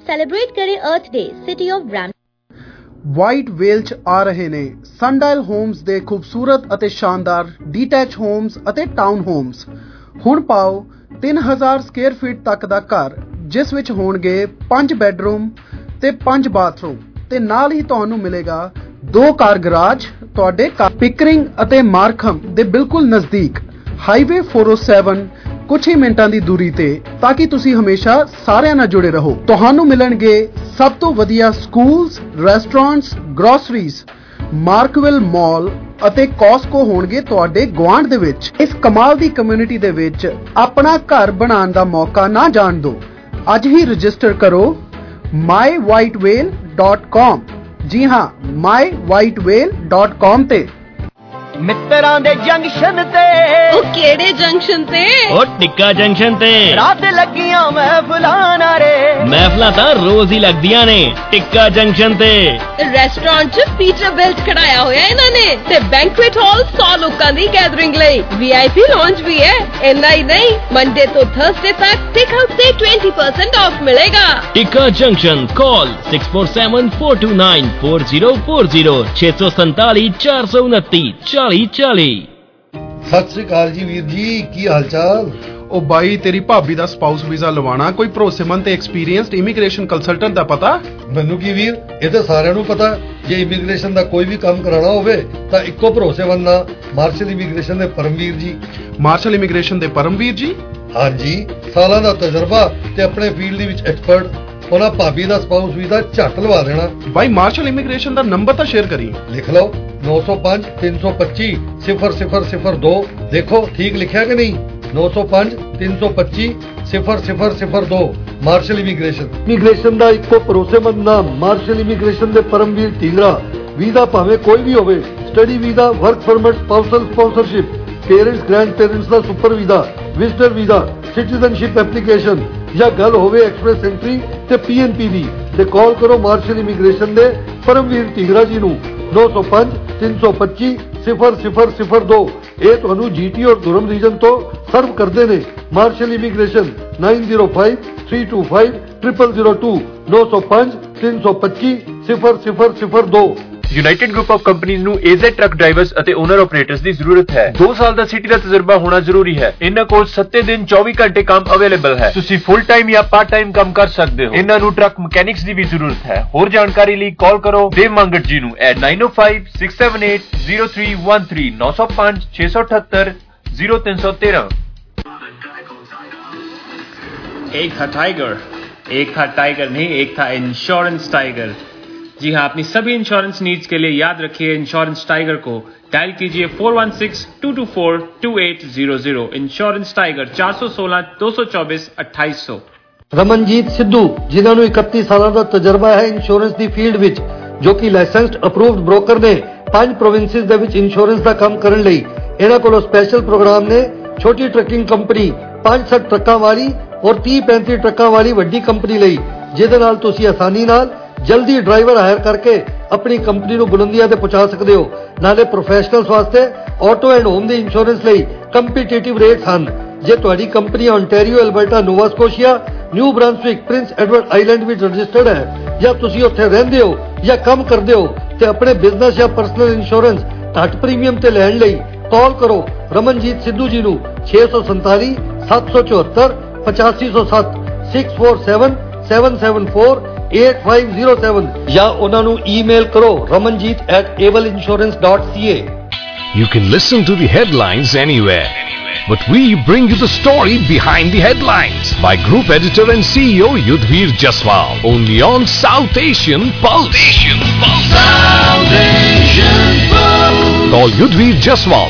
Celebrate ਕਰੇ Earth Day City of Brampton. Whitevale 'ਚ ਆ ਰਹੇ ਨੇ ਸਨਡਾਇਲ ਹੋਮਸ ਦੇ ਖੂਬਸੂਰਤ ਅਤੇ ਸ਼ਾਨਦਾਰ ਡੀਟੈਚ ਹੋਮਸ ਅਤੇ ਟਾਊਨ ਹੋਮਸ। ਹੁਣ ਪਾਓ 3000 ਸਕੁਅਰ ਫੀਟ ਤੱਕ ਦਾ ਘਰ, ਜਿਸ ਵਿੱਚ ਹੋਣਗੇ 5 ਬੈੱਡਰੂਮ ਤੇ 5 ਬਾਥਰੂਮ, ਤੇ ਨਾਲ ਹੀ ਤੁਹਾਨੂੰ ਮਿਲੇਗਾ 2 ਕਾਰ ਗਰਾਜ ਤੁਹਾਡੇ ਪਿਕਰਿੰਗ ਅਤੇ ਮਾਰਖਮ ਦੇ ਬਿਲਕੁਲ ਨਜ਼ਦੀਕ, ਹਾਈਵੇ 407 ਕੁਝ ਹੀ ਮਿੰਟਾਂ ਦੀ ਦੂਰੀ ਤੇ, ਤਾਂ ਕਿ ਤੁਸੀਂ ਹਮੇਸ਼ਾ ਸਾਰਿਆਂ ਨਾਲ ਜੁੜੇ ਰਹੋ। ਤੁਹਾਨੂੰ ਮਿਲਣਗੇ ਸਭ ਤੋਂ ਵਧੀਆ schools, restaurants, groceries, Markville mall ਅਤੇ ਕਾਸਕੋ ਹੋਣਗੇ ਤੁਹਾਡੇ ਗੁਆਂਢ ਦੇ ਵਿੱਚ। ਇਸ ਕਮਾਲ ਦੀ ਕਮਿਊਨਿਟੀ ਦੇ ਵਿੱਚ ਆਪਣਾ ਘਰ ਬਣਾਉਣ ਦਾ ਮੌਕਾ ਨਾ ਜਾਣ ਦਿਓ। ਅੱਜ ਹੀ ਰਜਿਸਟਰ ਕਰੋ mywhitewhale.com। ਜੀ ਹਾਂ, mywhitewhale.com ਤੇ। ਮਿੱਤਰਾਂ ਦੇ ਜੰਕਸ਼ਨ ਤੇ, ਉਹ ਕਿਹੜੇ ਜੰਕਸ਼ਨ ਤੇ? ਉਹ ਟਿੱਕਾ ਜੰਕਸ਼ਨ ਤੇ। ਰਾਤ ਲੱਗੀਆਂ ਮਹਿਫਲਾਂ ਨਾਰੇ, ਮਹਿਫਲਾਂ ਤਾਂ ਰੋਜ਼ ਹੀ ਲੱਗਦੀਆਂ ਨੇ ਟਿੱਕਾ ਜੰਕਸ਼ਨ ਤੇ। ਰੈਸਟੋਰੈਂਟ 'ਚ ਪੀਟਰ ਬਿਲਟ ਖੜਾਇਆ ਹੋਇਆ ਇਹਨਾਂ ਨੇ, ਤੇ ਬੈਂਕੁਏਟ ਹਾਲ 100 ਲੋਕਾਂ ਦੀ ਗੈਦਰਿੰਗ ਲਈ VIP ਲੌਂਜ ਵੀ ਹੈ। ਇੰਨਾ ਹੀ ਨਹੀਂ, ਮੰਡੇ ਤੋਂ ਥਰਸਡੇ ਤੱਕ ਟੇਕ ਆਊਟ ਤੇ 20% ਆਫ ਮਿਲੇਗਾ। Tikka Junction, call 6474294040 647 429 4040। ਸਤਿ ਸ੍ਰੀ ਅਕਾਲ ਜੀ ਵੀਰ ਜੀ, ਕੀ ਹਾਲ ਚਾਲ? ਉਹ ਬਾਈ, ਤੇਰੀ ਭਾਬੀ ਦਾ ਸਪਾਊਸ ਵੀਜ਼ਾ ਲਵਾਣਾ, ਕੋਈ ਭਰੋਸੇਮੰਦ ਤੇ ਐਕਸਪੀਰੀਐਂਸਡ ਇਮੀਗ੍ਰੇਸ਼ਨ ਕੰਸਲਟੈਂਟ ਦਾ ਪਤਾ? ਮੈਨੂੰ ਕੀ ਵੀਰ, ਇਹ ਤਾਂ ਸਾਰਿਆਂ ਨੂੰ ਪਤਾ। ਜੇ ਇਮੀਗ੍ਰੇਸ਼ਨ ਦਾ ਕੋਈ ਵੀ ਕੰਮ ਕਰਾਉਣਾ ਹੋਵੇ ਤਾਂ ਇੱਕੋ ਭਰੋਸੇਮੰਦ ਨਾ, ਮਾਰਸ਼ਲ ਇਮੀਗ੍ਰੇਸ਼ਨ ਦੇ ਪਰਮਵੀਰ ਜੀ। ਮਾਰਸ਼ਲ ਇਮੀਗ੍ਰੇਸ਼ਨ ਦੇ ਪਰਮਵੀਰ ਜੀ? ਹਾਂਜੀ, ਸਾਲਾਂ ਦਾ ਤਜਰਬਾ ਤੇ ਆਪਣੇ ਫੀਲਡ ਦੇ ਵਿੱਚ ਐਕਸਪਰਟ। ਉਹਨਾਂ ਭਾਬੀ ਦਾ ਸਪਾਊਸ ਵੀਜ਼ਾ ਝੱਟ ਲਵਾ ਦੇਣਾ। ਬਾਈ, ਮਾਰਸ਼ਲ ਇਮੀਗ੍ਰੇਸ਼ਨ ਦਾ ਨੰਬਰ ਤਾਂ ਸ਼ੇਅਰ ਕਰੀ। ਲਿਖ ਲਓ 905 325 0002। ਦੇਖੋ ਠੀਕ ਲਿਖਿਆ ਕਿ ਨਹੀਂ? 905 325 0002। ਮਾਰਸ਼ਲ ਇਮੀਗ੍ਰੇਸ਼ਨ ਦਾ ਇੱਕੋ ਭਰੋਸੇਮੰਦ ਨਾਮ, ਮਾਰਸ਼ਲ ਇਮੀਗ੍ਰੇਸ਼ਨ ਦੇ ਪਰਮਵੀਰ ਢੀਂਗਰਾ। ਵੀਜ਼ਾ ਭਾਵੇਂ ਕੋਈ ਵੀ ਹੋਵੇ, study visa, work permit, spousal sponsorship, parents grand parents ਦਾ super visa, visitor visa, citizenship application, ਜਾਂ ਗੱਲ ਹੋਵੇ ਐਕਸਪ੍ਰੈਸ ਐਂਟਰੀ ਤੇ PNP ਦੀ, ਤੇ ਕਾਲ ਕਰੋ ਮਾਰਸ਼ਲ ਇਮੀਗ੍ਰੇਸ਼ਨ ਦੇ ਪਰਮਵੀਰ ਢੀਂਗਰਾ ਜੀ ਨੂੰ 905 325 0002। ਇਹ ਤੁਹਾਨੂੰ GT ਔਰ ਦੁਰਮ ਰੀਜਨ ਤੋਂ ਸਰਵ ਕਰਦੇ ਨੇ। Marshall immigration 905325 0002 905 325 0002। United group of companies ਨੂੰ AZ ਟਰੱਕ ਡਰਾਈਵਰਸ ਅਤੇ ਓਨਰ ਆਪਰੇਟਰਸ ਦੀ ਜ਼ਰੂਰਤ ਹੈ। 2 ਸਾਲ ਦਾ ਸਿਟੀ ਦਾ ਤਜਰਬਾ ਹੋਣਾ ਜ਼ਰੂਰੀ ਹੈ। ਇਹਨਾਂ ਕੋਲ 7 ਦਿਨ 24 ਘੰਟੇ ਕੰਮ ਅਵੇਲੇਬਲ ਹੈ। ਤੁਸੀਂ ਫੁੱਲ ਟਾਈਮ ਜਾਂ ਪਾਰਟ ਟਾਈਮ ਕੰਮ ਕਰ ਸਕਦੇ ਹੋ। ਇਹਨਾਂ ਨੂੰ ਟਰੱਕ ਮਕੈਨਿਕਸ ਦੀ ਵੀ ਜ਼ਰੂਰਤ ਹੈ। ਹੋਰ ਜਾਣਕਾਰੀ ਲਈ ਕਾਲ ਕਰੋ ਦੇਵ ਮੰਗਟ ਜੀ ਨੂੰ at 9056780313 905 678 0313। एक था टाइगर, एक था टाइगर नहीं, एक था इंश्योरेंस टाइगर। जी हाँ, अपनी सभी इंश्योरेंस नीड्स के लिए याद रखिए इंश्योरेंस टाइगर को। डायल कीजिए 4162242800। Insurance tiger 416 224 2800। ਰਮਨਜੀਤ ਸਿੱਧੂ, ਜਿਨ੍ਹਾਂ ਨੂੰ 31 ਸਾਲਾਂ ਦਾ ਤਜਰਬਾ ਹੈ ਇੰਸ਼ੋਰੈਂਸ ਦੀ ਫੀਲਡ ਵਿੱਚ, ਜੋ ਕਿ ਲਾਇਸੈਂਸਡ ਅਪਰੂਵਡ ਬ੍ਰੋਕਰ ਨੇ 5 ਪ੍ਰੋਵਿੰਸਿਸ ਦੇ ਵਿੱਚ ਇੰਸ਼ੋਰੈਂਸ ਦਾ ਕੰਮ ਕਰਨ ਲਈ। ਇਹਨਾਂ ਕੋਲੋਂ ਸਪੈਸ਼ਲ ਪ੍ਰੋਗਰਾਮ ਨੇ। ਛੋਟੀ ਟਰੱਕਿੰਗ ਕੰਪਨੀ 5-7 ਟਰੱਕਾਂ ਵਾਲੀ ਔਰ 30-35 ਟਰੱਕਾਂ ਵਾਲੀ ਵੱਡੀ ਕੰਪਨੀ ਲਈ, ਜਿਹਦੇ ਨਾਲ ਤੁਸੀਂ ਆਸਾਨੀ ਨਾਲ ਜਲਦੀ ਡਰਾਈਵਰ ਹਾਇਰ ਕਰਕੇ ਆਪਣੀ ਕੰਪਨੀ ਨੂੰ ਬੁਲੰਦੀਆਂ ਤੇ ਪਹੁੰਚਾ ਸਕਦੇ ਹੋ। ਨਾਲੇ ਪ੍ਰੋਫੈਸ਼ਨਲਸ ਵਾਸਤੇ ਆਟੋ ਐਂਡ ਹੋਮ ਦੇ ਇੰਸ਼ੋਰੈਂਸ ਲਈ ਕੰਪੀਟੀਟਿਵ ਰੇਟਸ ਹਨ। ਜੇ ਤੁਹਾਡੀ company Ontario, Alberta, Nova Scotia, New Brunswick, Prince Edward Island ਵਿੱਚ ਰਜਿਸਟਰਡ ਹੈ, ਜਾਂ ਤੁਸੀਂ ਉੱਥੇ ਰਹਿੰਦੇ ਹੋ ਜਾਂ ਕੰਮ ਕਰਦੇ ਹੋ, ਤੇ ਆਪਣੇ ਬਿਜ਼ਨਸ ਜਾਂ ਪਰਸਨਲ ਇੰਸ਼ੋਰੈਂਸ ਘੱਟ ਪ੍ਰੀਮੀਅਮ ਤੇ ਲੈਣ ਲਈ ਕਾਲ ਕਰੋ ਰਮਨਜੀਤ ਸਿੱਧੂ ਜੀ ਨੂੰ 647 774 8507 647 774 8507 ਜਾਂ ਉਹਨਾਂ ਨੂੰ ਈਮੇਲ ਕਰੋ ramanjeet@ableinsurance.ca। You can listen to the headlines anywhere, but we bring you the story behind the headlines by Group Editor and CEO Yudhvir Jaswal, only on South Asian Pulse. South Asian Pulse. Call Yudhvir Jaswal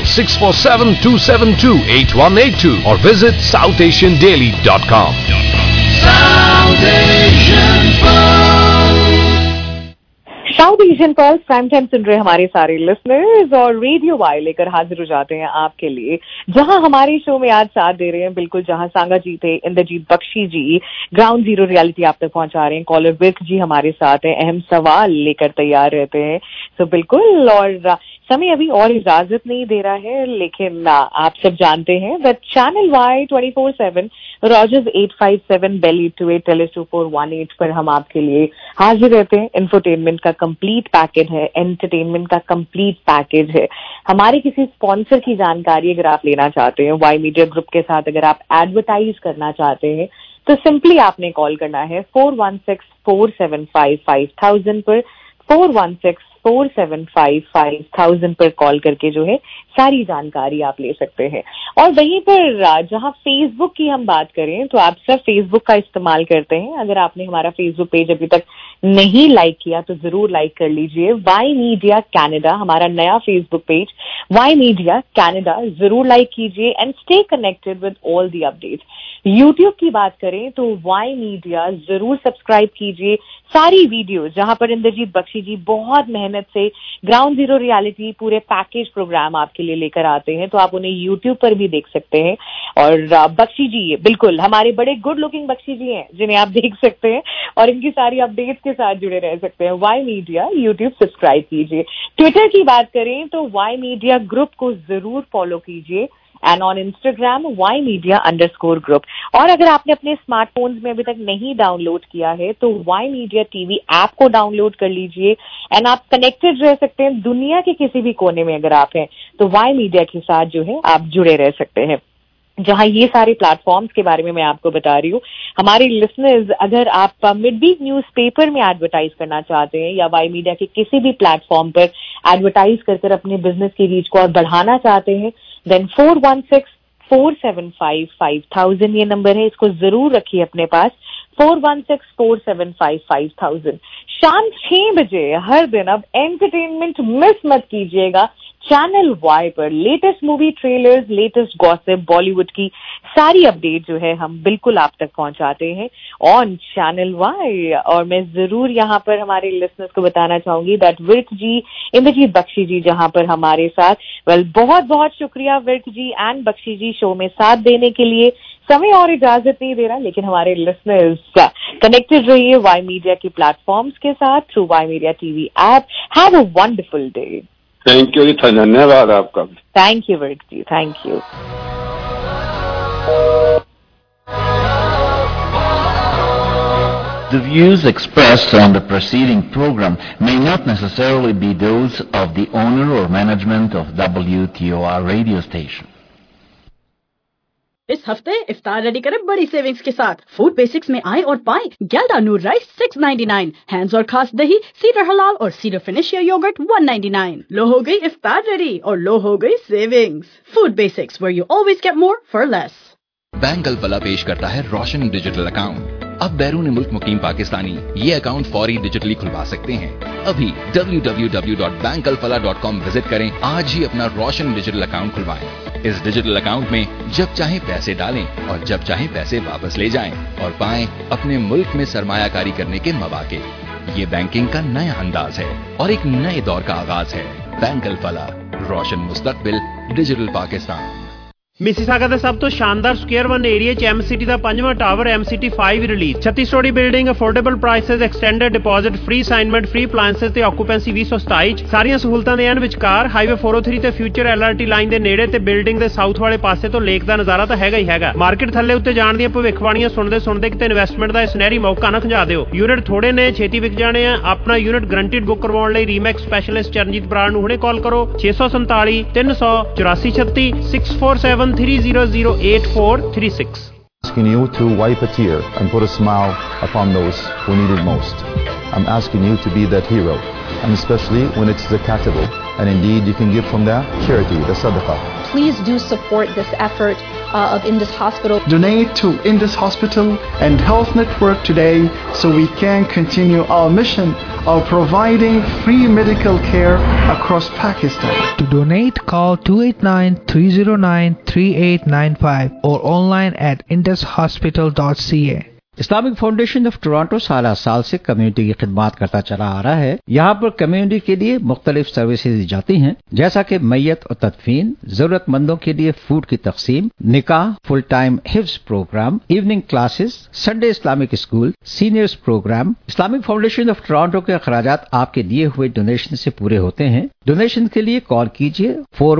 647-272-8182 or visit southasiandaily.com. South Asian Pulse. South vision call prime time सुन रहे हमारे सारे listeners और radio Y लेकर हाजिर हो जाते हैं आपके लिए, जहां हमारे शो में आज साथ दे रहे हैं बिल्कुल जहां सांगा जी थे, Inderjit Bakshi ji ground zero reality आप तक पहुंचा रहे हैं, कॉलर विर्क जी हमारे साथ हैं, अहम सवाल लेकर तैयार रहते हैं। तो बिल्कुल, और समय अभी और इजाजत नहीं दे रहा है, लेकिन आप सब जानते हैं that channel Y 24/7 Rogers 857 Bell 828 Telus 2418 पर हम आपके लिए हाजिर रहते हैं। इंफोटेनमेंट का कंप्लीट पैकेज है, एंटरटेनमेंट का कंप्लीट पैकेज है। हमारे किसी स्पॉन्सर की जानकारी अगर आप लेना चाहते हैं, वाई मीडिया ग्रुप के साथ अगर आप एडवर्टाइज करना चाहते हैं, तो सिंपली आपने कॉल करना है 416-475-5000 पर, 416-475-5000 पर कॉल करके जो है सारी जानकारी आप ले सकते हैं। और वहीं पर जहां फेसबुक की हम बात करें तो आप सब फेसबुक का इस्तेमाल करते हैं, अगर आपने हमारा फेसबुक पेज अभी तक नहीं लाइक किया तो जरूर लाइक कर लीजिए। वाई मीडिया कैनेडा हमारा नया Facebook page, Y media Canada जरूर लाइक कीजिए and stay connected with all the updates. YouTube की बात करें तो वाई मीडिया जरूर सब्सक्राइब कीजिए। सारी वीडियो जहां पर इंद्रजीत बख्शी जी बहुत मेहनत से ग्राउंड जीरो रियलिटी पूरे पैकेज प्रोग्राम आपके लिए लेकर आते हैं, तो आप उन्हें यूट्यूब पर भी देख सकते हैं। और बख्शी जी बिल्कुल हमारे बड़े गुड लुकिंग बख्शी जी हैं जिन्हें आप देख सकते हैं और इनकी सारी अपडेट्स के साथ जुड़े रह सकते हैं। वाई मीडिया यूट्यूब सब्सक्राइब कीजिए। ट्विटर की बात करें तो वाई मीडिया ग्रुप को जरूर फॉलो कीजिए एंड ऑन इंस्टाग्राम YMedia_group। और अगर आपने अपने स्मार्टफोन्स में अभी तक नहीं डाउनलोड किया है तो वाई मीडिया टीवी ऐप को डाउनलोड कर लीजिए एंड आप कनेक्टेड रह सकते हैं। दुनिया के किसी भी कोने में अगर आप हैं तो वाई मीडिया के साथ जो है आप जुड़े रह सकते हैं। जहां ये सारे प्लेटफॉर्म्स के बारे में मैं आपको बता रही हूँ, हमारे लिसनर्स अगर आप मिड वीक न्यूज़पेपर में एडवर्टाइज करना चाहते हैं या वाई मीडिया के किसी भी प्लेटफॉर्म पर एडवर्टाइज कर अपने बिजनेस की रीच को और बढ़ाना चाहते हैं, देन 416-475-5000 ये नंबर है, इसको जरूर रखिए अपने पास। 416-475-5000। शाम 6 बजे हर दिन अब एंटरटेनमेंट मिस मत कीजिएगा चैनल वाई पर। Latest movie trailers, latest gossip, Bollywood की सारी अपडेट जो है हम बिल्कुल आप तक पहुंचाते हैं ऑन चैनल वाई। और मैं जरूर यहाँ पर हमारे लिसनर्स को बताना चाहूंगी दैट विर्क जी, इंद्रजीत बख्शी जी जहां पर हमारे साथ, बहुत बहुत शुक्रिया विर्क जी एंड बख्शी जी शो में साथ देने के लिए। समय और इजाजत नहीं दे रहा, लेकिन हमारे लिसनर्स कनेक्टेड रहिए वाई मीडिया की प्लेटफॉर्म्स के साथ through Y media TV app. Have a wonderful day. Thank you जी, धन्यवाद आपका। Thank you Virk ji, thank you. The views expressed on the preceding program may not necessarily be those of the owner or management of WTOR radio station. इस हफ्ते इफ्तार ready करें बड़ी savings के साथ। Food basics में आए और पाएं गैल्डा नूर राइस 6.99, हैंड्स और खास दही, सीडर हलाल और सीडर फिनिशिया योगर्ट 1.99। लो हो गई इफ्तार रेडी और लो हो गई savings. Food basics where you always get more for less। Bank Alfalah पेश करता है रोशन डिजिटल अकाउंट। अब बैरून मुल्क मुकीम पाकिस्तानी ये अकाउंट फौरी डिजिटली खुलवा सकते हैं। अभी www.bankalfalah.com विजिट करें, आज ही अपना रोशन डिजिटल अकाउंट खुलवाएं। इस डिजिटल अकाउंट में जब चाहे पैसे डालें और जब चाहे पैसे वापस ले जाएं और पाएं अपने मुल्क में सरमायाकारी करने के मौके। ये बैंकिंग का नया अंदाज है और एक नए दौर का आगाज है। बैंक अल-फलाह, रोशन मुस्तकबिल, डिजिटल पाकिस्तान। मिसिसागा ਦੇ ਸਭ ਤੋਂ ਸ਼ਾਨਦਾਰ ਸਕੁਅਰ 1 ਏਰੀਆ 'ਚ ਐਮਸੀਟੀ ਦਾ 5ਵਾਂ tower MCT 5 release 36 storey building, affordable prices, extended deposit, free assignment, free appliances ਤੇ ਆਕੂਪੈਂਸੀ 2027 'ਚ ਸਾਰੀਆਂ ਸਹੂਲਤਾਂ ਦੇ ਐਨ ਵਿਚਕਾਰ ਹਾਈਵੇ 403 ਤੇ ਫਿਊਚਰ ਐਲਆਰਟੀ ਲਾਈਨ ਦੇ ਨੇੜੇ ਤੇ ਬਿਲਡਿੰਗ ਦੇ ਸਾਊਥ ਵਾਲੇ ਪਾਸੇ ਤੋਂ ਲੇਕ ਦਾ ਨਜ਼ਾਰਾ ਤਾਂ ਹੈਗਾ ਹੀ ਹੈਗਾ। ਮਾਰਕੀਟ ਥੱਲੇ ਉੱਤੇ ਜਾਣ ਦੀਆਂ ਭਵਿੱਖਬਾਣੀਆਂ ਸੁਣਦੇ ਕਿਤੇ ਇਨਵੈਸਟਮੈਂਟ ਦਾ ਸੁਨਹਿਰੀ ਮੌਕਾ ਨਾ ਖੰਜਾ ਦਿਓ। ਯੂਨਿਟ ਥੋੜੇ ਨੇ, ਛੇਤੀ ਵਿਕ ਜਾਣੇ ਆ। ਆਪਣਾ ਯੂਨਿਟ ਗਰੰਟਿਡ ਬੁੱਕ ਕਰਵਾਉਣ ਲਈ ਰੀਮੈਕਸ ਸਪੈਸ਼ਲਿਸਟ ਚਰਨਜੀਤ ਬਰਾੜ ਨੂੰ ਹੁਣੇ ਕਾਲ ਕਰੋ 647 384 36 647 300 8436. Asking you to wipe a tear and put a smile upon those who need it most. I'm asking you to be that hero, and especially when it's zakatable, and indeed you can give from that charity, the sadaqah. Please do support this effort of Indus Hospital. Donate to Indus Hospital and Health Network today so we can continue our mission of providing free medical care across Pakistan. To donate, call 289-309-3895 or online at indushospital.ca. Islamic foundation of Toronto साल साल से community की खिदमत करता चला आ रहा है। यहाँ पर कम्युनिटी के लिए मुख्तलिफ सर्विसेज दी जाती हैं, जैसा कि मैयत और तदफीन, जरूरतमंदों के लिए फूड की तकसीम, निकाह, फुल टाइम हिफ्ज programme, evening classes, Sunday Islamic school, seniors programme. Islamic foundation of Toronto के अखराजात आपके दिए हुए डोनेशन से पूरे होते हैं। डोनेशन के लिए कॉल कीजिए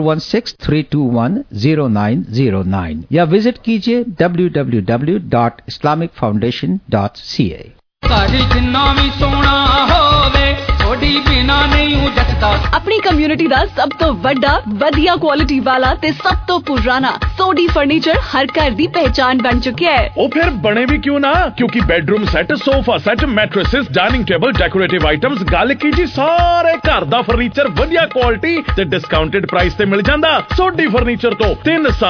416-321-0909 या विजिट कीजिए www.islamicfoundation.ca। अपनी कम्युनिटी ਦਾ ਸਭ ਤੋਂ ਵੱਡਾ ਵਧੀਆ ਕੁਆਲਿਟੀ ਵਾਲਾ ਤੇ ਸਭ ਤੋਂ ਪੁਰਾਣਾ ਸੋਡੀ ਫਰਨੀਚਰ ਹਰ ਘਰ ਦੀ ਪਹਿਚਾਨ ਬਣ ਚੁੱਕਿਆ ਹੈ। ਉਹ ਫਿਰ ਬਣੇ ਵੀ ਕਿਉਂ ਨਾ, ਕਿਉਂਕਿ bedroom set, sofa set, mattresses, dining table, decorative items, ਗੱਲ ਕੀ ਜੀ ਸਾਰੇ ਘਰ ਦਾ ਫਰਨੀਚਰ ਵਧੀਆ ਕੁਆਲਿਟੀ ਤੇ ਡਿਸਕਾਊਂਟਡ ਪ੍ਰਾਈਸ ਤੇ ਮਿਲ ਜਾਂਦਾ। ਸੋਡੀ ਫਰਨੀਚਰ ਤੋਂ 3 ਸਾਲ